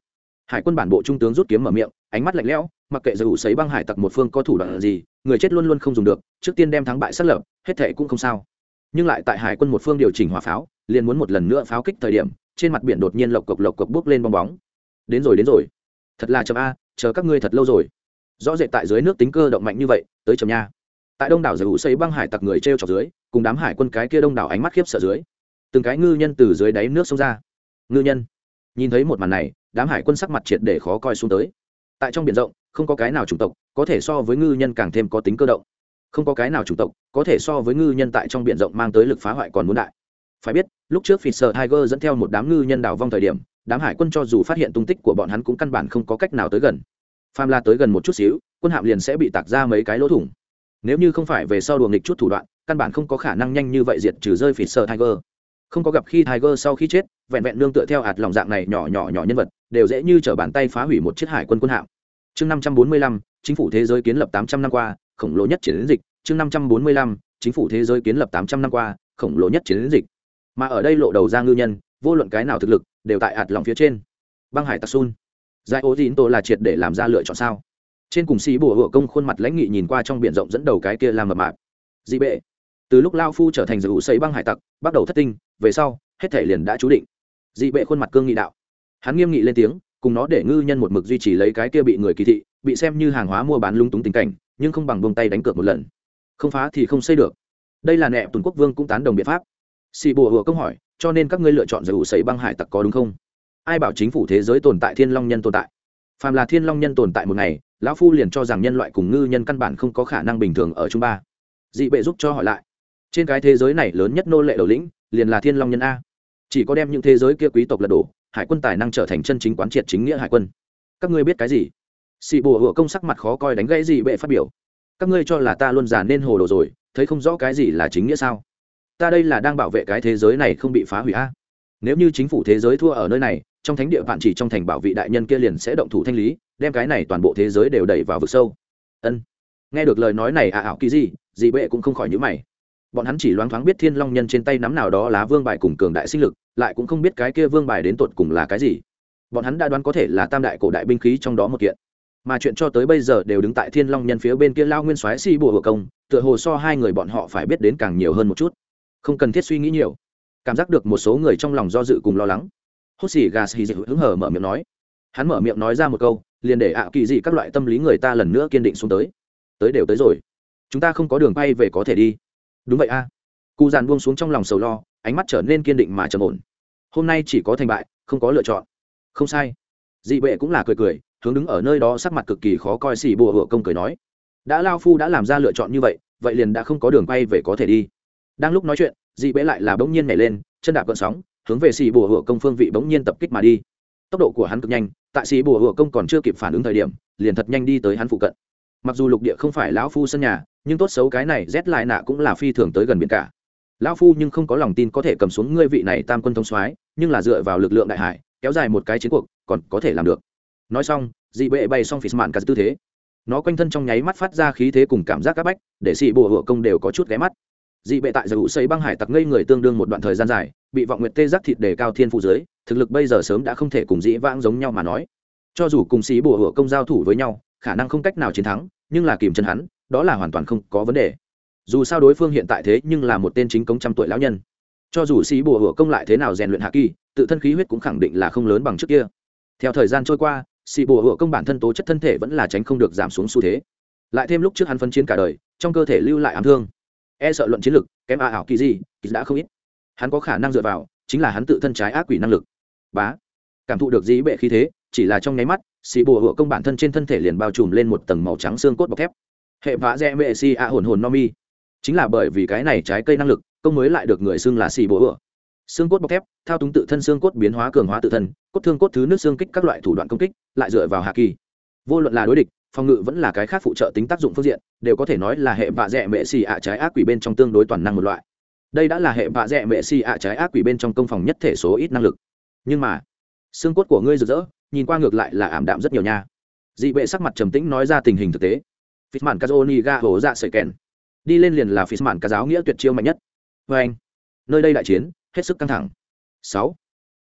Hải quân bản bộ trung tướng rút kiếm mở miệng, ánh mắt lạnh lẽo, mặc kệ dù sấy băng hải tặc một phương có thủ đoạn gì, người chết luôn luôn không dùng được, trước tiên đem thắng bại xác lập, hết thệ cũng không sao. Nhưng lại tại hải quân một phương điều chỉnh hỏa pháo, liền muốn một lần nữa pháo kích thời điểm, trên mặt biển đột nhiên lộc cộc bước lên bong bóng. Đến rồi, thật là chậm a, chờ các ngươi thật lâu rồi. Rõ rệt tại dưới nước tính cơ động mạnh như vậy, tới chậm nha. Tại đông đảo dù sấy băng hải tặc người treo chọc dưới, cùng đám hải quân cái kia đông đảo ánh mắt khiếp sợ dưới, từng cái ngư nhân từ dưới đáy nước xông ra. Ngư nhân nhìn thấy một màn này, đám hải quân sắc mặt triệt để khó coi xuống tới. Tại trong biển rộng, không có cái nào chủng tộc có thể so với ngư nhân càng thêm có tính cơ động, không có cái nào chủng tộc có thể so với ngư nhân tại trong biển rộng mang tới lực phá hoại còn muốn đại. Phải biết, lúc trước Fisher Tiger dẫn theo một đám ngư nhân đảo vong thời điểm, đám hải quân cho dù phát hiện tung tích của bọn hắn cũng căn bản không có cách nào tới gần. Phàm là tới gần một chút xíu, quân hạm liền sẽ bị tạc ra mấy cái lỗ thủng. Nếu như không phải về sau đùa nghịch chút thủ đoạn, căn bản không có khả năng nhanh như vậy diệt trừ rơi Fisher Tiger. Không có gặp khi Tiger sau khi chết, vẹn vẹn nương tựa theo hạt lòng dạng này nhỏ nhân vật, đều dễ như trở bàn tay phá hủy một chiếc hải quân quân hạm. Chương 545, chính phủ thế giới kiến lập 800 năm qua, khổng lồ nhất chiến dịch. Chương 545, chính phủ thế giới kiến lập 800 năm qua, khổng lồ nhất chiến dịch. Mà ở đây lộ đầu ra ngư nhân, vô luận cái nào thực lực, đều tại hạt lòng phía trên. Băng hải tặc Sun, Giải Ô Dĩn Tô là triệt để làm ra lựa chọn sao? Trên cùng sĩ bùa hựa công khuôn mặt lãnh nghị nhìn qua trong biển rộng dẫn đầu cái kia làm mập mạp. Dị bệ. Từ lúc Lao Phu trở thành giữ xây băng hải tặc, bắt đầu thất tinh, về sau, hết thể liền đã chú định. Dị bệ khuôn mặt cương nghị đạo. Hắn nghiêm nghị lên tiếng, cùng nó để ngư nhân một mực duy trì lấy cái kia bị người kỳ thị, bị xem như hàng hóa mua bán lung túng tình cảnh, nhưng không bằng buông tay đánh cược một lần. Không phá thì không xây được. Đây là nệ tuần quốc vương cũng tán đồng biện pháp. Sĩ bùa hựa công hỏi, cho nên các ngươi lựa chọn giữ xây băng hải tặc có đúng không? Ai bảo chính phủ thế giới tồn tại thiên long nhân tồn tại? Phàm là thiên long nhân tồn tại một ngày, lão phu liền cho rằng nhân loại cùng ngư nhân căn bản không có khả năng bình thường ở chung ba. Dị bệ giúp cho hỏi lại, trên cái thế giới này lớn nhất nô lệ đầu lĩnh liền là thiên long nhân a. Chỉ có đem những thế giới kia quý tộc lật đổ, hải quân tài năng trở thành chân chính quán triệt chính nghĩa hải quân. Các ngươi biết cái gì? Sĩ bùa hựa công sắc mặt khó coi đánh gãy dị bệ phát biểu. Các ngươi cho là ta luôn già nên hồ đồ rồi, thấy không rõ cái gì là chính nghĩa sao? Ta đây là đang bảo vệ cái thế giới này không bị phá hủy a. Nếu như chính phủ thế giới thua ở nơi này, trong thánh địa vạn chỉ trong thành bảo vị đại nhân kia liền sẽ động thủ thanh lý, đem cái này toàn bộ thế giới đều đẩy vào vực sâu. Ân. Nghe được lời nói này ảo kỳ gì, dị bệ cũng không khỏi nhíu mày. Bọn hắn chỉ loáng thoáng biết thiên long nhân trên tay nắm nào đó lá vương bài cùng cường đại sinh lực, lại cũng không biết cái kia vương bài đến tột cùng là cái gì. Bọn hắn đã đoán có thể là tam đại cổ đại binh khí trong đó một kiện, mà chuyện cho tới bây giờ đều đứng tại thiên long nhân phía bên kia lao nguyên soái si bùa hựa công, tựa hồ so hai người bọn họ phải biết đến càng nhiều hơn một chút. Không cần thiết suy nghĩ nhiều. Cảm giác được một số người trong lòng do dự cùng lo lắng, hốt xì gà xì hứng hở mở miệng nói. Hắn mở miệng nói ra một câu, liền để kỳ dị các loại tâm lý người ta lần nữa kiên định xuống tới. Tới đều tới rồi, chúng ta không có đường bay về có thể đi. Đúng vậy a. Cụ giàn buông xuống trong lòng sầu lo, ánh mắt trở nên kiên định mà trầm ổn. Hôm nay chỉ có thành bại, không có lựa chọn. Không sai. Dị bệ cũng là cười, hướng đứng ở nơi đó sắc mặt cực kỳ khó coi xì bùa hựa công cười nói. Đã lao phu đã làm ra lựa chọn như vậy, vậy liền đã không có đường bay về có thể đi. Đang lúc nói chuyện, dị bệ lại là bỗng nhiên nhảy lên, chân đạp gợn sóng, hướng về xì bùa hựa công phương vị bỗng nhiên tập kích mà đi. Tốc độ của hắn cực nhanh, tại xì bùa hựa công còn chưa kịp phản ứng thời điểm, liền thật nhanh đi tới hắn phụ cận. Mặc dù lục địa không phải lão phu sân nhà, nhưng tốt xấu cái này rét lại nạ cũng là phi thường tới gần biển cả. Lão phu nhưng không có lòng tin có thể cầm xuống ngươi vị này tam quân thống soái, nhưng là dựa vào lực lượng đại hải, kéo dài một cái chiến cuộc, còn có thể làm được. Nói xong, dị bệ bay xong phỉ mạn cả tư thế. Nó quanh thân trong nháy mắt phát ra khí thế cùng cảm giác các bách, để xì bùa hựa công đều có chút ghé mắt. Dị bệ tại dầu xây băng hải tặc ngây người tương đương một đoạn thời gian dài, bị vọng nguyệt tê giác thịt đề cao thiên phụ dưới, thực lực bây giờ sớm đã không thể cùng dĩ vãng giống nhau mà nói. Cho dù cùng xì bùa hựa công giao thủ với nhau, khả năng không cách nào chiến thắng, nhưng là kìm chân hắn, đó là hoàn toàn không có vấn đề. Dù sao đối phương hiện tại thế nhưng là một tên chính công trăm tuổi lão nhân. Cho dù xì bùa hựa công lại thế nào rèn luyện hạ kỳ, tự thân khí huyết cũng khẳng định là không lớn bằng trước kia. Theo thời gian trôi qua, xì bùa hựa công bản thân tố chất thân thể vẫn là tránh không được giảm xuống xu thế. Lại thêm lúc trước hắn phân chiến cả đời, trong cơ thể lưu lại ám thương, e sợ luận chiến lực kém ảo kỳ gì đã không ít. Hắn có khả năng dựa vào chính là hắn tự thân trái ác quỷ năng lực. Bá, cảm thụ được dĩ bệ khí thế, chỉ là trong nháy mắt, xì bùa hựa công bản thân trên thân thể liền bao trùm lên một tầng màu trắng xương cốt bọc thép. Hệ vã rẽ mệ si a hồn hồn no mi, chính là bởi vì cái này trái cây năng lực, công mới lại được người xưng là xì bùa hựa. Xương cốt bọc thép thao túng tự thân xương cốt biến hóa cường hóa tự thân, cốt thương cốt thứ nước xương kích các loại thủ đoạn công kích, lại dựa vào hạ kỳ. Vô luận là đối địch, phòng ngự vẫn là cái khác phụ trợ tính tác dụng phương diện, đều có thể nói là hệ vạ dẹ mệ xì ạ trái ác quỷ bên trong tương đối toàn năng một loại. Đây đã là hệ vạ dẹ mệ xì ạ trái ác quỷ bên trong công phòng nhất thể số ít năng lực. Nhưng mà xương cốt của ngươi rực rỡ, nhìn qua ngược lại là ảm đạm rất nhiều nha. Dị bệ sắc mặt trầm tĩnh nói ra tình hình thực tế. Fisman Kazoni ga hổ dạ sợi kèn, đi lên liền là Fisman Kaz giáo nghĩa tuyệt chiêu mạnh nhất. Với anh, nơi đây đại chiến hết sức căng thẳng. 6.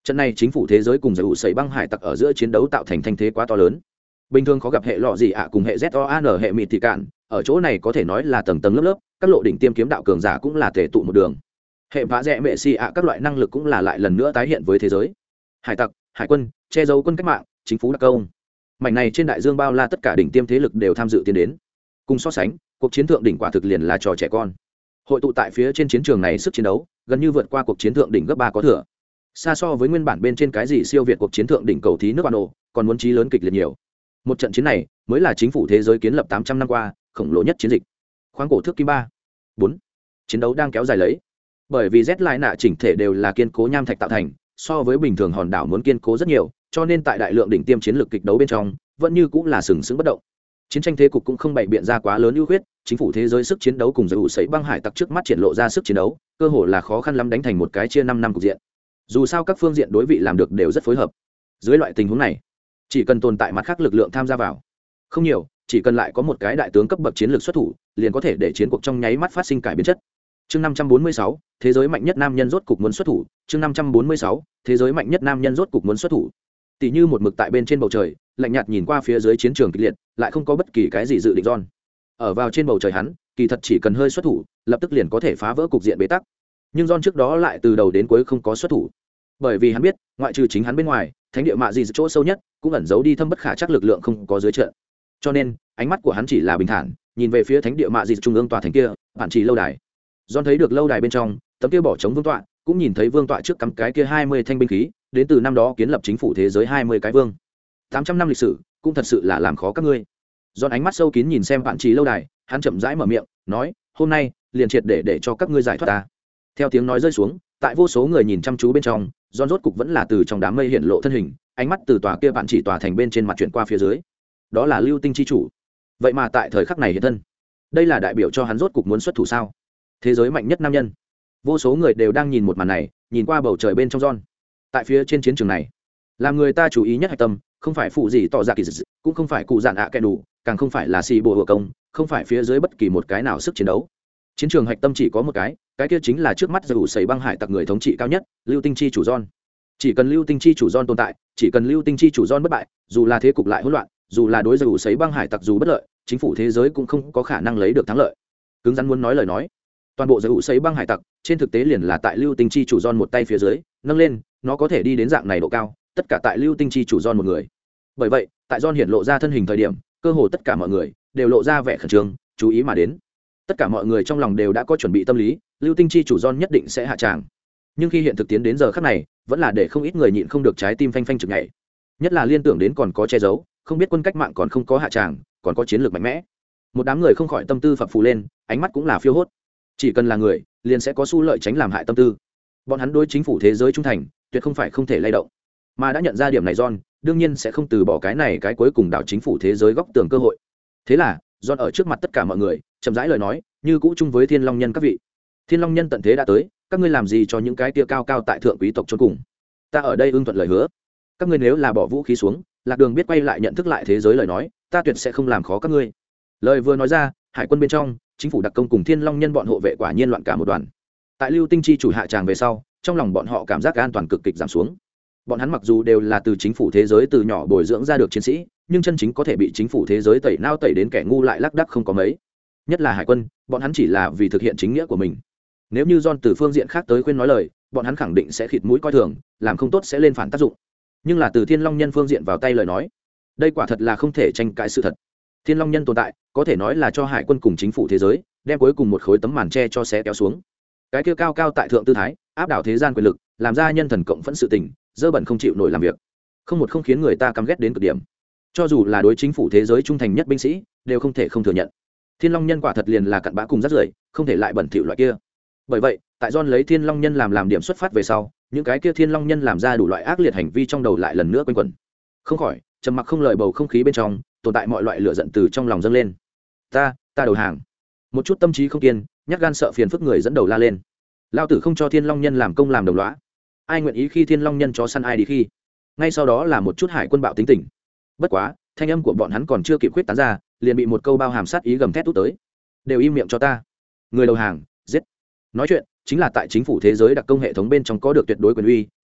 Trận này chính phủ thế giới cùng giải ủ sẩy băng hải tặc ở giữa chiến đấu tạo thành thanh thế quá to lớn. Bình thường có gặp hệ lọ gì ạ cùng hệ ZOAN hệ mịt thì cạn, ở chỗ này có thể nói là tầng tầng lớp lớp, các lộ đỉnh tiêm kiếm đạo cường giả cũng là thể tụ một đường. Hệ vã rẽ mẹ xì ạ các loại năng lực cũng là lại lần nữa tái hiện với thế giới. Hải tặc, hải quân, che giấu quân cách mạng, chính phủ đặc công. Mảnh này trên đại dương bao la tất cả đỉnh tiêm thế lực đều tham dự tiến đến. Cùng so sánh, cuộc chiến thượng đỉnh quả thực liền là trò trẻ con. Hội tụ tại phía trên chiến trường này sức chiến đấu gần như vượt qua cuộc chiến thượng đỉnh gấp 3 có thừa. Xa so với nguyên bản bên trên cái gì siêu việt cuộc chiến thượng đỉnh cầu thí nước bạn nổ, còn muốn chí lớn kịch liệt nhiều. Một trận chiến này mới là chính phủ thế giới kiến lập 800 năm qua khổng lồ nhất chiến dịch. Khoáng cổ thước kim 3, 4. Chiến đấu đang kéo dài lấy. Bởi vì Z lại nạ chỉnh thể đều là kiên cố nham thạch tạo thành, so với bình thường hòn đảo muốn kiên cố rất nhiều, cho nên tại đại lượng đỉnh tiêm chiến lược kịch đấu bên trong, vẫn như cũng là sừng sững bất động. Chiến tranh thế cục cũng không bày biện ra quá lớn ưu khuyết, chính phủ thế giới sức chiến đấu cùng giải ủ sấy băng hải tặc trước mắt triển lộ ra sức chiến đấu, cơ hội là khó khăn lắm đánh thành một cái chia 5 năm cục diện. Dù sao các phương diện đối vị làm được đều rất phối hợp. Dưới loại tình huống này, chỉ cần tồn tại mặt khác lực lượng tham gia vào, không nhiều, chỉ cần lại có một cái đại tướng cấp bậc chiến lược xuất thủ, liền có thể để chiến cuộc trong nháy mắt phát sinh cải biến chất. Chương 546, thế giới mạnh nhất nam nhân rốt cục muốn xuất thủ. Chương 546, thế giới mạnh nhất nam nhân rốt cục muốn xuất thủ. Tỷ như một mực tại bên trên bầu trời, lạnh nhạt nhìn qua phía dưới chiến trường kịch liệt, lại không có bất kỳ cái gì dự định John. Ở vào trên bầu trời hắn, kỳ thật chỉ cần hơi xuất thủ, lập tức liền có thể phá vỡ cục diện bế tắc. Nhưng John trước đó lại từ đầu đến cuối không có xuất thủ. Bởi vì hắn biết, ngoại trừ chính hắn bên ngoài, thánh địa mạ gì chỗ sâu nhất, cũng ẩn giấu đi thâm bất khả chắc lực lượng không có dưới trận. Cho nên, ánh mắt của hắn chỉ là bình thản, nhìn về phía thánh địa mạ gì trung ương tòa thành kia, bản chỉ lâu đài. John thấy được lâu đài bên trong, tấm kia bỏ trống vương tọa, cũng nhìn thấy vương tọa trước cắm cái kia 20 thanh binh khí, đến từ năm đó kiến lập chính phủ thế giới 20 cái vương. 800 năm lịch sử, cũng thật sự là làm khó các ngươi. John ánh mắt sâu kín nhìn xem bản chỉ lâu đài, hắn chậm rãi mở miệng, nói, hôm nay, liền triệt để cho các ngươi giải thoát ta. Theo tiếng nói rơi xuống, tại vô số người nhìn chăm chú bên trong, John rốt cục vẫn là từ trong đám mây hiện lộ thân hình, ánh mắt từ tòa kia bản chỉ tòa thành bên trên mặt chuyển qua phía dưới. Đó là Lưu Tinh chi chủ. Vậy mà tại thời khắc này hiện thân, đây là đại biểu cho hắn rốt cục muốn xuất thủ sao? Thế giới mạnh nhất nam nhân. Vô số người đều đang nhìn một màn này, nhìn qua bầu trời bên trong John. Tại phía trên chiến trường này, làm người ta chú ý nhất hạch tâm, không phải phụ gì tỏ ra kỳ dị, cũng không phải cụ dạn ạ kẻ đủ, càng không phải là xì bộ hựa công, không phải phía dưới bất kỳ một cái nào sức chiến đấu. Chiến trường hạch tâm chỉ có một cái kia chính là trước mắt dù sấy băng hải tặc người thống trị cao nhất, Lưu Tinh chi chủ John. Chỉ cần Lưu Tinh chi chủ John tồn tại, chỉ cần Lưu Tinh chi chủ John bất bại, dù là thế cục lại hỗn loạn, dù là đối dù sấy băng hải tặc dù bất lợi, chính phủ thế giới cũng không có khả năng lấy được thắng lợi. Cứng rắn muốn nói lời nói, toàn bộ dù sấy băng hải tặc trên thực tế liền là tại Lưu Tinh chi chủ John một tay phía dưới nâng lên, nó có thể đi đến dạng này độ cao, tất cả tại Lưu Tinh chi chủ John một người. Bởi vậy, tại John hiện lộ ra thân hình thời điểm, cơ hồ tất cả mọi người đều lộ ra vẻ khẩn trương, chú ý mà đến. Tất cả mọi người trong lòng đều đã có chuẩn bị tâm lý, Lưu Tinh chi chủ John nhất định sẽ hạ tràng. Nhưng khi hiện thực tiến đến giờ khắc này, vẫn là để không ít người nhịn không được trái tim phanh phanh chực nhảy. Nhất là liên tưởng đến còn có che giấu, không biết quân cách mạng còn không có hạ tràng, còn có chiến lược mạnh mẽ. Một đám người không khỏi tâm tư phập phù lên, ánh mắt cũng là phiêu hốt. Chỉ cần là người, liền sẽ có xu lợi tránh làm hại tâm tư. Bọn hắn đối chính phủ thế giới trung thành, tuyệt không phải không thể lay động. Mà đã nhận ra điểm này John, đương nhiên sẽ không từ bỏ cái này cái cuối cùng đảo chính phủ thế giới góc tường cơ hội. Thế là, John ở trước mặt tất cả mọi người, chậm rãi lời nói, như cũ chung với Thiên Long nhân các vị. Thiên Long nhân tận thế đã tới, các ngươi làm gì cho những cái tia cao cao tại thượng quý tộc chôn cùng? Ta ở đây ưng thuận lời hứa. Các ngươi nếu là bỏ vũ khí xuống, lạc đường biết quay lại nhận thức lại thế giới lời nói, ta tuyệt sẽ không làm khó các ngươi. Lời vừa nói ra, hải quân bên trong, chính phủ đặc công cùng Thiên Long nhân bọn hộ vệ quả nhiên loạn cả một đoàn. Tại Lưu Tinh chi chủ hạ tràng về sau, trong lòng bọn họ cảm giác an toàn cực kịch giảm xuống. Bọn hắn mặc dù đều là từ chính phủ thế giới từ nhỏ bồi dưỡng ra được chiến sĩ, nhưng chân chính có thể bị chính phủ thế giới tẩy nao tẩy đến kẻ ngu lại lác đác không có mấy. Nhất là hải quân, bọn hắn chỉ là vì thực hiện chính nghĩa của mình. Nếu như John từ phương diện khác tới khuyên nói lời, bọn hắn khẳng định sẽ khịt mũi coi thường, làm không tốt sẽ lên phản tác dụng. Nhưng là từ Thiên Long nhân phương diện vào tay lời nói, đây quả thật là không thể tranh cãi sự thật. Thiên Long nhân tồn tại, có thể nói là cho hải quân cùng chính phủ thế giới đem cuối cùng một khối tấm màn tre cho xé kéo xuống. Cái kia cao cao tại thượng tư thái, áp đảo thế gian quyền lực, làm ra nhân thần cộng phẫn sự tình, dơ bẩn không chịu nổi làm việc, không khiến người ta căm ghét đến cực điểm. Cho dù là đối chính phủ thế giới trung thành nhất binh sĩ, đều không thể không thừa nhận. Thiên Long nhân quả thật liền là cặn bã cùng rác rưởi, không thể lại bẩn thỉu loại kia. Bởi vậy, tại John lấy Thiên Long nhân làm điểm xuất phát về sau, những cái kia Thiên Long nhân làm ra đủ loại ác liệt hành vi trong đầu lại lần nữa quanh quẩn. Không khỏi, trầm mặc không lời bầu không khí bên trong, tồn tại mọi loại lửa giận từ trong lòng dâng lên. Ta đầu hàng. Một chút tâm trí không kiên, nhát gan sợ phiền phức người dẫn đầu la lên. Lao tử không cho Thiên Long nhân làm công làm đồng lõa. Ai nguyện ý khi Thiên Long nhân chó săn ai đi khi. Ngay sau đó là một chút hải quân bạo tính tình. Bất quá, thanh âm của bọn hắn còn chưa kịp khuyết tán ra, liền bị một câu bao hàm sát ý gầm thét tút tới. Đều im miệng cho ta. Người đầu hàng, giết. Nói chuyện chính là tại chính phủ thế giới đặc công hệ thống bên trong có được tuyệt đối quyền uy,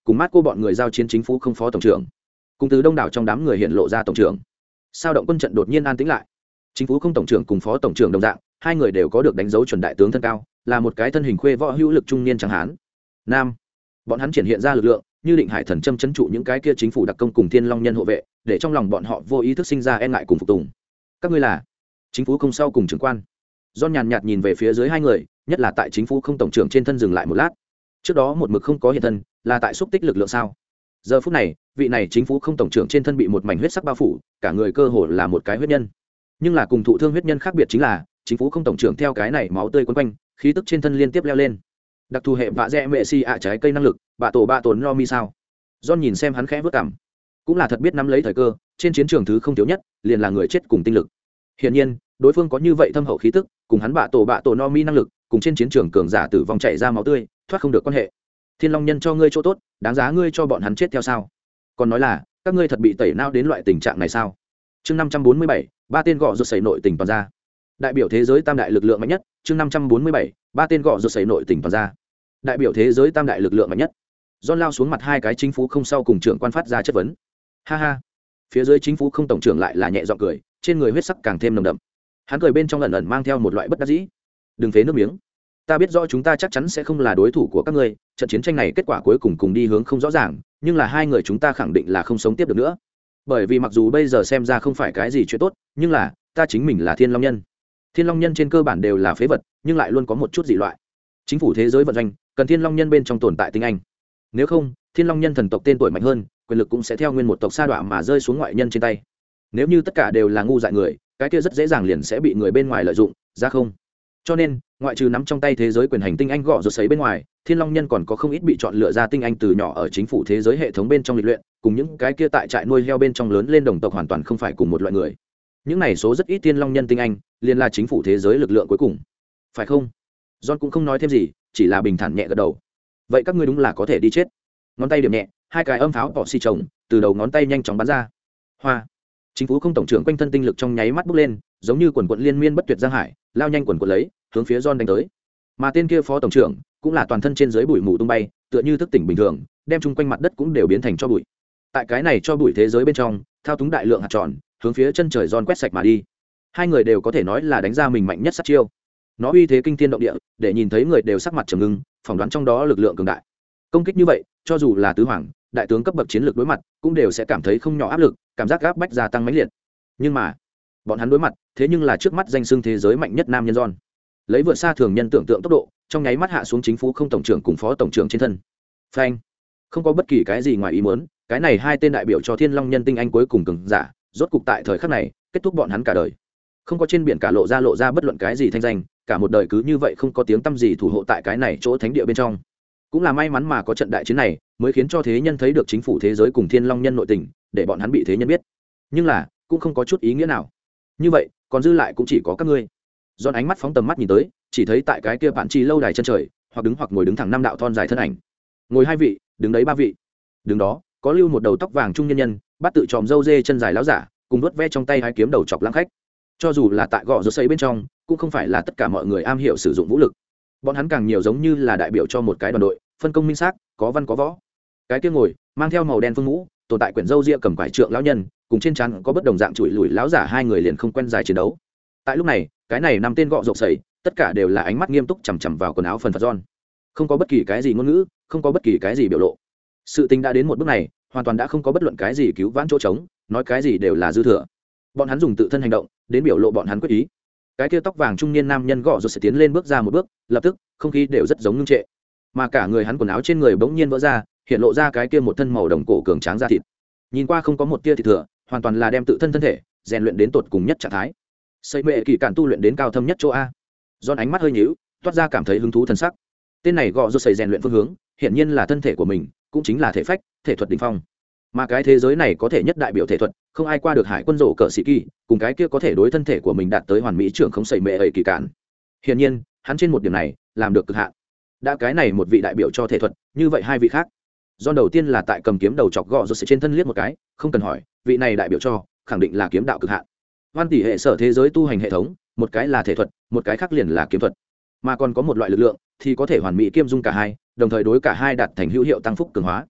cùng mát cô bọn người giao chiến chính phủ không phó tổng trưởng, cùng từ đông đảo trong đám người hiện lộ ra tổng trưởng. Sao động quân trận đột nhiên an tĩnh lại. Chính phủ không tổng trưởng cùng phó tổng trưởng đồng dạng, hai người đều có được đánh dấu chuẩn đại tướng thân cao, là một cái thân hình khuê võ hữu lực trung niên trắng hán. Nam, bọn hắn triển hiện ra lực lượng, như định hải thần châm chấn trụ những cái kia chính phủ đặc công cùng thiên long nhân hộ vệ, để trong lòng bọn họ vô ý thức sinh ra e ngại cùng phục tùng. Các ngươi là chính phủ không sau cùng trưởng quan. John nhàn nhạt nhìn về phía dưới hai người, nhất là tại chính phủ không tổng trưởng trên thân dừng lại một lát. Trước đó một mực không có hiện thân, là tại xúc tích lực lượng sao? Giờ phút này, vị này chính phủ không tổng trưởng trên thân bị một mảnh huyết sắc bao phủ, cả người cơ hồ là một cái huyết nhân. Nhưng là cùng thụ thương huyết nhân khác biệt chính là, chính phủ không tổng trưởng theo cái này máu tươi quấn quanh, khí tức trên thân liên tiếp leo lên. Đặc thù hệ vạ rẽ mẹ si ạ trái cây năng lực, bạ tổ no mi sao? John nhìn xem hắn khẽ vớt cằm, cũng là thật biết nắm lấy thời cơ, trên chiến trường thứ không thiếu nhất, liền là người chết cùng tinh lực. Hiển nhiên, đối phương có như vậy thâm hậu khí tức, cùng hắn bạ tổ no mi năng lực, cùng trên chiến trường cường giả tử vong chảy ra máu tươi, thoát không được quan hệ. Thiên Long nhân cho ngươi chỗ tốt, đáng giá ngươi cho bọn hắn chết theo sao? Còn nói là, các ngươi thật bị tẩy não đến loại tình trạng này sao? Chương 547, ba tên gọ rụt sẩy nội tình toàn ra. Đại biểu thế giới tam đại lực lượng mạnh nhất, chương 547, ba tên gọ rụt sẩy nội tình toàn ra. Đại biểu thế giới tam đại lực lượng mạnh nhất. John lao xuống mặt hai cái chính phủ không sau cùng trưởng quan phát ra chất vấn. Ha ha. Phía dưới chính phủ không tổng trưởng lại là nhẹ giọng cười, trên người huyết sắc càng thêm nồng đậm. Hắn cười bên trong ẩn ẩn mang theo một loại bất đắc dĩ. Đừng phế nước miếng. Ta biết rõ chúng ta chắc chắn sẽ không là đối thủ của các ngươi, trận chiến tranh này kết quả cuối cùng cùng đi hướng không rõ ràng, nhưng là hai người chúng ta khẳng định là không sống tiếp được nữa. Bởi vì mặc dù bây giờ xem ra không phải cái gì chuyện tốt, nhưng là ta chính mình là Thiên Long nhân. Thiên Long nhân trên cơ bản đều là phế vật, nhưng lại luôn có một chút dị loại. Chính phủ thế giới vận doanh cần Thiên Long nhân bên trong tồn tại tinh anh. Nếu không, Thiên Long nhân thần tộc tên tuổi mạnh hơn, quyền lực cũng sẽ theo nguyên một tộc sa đọa mà rơi xuống ngoại nhân trên tay. Nếu như tất cả đều là ngu dại người, cái kia rất dễ dàng liền sẽ bị người bên ngoài lợi dụng, ra không? Cho nên, ngoại trừ nắm trong tay thế giới quyền hành tinh anh gọ rụt sấy bên ngoài, Thiên Long nhân còn có không ít bị chọn lựa ra tinh anh từ nhỏ ở chính phủ thế giới hệ thống bên trong lịch luyện, cùng những cái kia tại trại nuôi heo bên trong lớn lên đồng tộc hoàn toàn không phải cùng một loại người. Những này số rất ít Thiên Long nhân tinh anh, liền là chính phủ thế giới lực lượng cuối cùng. Phải không? John cũng không nói thêm gì, chỉ là bình thản nhẹ gật đầu. Vậy các ngươi đúng là có thể đi chết. Ngón tay điểm nhẹ, hai cái âm pháo tỏ xì chồng, từ đầu ngón tay nhanh chóng bắn ra. Hoa. Chính phủ không tổng trưởng quanh thân tinh lực trong nháy mắt bốc lên, giống như quần quần liên miên bất tuyệt giang hải, lao nhanh quần quần lấy, hướng phía John đánh tới. Mà tên kia phó tổng trưởng cũng là toàn thân trên dưới bụi mù tung bay, tựa như thức tỉnh bình thường, đem chung quanh mặt đất cũng đều biến thành cho bụi. Tại cái này cho bụi thế giới bên trong, thao túng đại lượng hạt tròn, hướng phía chân trời John quét sạch mà đi. Hai người đều có thể nói là đánh ra mình mạnh nhất sát chiêu. Nó uy thế kinh thiên động địa, để nhìn thấy người đều sắc mặt trầm ngưng, phỏng đoán trong đó lực lượng cường đại. Công kích như vậy, cho dù là tứ hoàng, đại tướng cấp bậc chiến lược đối mặt, cũng đều sẽ cảm thấy không nhỏ áp lực, cảm giác áp bách gia tăng mãnh liệt. Nhưng mà, bọn hắn đối mặt, thế nhưng là trước mắt danh xưng thế giới mạnh nhất nam nhân John. Lấy vượt xa thường nhân tưởng tượng tốc độ, trong nháy mắt hạ xuống chính phủ không tổng trưởng cùng phó tổng trưởng trên thân. Phanh, không có bất kỳ cái gì ngoài ý muốn, cái này hai tên đại biểu cho Thiên Long nhân tinh anh cuối cùng cường giả, rốt cục tại thời khắc này, kết thúc bọn hắn cả đời. Không có trên biển cả lộ ra bất luận cái gì thanh danh, cả một đời cứ như vậy không có tiếng tăm gì thủ hộ tại cái này chỗ thánh địa bên trong. Cũng là may mắn mà có trận đại chiến này, mới khiến cho thế nhân thấy được chính phủ thế giới cùng Thiên Long nhân nội tình, để bọn hắn bị thế nhân biết. Nhưng là, cũng không có chút ý nghĩa nào. Như vậy, còn dư lại cũng chỉ có các ngươi. Giòn ánh mắt phóng tầm mắt nhìn tới, chỉ thấy tại cái kia bạn chi lâu đài chân trời, hoặc ngồi đứng thẳng năm đạo thon dài thân ảnh. Ngồi hai vị, đứng đấy ba vị. Đứng đó, có lưu một đầu tóc vàng trung nhân nhân, bắt tự tròm râu dê chân dài láo giả, cùng đuốt ve trong tay hai kiếm đầu chọc lãng khách. Cho dù là tại gò rốt sấy bên trong, cũng không phải là tất cả mọi người am hiểu sử dụng vũ lực. Bọn hắn càng nhiều giống như là đại biểu cho một cái đoàn đội, phân công minh xác, có văn có võ. Cái kia ngồi, mang theo màu đen phương mũ, tồn tại quyển râu ria cầm quải trượng lão nhân, cùng trên trán có bất đồng dạng chuỗi lùi láo giả hai người liền không quen dài chiến đấu. Tại lúc này, cái này năm tên gọ rộp sấy, tất cả đều là ánh mắt nghiêm túc chằm chằm vào quần áo phần phật John. Không có bất kỳ cái gì ngôn ngữ, không có bất kỳ cái gì biểu lộ. Sự tình đã đến một bước này, hoàn toàn đã không có bất luận cái gì cứu vãn chỗ trống, nói cái gì đều là dư thừa. Bọn hắn dùng tự thân hành động đến biểu lộ bọn hắn quyết ý. Cái kia tóc vàng trung niên nam nhân gọ rộp sẽ tiến lên bước ra một bước, lập tức không khí đều rất giống ngưng trệ, mà cả người hắn quần áo trên người bỗng nhiên vỡ ra, hiện lộ ra cái kia một thân màu đồng cổ cường tráng da thịt. Nhìn qua không có một tia thịt thừa, hoàn toàn là đem tự thân thân thể rèn luyện đến tột cùng nhất trạng thái. Xây mệ kỳ cản tu luyện đến cao thâm nhất chỗ a. Giòn ánh mắt hơi nhíu, toát ra cảm thấy hứng thú thần sắc. Tên này gọ rộp xây rèn luyện phương hướng, hiển nhiên là thân thể của mình, cũng chính là thể phách, thể thuật đỉnh phong. Mà cái thế giới này có thể nhất đại biểu thể thuật, không ai qua được hải quân rổ cờ sĩ kỳ, cùng cái kia có thể đối thân thể của mình đạt tới hoàn mỹ trưởng không xây mệ kỳ cản. Hiển nhiên, hắn trên một điểm này làm được cực hạn. Đã cái này một vị đại biểu cho thể thuật, như vậy hai vị khác. Giòn đầu tiên là tại cầm kiếm đầu chọc gọ rộp xây trên thân liếc một cái, không cần hỏi, vị này đại biểu cho khẳng định là kiếm đạo cực hạn. Hoan tỷ hệ sở thế giới tu hành hệ thống, một cái là thể thuật, một cái khác liền là kiếm thuật, mà còn có một loại lực lượng thì có thể hoàn mỹ kiêm dung cả hai, đồng thời đối cả hai đạt thành hữu hiệu tăng phúc cường hóa.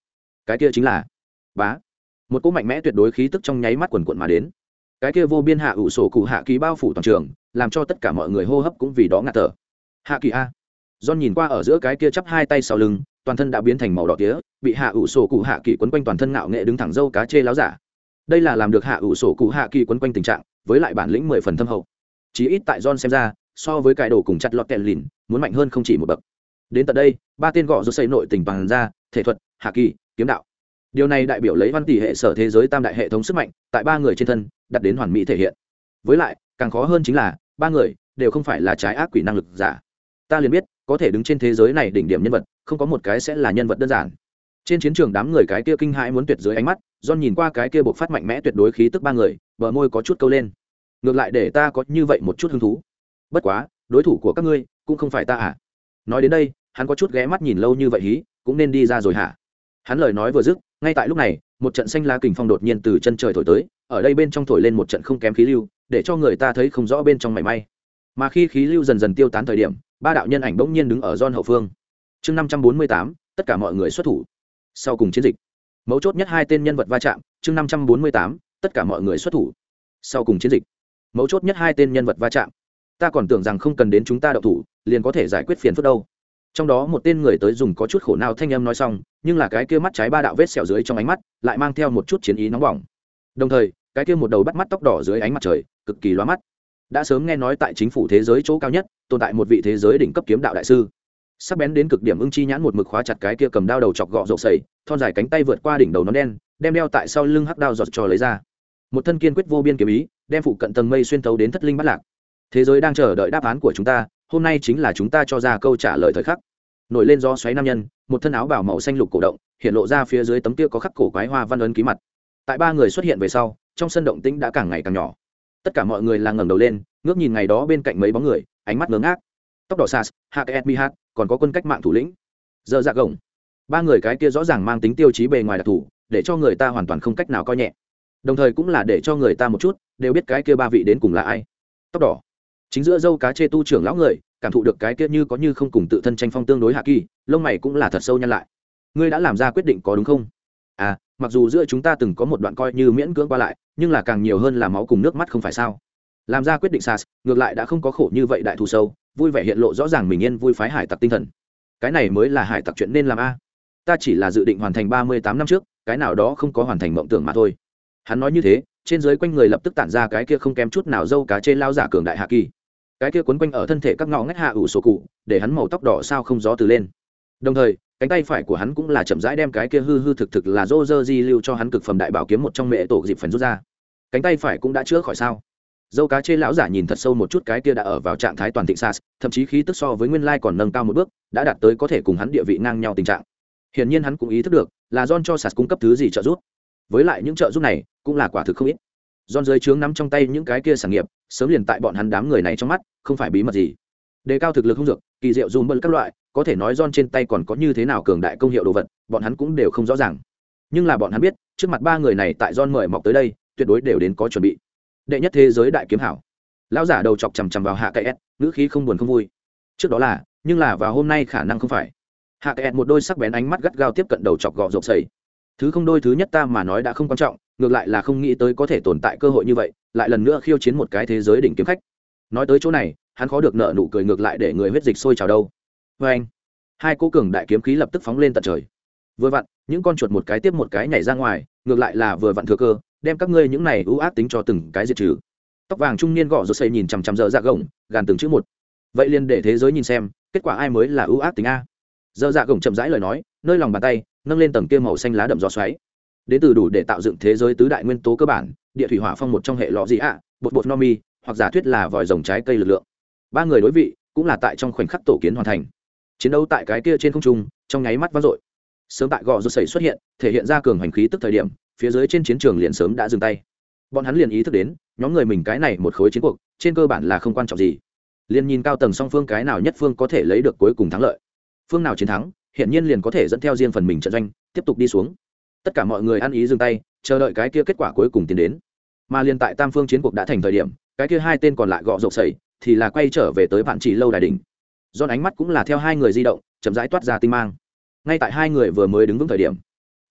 cái kia chính là bá, một cỗ mạnh mẽ tuyệt đối khí tức trong nháy mắt quần quận mà đến. Cái kia vô biên hạ ủ sổ cụ hạ kỳ bao phủ toàn trường, làm cho tất cả mọi người hô hấp cũng vì đó ngạt thở. Hạ kỳ a. John nhìn qua ở giữa cái kia chắp hai tay sau lưng, toàn thân đã biến thành màu đỏ tía, bị hạ ủ sổ cụ hạ kỳ quấn quanh toàn thân ngạo nghệ đứng thẳng dâu cá chê láo giả. Đây là làm được hạ ủ sổ cụ hạ kỳ quấn quanh tình trạng, với lại bản lĩnh 10 phần thâm hậu. Chí ít tại John xem ra, so với cái đồ cùng chặt lọt kẹt lìn, muốn mạnh hơn không chỉ một bậc. Đến tận đây, ba tên gọ rút xây nội tình bằng ra, thể thuật, hạ kỳ, kiếm đạo. Điều này đại biểu lấy văn tỷ hệ sở thế giới tam đại hệ thống sức mạnh, tại ba người trên thân, đặt đến hoàn mỹ thể hiện. Với lại, càng khó hơn chính là, ba người đều không phải là trái ác quỷ năng lực giả. Ta liền biết, có thể đứng trên thế giới này đỉnh điểm nhân vật, không có một cái sẽ là nhân vật đơn giản. Trên chiến trường đám người cái kia kinh hãi muốn tuyệt dưới ánh mắt, John nhìn qua cái kia bộc phát mạnh mẽ tuyệt đối khí tức ba người, bờ môi có chút câu lên. Ngược lại để ta có như vậy một chút hứng thú. Bất quá, đối thủ của các ngươi cũng không phải ta à? Nói đến đây, hắn có chút ghé mắt nhìn lâu như vậy hí, cũng nên đi ra rồi hả? Hắn lời nói vừa dứt, ngay tại lúc này, một trận xanh lá kình phong đột nhiên từ chân trời thổi tới, ở đây bên trong thổi lên một trận không kém khí lưu, để cho người ta thấy không rõ bên trong mảy may. Mà khi khí lưu dần dần tiêu tán thời điểm, ba đạo nhân ảnh bỗng nhiên đứng ở John hậu phương. Chương 548, tất cả mọi người xuất thủ. Sau cùng chiến dịch, mấu chốt nhất hai tên nhân vật va chạm. Chương 548, tất cả mọi người xuất thủ. Sau cùng chiến dịch, mấu chốt nhất hai tên nhân vật va chạm. Ta còn tưởng rằng không cần đến chúng ta động thủ, liền có thể giải quyết phiền phức đâu. Trong đó một tên người tới dùng có chút khổ não thanh âm nói xong, nhưng là cái kia mắt trái ba đạo vết sẹo dưới trong ánh mắt, lại mang theo một chút chiến ý nóng bỏng. Đồng thời, cái kia một đầu bắt mắt tóc đỏ dưới ánh mặt trời, cực kỳ lóa mắt. Đã sớm nghe nói tại chính phủ thế giới chỗ cao nhất, tồn tại một vị thế giới đỉnh cấp kiếm đạo đại sư. Sắc bén đến cực điểm ưng chi nhãn một mực khóa chặt cái kia cầm đao đầu chọc gọ rộp sẩy, thon dài cánh tay vượt qua đỉnh đầu nón đen, đem đeo tại sau lưng hắc đao giọt cho lấy ra. Một thân kiên quyết vô biên kiếm ý, đem phụ cận tầng mây xuyên thấu đến thất linh bát lạc. Thế giới đang chờ đợi đáp án của chúng ta, hôm nay chính là chúng ta cho ra câu trả lời thời khắc. Nổi lên gió xoáy nam nhân, một thân áo bào màu xanh lục cổ động, hiện lộ ra phía dưới tấm kia có khắc cổ quái hoa văn ấn ký mặt. Tại ba người xuất hiện về sau, trong sân động tĩnh đã càng ngày càng nhỏ. Tất cả mọi người là ngẩng đầu lên, ngước nhìn ngày đó bên cạnh mấy bóng người, ánh mắt ngớ ngác. Tóc đỏ sas, Haketmihat, còn có quân cách mạng thủ lĩnh. Giờ dạ gồng. Ba người cái kia rõ ràng mang tính tiêu chí bề ngoài đặc thù, để cho người ta hoàn toàn không cách nào coi nhẹ. Đồng thời cũng là để cho người ta một chút đều biết cái kia ba vị đến cùng là ai. Tóc đỏ, chính giữa dâu cá chê tu trưởng lão người, cảm thụ được cái kia như có như không cùng tự thân tranh phong tương đối hạ kỳ, lông mày cũng là thật sâu nhăn lại. Ngươi đã làm ra quyết định có đúng không? À, mặc dù giữa chúng ta từng có một đoạn coi như miễn cưỡng qua lại, nhưng là càng nhiều hơn là máu cùng nước mắt không phải sao? Làm ra quyết định sas, ngược lại đã không có khổ như vậy đại thù sâu, vui vẻ hiện lộ rõ ràng mình yên vui phái hải tặc tinh thần. Cái này mới là hải tặc chuyện nên làm a. Ta chỉ là dự định hoàn thành 38 năm trước, cái nào đó không có hoàn thành mộng tưởng mà thôi. Hắn nói như thế, trên dưới quanh người lập tức tản ra cái kia không kém chút nào dâu cá trên lao giả cường đại hạ kỳ. Cái kia quấn quanh ở thân thể các ngõ ngách hạ ủ sổ cụ, để hắn màu tóc đỏ sao không gió từ lên. Đồng thời, cánh tay phải của hắn cũng là chậm rãi đem cái kia hư hư thực thực là Roger Di lưu cho hắn cực phẩm đại bảo kiếm một trong mẹ tổ dịp phần rút ra. Cánh tay phải cũng đã chữa khỏi sao? Dâu cá chê lão giả nhìn thật sâu một chút cái kia đã ở vào trạng thái toàn thịnh sas, thậm chí khí tức so với nguyên lai còn nâng cao một bước, đã đạt tới có thể cùng hắn địa vị ngang nhau tình trạng. Hiển nhiên hắn cũng ý thức được là John cho sas cung cấp thứ gì trợ giúp. Với lại những trợ giúp này cũng là quả thực không ít. John dưới trướng nắm trong tay những cái kia sản nghiệp, sớm liền tại bọn hắn đám người này trong mắt, không phải bí mật gì. Đề cao thực lực hung dược, kỳ diệu dùm bân các loại, có thể nói John trên tay còn có như thế nào cường đại công hiệu đồ vật, bọn hắn cũng đều không rõ ràng. Nhưng là bọn hắn biết, trước mặt ba người này tại John mời mọc tới đây, tuyệt đối đều đến có chuẩn bị. Đệ nhất thế giới đại kiếm hảo. Lão giả đầu chọc chằm chằm vào Hạ Cái S, ngữ khí không buồn không vui. Trước đó là, nhưng là vào hôm nay khả năng không phải. Hạ Cái S một đôi sắc bén ánh mắt gắt gao tiếp cận đầu chọc gọ rộp sẩy. Thứ không đôi thứ nhất ta mà nói đã không quan trọng, ngược lại là không nghĩ tới có thể tồn tại cơ hội như vậy, lại lần nữa khiêu chiến một cái thế giới đỉnh kiếm khách. Nói tới chỗ này, hắn khó được nợ nụ cười ngược lại để người huyết dịch sôi trào đâu. Và anh, hai cỗ cường đại kiếm khí lập tức phóng lên tận trời. Vừa vặn, những con chuột một cái tiếp một cái nhảy ra ngoài, ngược lại là vừa vặn thừa cơ, đem các ngươi những này ưu ác tính cho từng cái diệt trừ. Tóc vàng trung niên gõ rột xây nhìn chằm chằm dở dạ gồng, gàn từng chữ một. Vậy liền để thế giới nhìn xem, kết quả ai mới là ưu ác tính a. Dở dạ gồng chậm rãi lời nói, nơi lòng bàn tay nâng lên tầng kia màu xanh lá đậm gió xoáy. Đến từ đủ để tạo dựng thế giới tứ đại nguyên tố cơ bản, địa thủy hỏa phong một trong hệ lọ gì ạ, bột bột no mi, hoặc giả thuyết là vòi rồng trái cây lực lượng. Ba người đối vị, cũng là tại trong khoảnh khắc tổ kiến hoàn thành. Chiến đấu tại cái kia trên không trung, trong nháy mắt vang dội. Sớm tại gò rút sẩy xuất hiện, thể hiện ra cường hành khí tức thời điểm, phía dưới trên chiến trường liền sớm đã dừng tay. Bọn hắn liền ý thức đến, nhóm người mình cái này một khối chiến cuộc, trên cơ bản là không quan trọng gì. Liên nhìn cao tầng song phương cái nào nhất phương có thể lấy được cuối cùng thắng lợi. Phương nào chiến thắng, hiện nhiên liền có thể dẫn theo riêng phần mình trận doanh, tiếp tục đi xuống. Tất cả mọi người ăn ý dừng tay, chờ đợi cái kia kết quả cuối cùng tiến đến. Mà liên tại tam phương chiến cuộc đã thành thời điểm, cái kia hai tên còn lại gọ rộp sẩy thì là quay trở về tới bạn chỉ lâu đài đỉnh. John ánh mắt cũng là theo hai người di động, chậm rãi toát ra tinh mang. Ngay tại hai người vừa mới đứng vững thời điểm,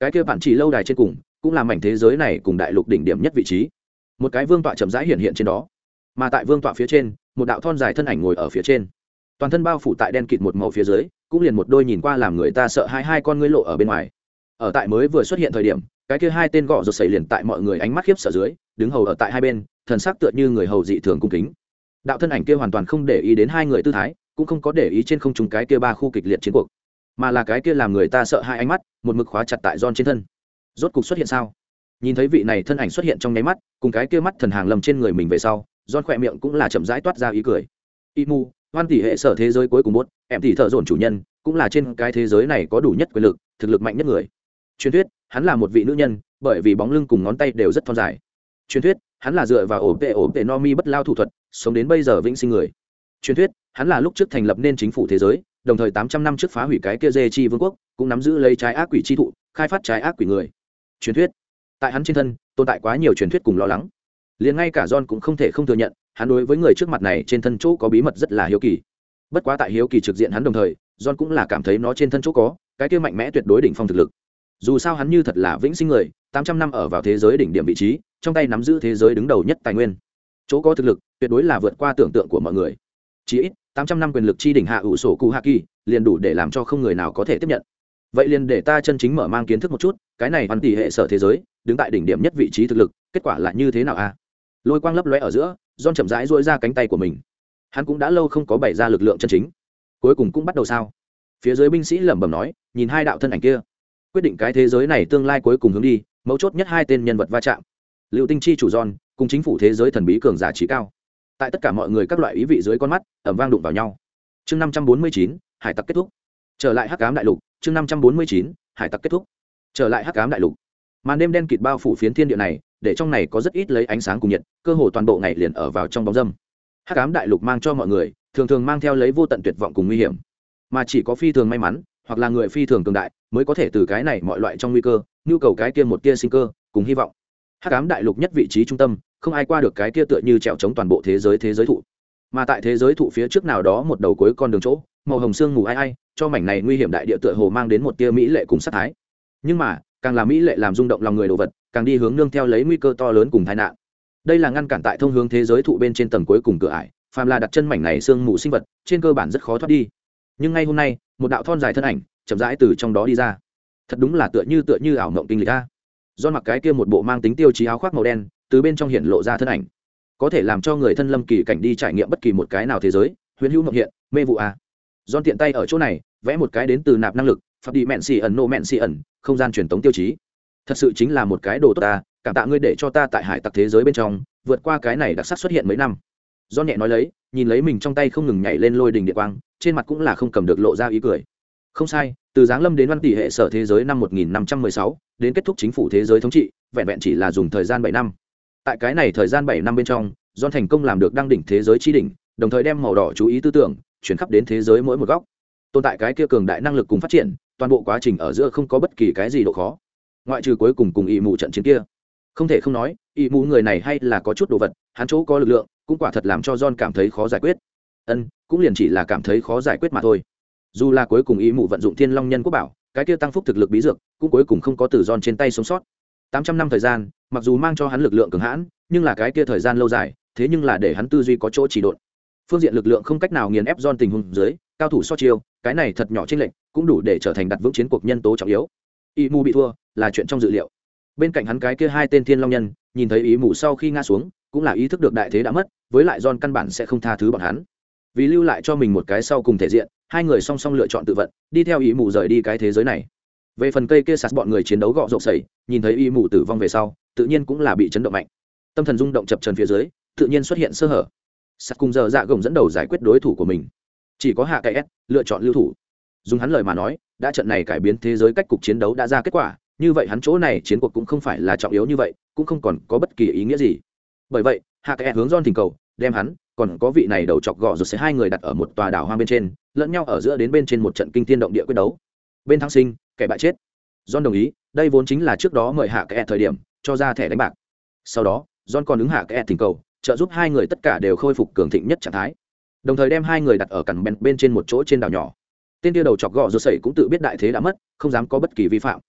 cái kia bạn chỉ lâu đài trên cùng cũng là mảnh thế giới này cùng đại lục đỉnh điểm nhất vị trí. Một cái vương tọa chậm rãi hiện hiện trên đó, mà tại vương tọa phía trên một đạo thon dài thân ảnh ngồi ở phía trên, toàn thân bao phủ tại đen kịt một màu phía dưới, cũng liền một đôi nhìn qua làm người ta sợ hai con ngươi lộ ở bên ngoài. Ở tại mới vừa xuất hiện thời điểm, cái kia hai tên gọ rột sẩy liền tại mọi người ánh mắt khiếp sợ dưới đứng hầu ở tại hai bên, thần sắc tựa như người hầu dị thường cung kính. Đạo thân ảnh kia hoàn toàn không để ý đến hai người tư thái, cũng không có để ý trên không trung cái kia ba khu kịch liệt chiến cuộc, mà là cái kia làm người ta sợ hai ánh mắt một mực khóa chặt tại John trên thân. Rốt cục xuất hiện sao? Nhìn thấy vị này thân ảnh xuất hiện trong nháy mắt, cùng cái kia mắt thần hàng lầm trên người mình về sau, John khỏe miệng cũng là chậm rãi toát ra ý cười. Imu, hoan tỷ hệ sở thế giới cuối cùng bốt, em tỷ thợ dồn chủ nhân, cũng là trên cái thế giới này có đủ nhất quyền lực, thực lực mạnh nhất người. Truyền thuyết, hắn là một vị nữ nhân, bởi vì bóng lưng cùng ngón tay đều rất thon dài. Truyền thuyết, hắn là dựa vào ổ tệ no mi bất lao thủ thuật, sống đến bây giờ vĩnh sinh người. Truyền thuyết, hắn là lúc trước thành lập nên chính phủ thế giới, đồng thời 800 năm trước phá hủy cái kia dê chi vương quốc, cũng nắm giữ lấy trái ác quỷ chi thụ, khai phát trái ác quỷ người. Truyền thuyết, tại hắn trên thân tồn tại quá nhiều truyền thuyết cùng lo lắng, liền ngay cả John cũng không thể không thừa nhận, hắn đối với người trước mặt này trên thân chỗ có bí mật rất là hiếu kỳ. Bất quá tại hiếu kỳ trực diện hắn đồng thời, John cũng là cảm thấy nó trên thân chỗ có cái kia mạnh mẽ tuyệt đối đỉnh phong thực lực. Dù sao hắn như thật là vĩnh sinh người, 800 năm ở vào thế giới đỉnh điểm vị trí, trong tay nắm giữ thế giới đứng đầu nhất tài nguyên, chỗ có thực lực tuyệt đối là vượt qua tưởng tượng của mọi người. Chỉ ít 800 năm quyền lực chi đỉnh hạ ủ sổ cụ hạ kỳ liền đủ để làm cho không người nào có thể tiếp nhận. Vậy liền để ta chân chính mở mang kiến thức một chút, cái này văn tỷ hệ sở thế giới đứng tại đỉnh điểm nhất vị trí thực lực, kết quả là như thế nào a? Lôi quang lấp lóe ở giữa, John chậm rãi duỗi ra cánh tay của mình. Hắn cũng đã lâu không có bày ra lực lượng chân chính, cuối cùng cũng bắt đầu sao? Phía dưới binh sĩ lẩm bẩm nói, nhìn hai đạo thân ảnh kia, quyết định cái thế giới này tương lai cuối cùng hướng đi, mấu chốt nhất hai tên nhân vật va chạm. Lưu Tinh chi chủ John cùng chính phủ thế giới thần bí cường giả trí cao, tại tất cả mọi người các loại ý vị dưới con mắt ầm vang đụng vào nhau. Chương 549, hải tặc kết thúc. Trở lại Hắc Ám Đại Lục, chương 549, hải tặc kết thúc. Trở lại Hắc Ám Đại Lục. Màn đêm đen kịt bao phủ phiến thiên địa này, để trong này có rất ít lấy ánh sáng cùng nhiệt, cơ hồ toàn bộ ngày liền ở vào trong bóng râm. Hắc Ám Đại Lục mang cho mọi người, thường thường mang theo lấy vô tận tuyệt vọng cùng nguy hiểm, mà chỉ có phi thường may mắn, hoặc là người phi thường cường đại, mới có thể từ cái này mọi loại trong nguy cơ, nhu cầu cái kia một tia sinh cơ, cùng hy vọng. Hắc Ám Đại Lục nhất vị trí trung tâm, không ai qua được cái kia tựa như trèo chống toàn bộ thế giới thụ. Mà tại thế giới thụ phía trước nào đó một đầu cuối con đường chỗ, màu hồng sương mù ai cho mảnh này nguy hiểm đại địa tựa hồ mang đến một tia mỹ lệ cùng sát thái. Nhưng mà, càng là mỹ lệ làm rung động lòng người đồ vật, càng đi hướng nương theo lấy nguy cơ to lớn cùng tai nạn. Đây là ngăn cản tại thông hướng thế giới thụ bên trên tầng cuối cùng cửa ải, phàm là đặt chân mảnh này sương mù sinh vật, trên cơ bản rất khó thoát đi. Nhưng ngay hôm nay, một đạo thon dài thân ảnh chậm rãi từ trong đó đi ra. Thật đúng là tựa như ảo mộng kinh lịch a. Do mặc cái kia một bộ mang tính tiêu chí áo khoác màu đen, từ bên trong hiện lộ ra thân ảnh, có thể làm cho người thân lâm kỳ cảnh đi trải nghiệm bất kỳ một cái nào thế giới, huyền hữu mộng hiện, mê vụ a. Don tiện tay ở chỗ này vẽ một cái đến từ nạp năng lực, pháp đi mẹn xì ẩn nô mẹn xì ẩn, không gian truyền tống tiêu chí. Thật sự chính là một cái đồ tốt ta, cảm tạ ngươi để cho ta tại hải tặc thế giới bên trong vượt qua cái này đặc sắc xuất hiện mấy năm. Don nhẹ nói lấy, nhìn lấy mình trong tay không ngừng nhảy lên lôi đình điện quang, trên mặt cũng là không cầm được lộ ra ý cười. Không sai, từ giáng lâm đến văn tỷ hệ sở thế giới năm 1516 đến kết thúc chính phủ thế giới thống trị, vẹn vẹn chỉ là dùng thời gian 7 năm. Tại cái này thời gian 7 năm bên trong, Don thành công làm được đăng đỉnh thế giới chi đỉnh, đồng thời đem màu đỏ chú ý tư tưởng chuyển khắp đến thế giới mỗi một góc. Tồn tại cái kia cường đại năng lực cùng phát triển, toàn bộ quá trình ở giữa không có bất kỳ cái gì độ khó, ngoại trừ cuối cùng cùng ỷ mù trận chiến kia. Không thể không nói, ỷ mù người này hay là có chút đồ vật, hắn chỗ có lực lượng cũng quả thật làm cho John cảm thấy khó giải quyết. Cũng liền chỉ là cảm thấy khó giải quyết mà thôi. Dù là cuối cùng ỷ mù vận dụng Thiên Long Nhân Quốc Bảo, cái kia tăng phúc thực lực bí dược, cũng cuối cùng không có từ John trên tay sống sót. 800 năm thời gian, mặc dù mang cho hắn lực lượng cường hãn, nhưng là cái kia thời gian lâu dài, thế nhưng là để hắn tư duy có chỗ chỉ độn. Phương diện lực lượng không cách nào nghiền ép John tình huống dưới, cao thủ so chiêu, cái này thật nhỏ trên lệnh, cũng đủ để trở thành đặt vững chiến cuộc nhân tố trọng yếu. Ý mù bị thua, là chuyện trong dự liệu. Bên cạnh hắn cái kia hai tên Thiên Long Nhân, nhìn thấy ý mù sau khi ngã xuống, cũng là ý thức được đại thế đã mất, với lại John căn bản sẽ không tha thứ bọn hắn. Vì lưu lại cho mình một cái sau cùng thể diện, hai người song song lựa chọn tự vận, đi theo ý mù rời đi cái thế giới này. Về phần cây kia sạt bọn người chiến đấu gọ rộp sẩy, nhìn thấy ý mù tử vong về sau, tự nhiên cũng là bị chấn động mạnh, tâm thần rung động chập trần phía dưới, tự nhiên xuất hiện sơ hở. Sạt cùng giờ dạ gồng dẫn đầu giải quyết đối thủ của mình, chỉ có hạ cái s lựa chọn lưu thủ. Dùng hắn lời mà nói, đã trận này cải biến thế giới cách cục chiến đấu đã ra kết quả, như vậy hắn chỗ này chiến cuộc cũng không phải là trọng yếu như vậy, cũng không còn có bất kỳ ý nghĩa gì. Bởi vậy hạ cái s hướng John thỉnh cầu, đem hắn còn có vị này đầu chọc gọ rồi sẽ hai người đặt ở một tòa đảo hoang bên trên, lẫn nhau ở giữa đến bên trên một trận kinh thiên động địa quyết đấu, bên thắng sinh kẻ bại chết. John đồng ý, đây vốn chính là trước đó mời hạ cái thời điểm cho ra thẻ đánh bạc. Sau đó John còn ứng hạ cái thỉnh cầu, trợ giúp hai người tất cả đều khôi phục cường thịnh nhất trạng thái, đồng thời đem hai người đặt ở cằn bên trên một chỗ trên đảo nhỏ. Tên kia đầu chọc gọ rồi sẩy cũng tự biết đại thế đã mất, không dám có bất kỳ vi phạm.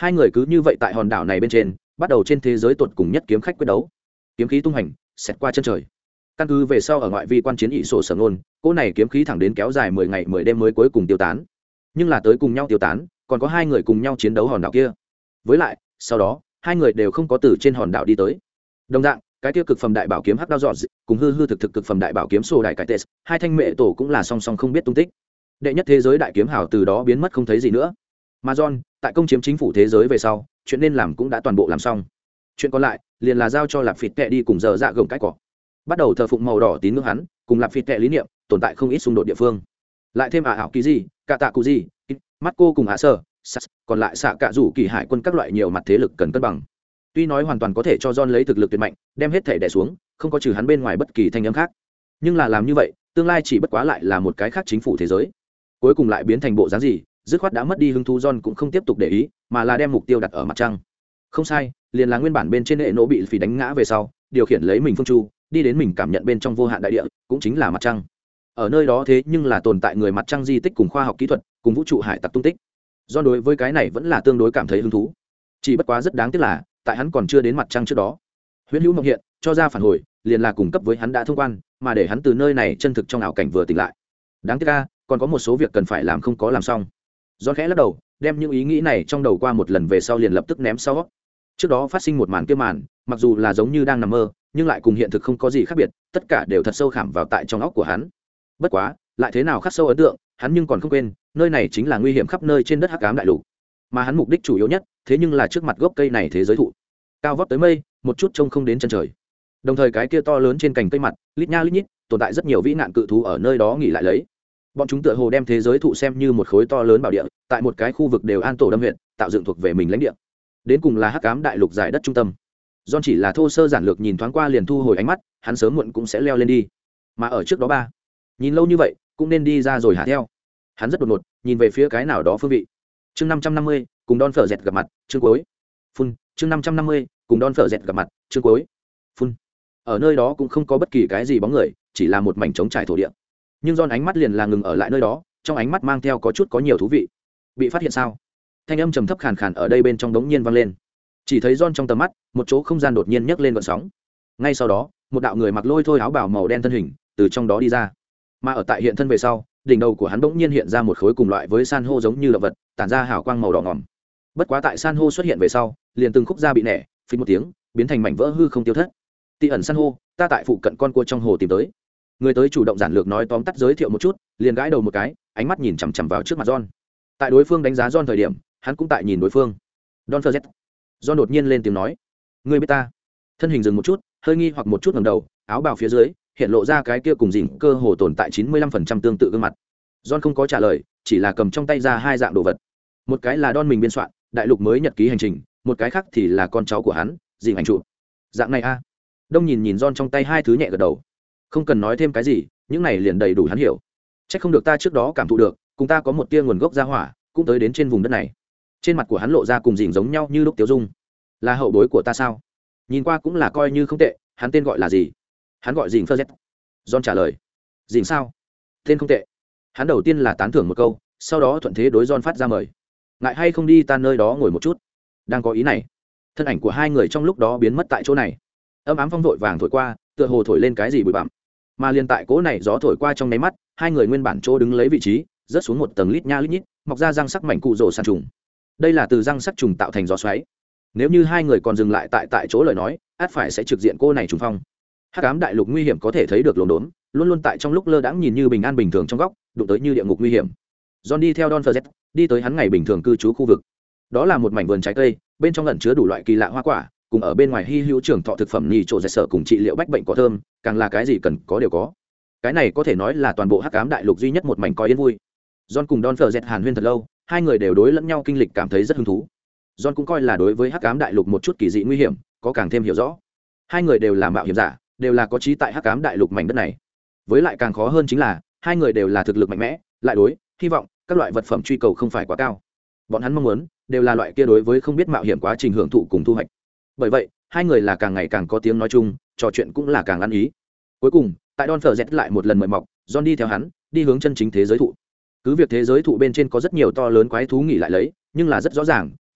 Hai người cứ như vậy tại hòn đảo này bên trên bắt đầu trên thế giới tột cùng nhất kiếm khách quyết đấu. Kiếm khí tung hành xẹt qua chân trời. Căn cứ về sau ở ngoại vi quan chiến ỷ sổ sở ngôn, cỗ này kiếm khí thẳng đến kéo dài 10 ngày 10 đêm mới cuối cùng tiêu tán. Nhưng là tới cùng nhau tiêu tán, còn có hai người cùng nhau chiến đấu hòn đảo kia. Với lại sau đó hai người đều không có từ trên hòn đảo đi tới. Đồng dạng, cái tiêu cực phẩm đại bảo kiếm hắc đao dọn cùng hư hư thực thực cực phẩm đại bảo kiếm sô đại cải tệ, hai thanh mẹ tổ cũng là song song không biết tung tích. Đệ nhất thế giới đại kiếm hào từ đó biến mất không thấy gì nữa. Mà John tại công chiếm chính phủ thế giới về sau, chuyện nên làm cũng đã toàn bộ làm xong. Chuyện còn lại liền là giao cho Lạp Phịt Kệ đi cùng giờ dạ gồng cái cỏ, bắt đầu thờ phụng màu đỏ tín ngưỡng hắn, cùng Lạp Phịt Kệ lý niệm tồn tại không ít xung đột địa phương. Lại thêm ảo kỳ gì, cả tạ cụ gì, mắt cô cùng sơ, còn lại xạ cả rủ kỳ hải quân các loại nhiều mặt thế lực cần cân bằng. Tuy nói hoàn toàn có thể cho John lấy thực lực tuyệt mạnh, đem hết thể đè xuống, không có trừ hắn bên ngoài bất kỳ thanh âm khác. Nhưng là làm như vậy, tương lai chỉ bất quá lại là một cái khác chính phủ thế giới. Cuối cùng lại biến thành bộ dáng gì, dứt khoát đã mất đi hứng thú. John cũng không tiếp tục để ý, mà là đem mục tiêu đặt ở mặt trăng. Không sai, liền là nguyên bản bên trên hệ nổ bị phỉ đánh ngã về sau, điều khiển lấy mình phương chu, đi đến mình cảm nhận bên trong vô hạn đại địa, cũng chính là mặt trăng. Ở nơi đó thế nhưng là tồn tại người mặt trăng di tích cùng khoa học kỹ thuật, cùng vũ trụ hải tặc tung tích. John đối với cái này vẫn là tương đối cảm thấy hứng thú. Chỉ bất quá rất đáng tiếc là, tại hắn còn chưa đến mặt trăng trước đó, huyễn hữu mộng hiện cho ra phản hồi, liền là cung cấp với hắn đã thông quan, mà để hắn từ nơi này chân thực trong ảo cảnh vừa tỉnh lại. Đáng tiếc a, còn có một số việc cần phải làm không có làm xong. John khẽ lắc đầu, đem những ý nghĩ này trong đầu qua một lần về sau liền lập tức ném sau. Trước đó phát sinh một màn kia màn, mặc dù là giống như đang nằm mơ, nhưng lại cùng hiện thực không có gì khác biệt, tất cả đều thật sâu khảm vào tại trong óc của hắn. Bất quá, lại thế nào khắc sâu ấn tượng, hắn nhưng còn không quên, nơi này chính là nguy hiểm khắp nơi trên đất hắc ám đại lục. Mà hắn mục đích chủ yếu nhất, thế nhưng là trước mặt gốc cây này thế giới thụ, cao vót tới mây, một chút trông không đến chân trời. Đồng thời cái kia to lớn trên cành cây mặt, lít nha lít nhít, tồn tại rất nhiều vĩ nạn cự thú ở nơi đó nghỉ lại lấy. Bọn chúng tựa hồ đem thế giới thụ xem như một khối to lớn bảo địa, tại một cái khu vực đều an tổ đâm huyện, tạo dựng thuộc về mình lãnh địa. Đến cùng là hắc ám đại lục giải đất trung tâm. John chỉ là thô sơ giản lược nhìn thoáng qua liền thu hồi ánh mắt, hắn sớm muộn cũng sẽ leo lên đi. Mà ở trước đó ba, nhìn lâu như vậy, cũng nên đi ra rồi hả theo. Hắn rất đột ngột, nhìn về phía cái nào đó phương vị. Chương 550, cùng Don Phở Dẹt gặp mặt, chương cuối. Phun, chương 550, cùng Don Phở Dẹt gặp mặt, chương cuối. Phun. Ở nơi đó cũng không có bất kỳ cái gì bóng người, chỉ là một mảnh trống trải thổ địa. Nhưng John ánh mắt liền là ngừng ở lại nơi đó, trong ánh mắt mang theo có chút có nhiều thú vị. Bị phát hiện sao? Thanh âm trầm thấp khàn khàn ở đây bên trong đống nhiên vang lên. Chỉ thấy John trong tầm mắt, một chỗ không gian đột nhiên nhấc lên gợn sóng. Ngay sau đó, một đạo người mặc lôi thôi áo bào màu đen thân hình từ trong đó đi ra. Mà ở tại hiện thân về sau, đỉnh đầu của hắn bỗng nhiên hiện ra một khối cùng loại với san hô giống như động vật, tản ra hào quang màu đỏ ngòm. Bất quá tại san hô xuất hiện về sau, liền từng khúc da bị nẻ, phình một tiếng, biến thành mảnh vỡ hư không tiêu thất. Tị ẩn san hô, ta tại phụ cận con cua trong hồ tìm tới. Người tới chủ động giản lược nói tóm tắt giới thiệu một chút, liền gãi đầu một cái, ánh mắt nhìn chằm chằm vào trước mặt John. Tại đối phương đánh giá John thời điểm, hắn cũng tại nhìn đối phương. Don Phật. John đột nhiên lên tiếng nói, ngươi biết ta? Thân hình dừng một chút, hơi nghi hoặc một chút ngẩng đầu, áo bào phía dưới hiện lộ ra cái kia cùng dình cơ hồ tồn tại 95% tương tự gương mặt. John không có trả lời, chỉ là cầm trong tay ra hai dạng đồ vật. Một cái là Don mình biên soạn, đại lục mới nhật ký hành trình, một cái khác thì là con cháu của hắn, dình ảnh trụ. Dạng này a? Đông nhìn John trong tay hai thứ nhẹ gật đầu. Không cần nói thêm cái gì, những này liền đầy đủ hắn hiểu. Chắc không được ta trước đó cảm thụ được, cùng ta có một tia nguồn gốc gia hỏa, cũng tới đến trên vùng đất này. Trên mặt của hắn lộ ra cùng dình giống nhau như lúc tiêu dung. Là hậu bối của ta sao? Nhìn qua cũng là coi như không tệ. Hắn tên gọi là gì? Hắn gọi dình Phơ Z. John trả lời. Dình sao? Tên không tệ. Hắn đầu tiên là tán thưởng một câu, sau đó thuận thế đối John phát ra mời. Ngại hay không đi ta nơi đó ngồi một chút? Đang có ý này, thân ảnh của hai người trong lúc đó biến mất tại chỗ này. Âm ám phong vội vàng thổi qua, tựa hồ thổi lên cái gì bụi bặm. Mà liền tại cỗ này gió thổi qua trong nháy mắt, hai người nguyên bản chỗ đứng lấy vị trí, rớt xuống một tầng lít nha lít nhít, mọc ra răng sắc mảnh cụ rổ sàn trùng. Đây là từ răng sắc trùng tạo thành gió xoáy. Nếu như hai người còn dừng lại tại chỗ lời nói, át phải sẽ trực diện cô này trùng phong. Hắc ám đại lục nguy hiểm có thể thấy được lồn đốn, luôn luôn tại trong lúc lơ đãng nhìn như bình an bình thường trong góc, đụng tới như địa ngục nguy hiểm. John đi theo Don Phật, đi tới hắn ngày bình thường cư trú khu vực. Đó là một mảnh vườn trái cây, bên trong ẩn chứa đủ loại kỳ lạ hoa quả, cùng ở bên ngoài hy hữu trưởng thọ thực phẩm nhì trộn dệt sở cùng trị liệu bách bệnh cỏ thơm, càng là cái gì cần có đều có. Cái này có thể nói là toàn bộ Hắc ám đại lục duy nhất một mảnh coi yên vui. John cùng Don Phật hàn huyên thật lâu, hai người đều đối lẫn nhau kinh lịch cảm thấy rất hứng thú. John cũng coi là đối với Hắc ám đại lục một chút kỳ dị nguy hiểm có càng thêm hiểu rõ. Hai người đều là mạo hiểm giả, đều là có trí tại Hắc ám đại lục mảnh đất này. Với lại càng khó hơn chính là hai người đều là thực lực mạnh mẽ, lại đối hy vọng các loại vật phẩm truy cầu không phải quá cao. Bọn hắn mong muốn đều là loại kia đối với không biết mạo hiểm quá trình hưởng thụ cùng thu hoạch. Bởi vậy hai người là càng ngày càng có tiếng nói chung, trò chuyện cũng là càng ăn ý. Cuối cùng tại Don Phở dẹt lại một lần mời mọc, John đi theo hắn đi hướng chân chính thế giới thụ. Cứ việc thế giới thụ bên trên có rất nhiều to lớn quái thú nghỉ lại lấy, nhưng là rất rõ ràng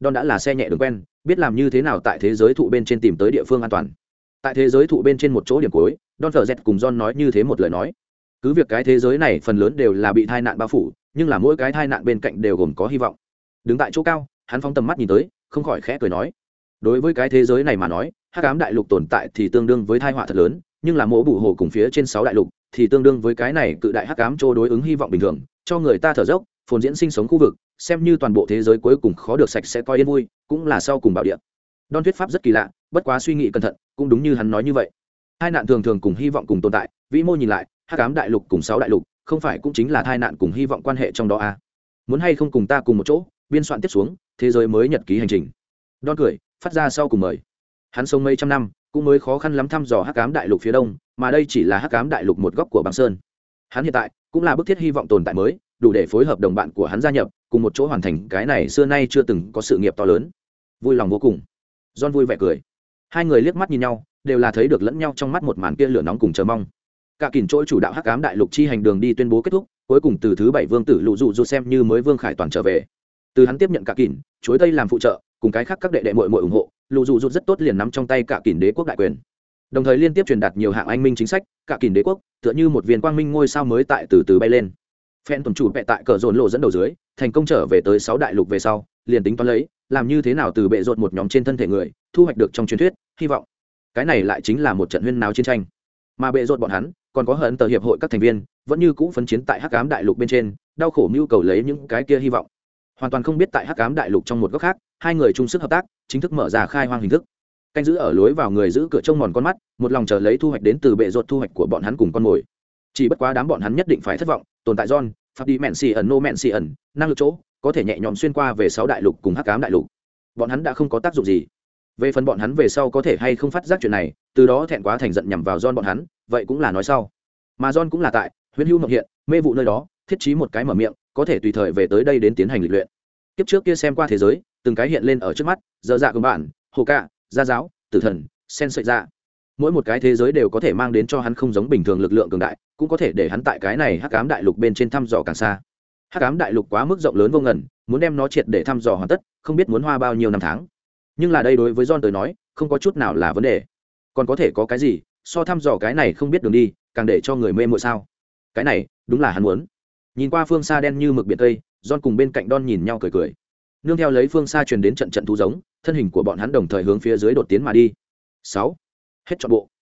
Don đã là xe nhẹ đường quen, biết làm như thế nào tại thế giới thụ bên trên tìm tới địa phương an toàn. Tại thế giới thụ bên trên một chỗ điểm cuối, Don thở dẹt cùng John nói như thế một lời nói. Cứ việc cái thế giới này phần lớn đều là bị tai nạn bao phủ, nhưng là mỗi cái tai nạn bên cạnh đều gồm có hy vọng. Đứng tại chỗ cao, hắn phóng tầm mắt nhìn tới, không khỏi khẽ cười nói. Đối với cái thế giới này mà nói, hắc ám đại lục tồn tại thì tương đương với tai họa thật lớn, nhưng là mỗ bù hồ cùng phía trên 6 đại lục thì tương đương với cái này cự đại hắc ám chỗ đối ứng hy vọng bình thường, cho người ta thở dốc, phồn diễn sinh sống khu vực, xem như toàn bộ thế giới cuối cùng khó được sạch sẽ coi yên vui, cũng là sau cùng bảo địa. Don thuyết pháp rất kỳ lạ, bất quá suy nghĩ cẩn thận, cũng đúng như hắn nói như vậy. Hai nạn thường thường cùng hy vọng cùng tồn tại, vĩ mô nhìn lại, hắc ám đại lục cùng 6 đại lục, không phải cũng chính là tai nạn cùng hy vọng quan hệ trong đó à? Muốn hay không cùng ta cùng một chỗ, biên soạn tiếp xuống, thế giới mới nhật ký hành trình. Don cười, phát ra sau cùng mời. Hắn sống mấy trăm năm, cũng mới khó khăn lắm thăm dò hắc ám đại lục phía đông, mà đây chỉ là hắc ám đại lục một góc của băng sơn. Hắn hiện tại cũng là bức thiết hy vọng tồn tại mới, đủ để phối hợp đồng bạn của hắn gia nhập, cùng một chỗ hoàn thành cái này xưa nay chưa từng có sự nghiệp to lớn. Vui lòng vô cùng. John vui vẻ cười. Hai người liếc mắt nhìn nhau, đều là thấy được lẫn nhau trong mắt một màn kia lửa nóng cùng chờ mong. Cả kỉnh trỗi chủ đạo hắc ám đại lục chi hành đường đi tuyên bố kết thúc, cuối cùng từ thứ 7 vương tử lũ dụ dụ xem như mới vương khải toàn trở về. Từ hắn tiếp nhận cả kỉnh, chuối tây làm phụ trợ, cùng cái khác các đệ đệ muội muội ủng hộ, lũ dụ dụ rất tốt liền nắm trong tay cả kỉnh đế quốc đại quyền. Đồng thời liên tiếp truyền đạt nhiều hạng anh minh chính sách, cả kỉnh đế quốc tựa như một viên quang minh ngôi sao mới tại từ từ bay lên. Phen tuần chủ bệ tại cờ dồn lộ dẫn đầu dưới, thành công trở về tới 6 đại lục về sau, liền tính toán lấy, làm như thế nào từ bệ rột một nhóm trên thân thể người, thu hoạch được trong truyền thuyết, hy vọng. Cái này lại chính là một trận huyên náo chiến tranh. Mà bệ rột bọn hắn, còn có hận tờ hiệp hội các thành viên, vẫn như cũ phấn chiến tại hắc ám đại lục bên trên, đau khổ mưu cầu lấy những cái kia hy vọng. Hoàn toàn không biết tại hắc ám đại lục trong một góc khác, hai người chung sức hợp tác, chính thức mở ra khai hoang hình thức. Canh giữ ở lối vào người giữ cửa trông mòn con mắt, một lòng chờ lấy thu hoạch đến từ bệ rột thu hoạch của bọn hắn cùng con mồi. Chỉ bất quá đám bọn hắn nhất định phải thất vọng, tồn tại John, pháp đi mẹn xì ẩn nô mẹn xì ẩn, năng lực chỗ có thể nhẹ nhõm xuyên qua về 6 đại lục cùng hắc ám đại lục. Bọn hắn đã không có tác dụng gì. Về phần bọn hắn về sau có thể hay không phát giác chuyện này, từ đó thẹn quá thành giận nhằm vào John bọn hắn, vậy cũng là nói sau. Mà John cũng là tại huyễn hữu mộng hiện, mê vụ nơi đó, thiết trí một cái mở miệng, có thể tùy thời về tới đây đến tiến hành lịch luyện. Kiếp trước kia xem qua thế giới, từng cái hiện lên ở trước mắt, giờ dạ của bạn, hồ ca, gia giáo, tử thần, sen sợi dạ. Mỗi một cái thế giới đều có thể mang đến cho hắn không giống bình thường lực lượng cường đại, cũng có thể để hắn tại cái này hắc ám đại lục bên trên thăm dò càng xa. Hắc ám đại lục quá mức rộng lớn vô ngần, muốn đem nó triệt để thăm dò hoàn tất, không biết muốn hoa bao nhiêu năm tháng. Nhưng là đây đối với John tới nói, không có chút nào là vấn đề. Còn có thể có cái gì, so thăm dò cái này không biết đường đi, càng để cho người mê muội sao? Cái này, đúng là hắn muốn. Nhìn qua phương xa đen như mực biển tây, John cùng bên cạnh Don nhìn nhau cười cười. Nương theo lấy phương xa truyền đến trận trận thú giống, thân hình của bọn hắn đồng thời hướng phía dưới đột tiến mà đi. 6. Hết trọn bộ.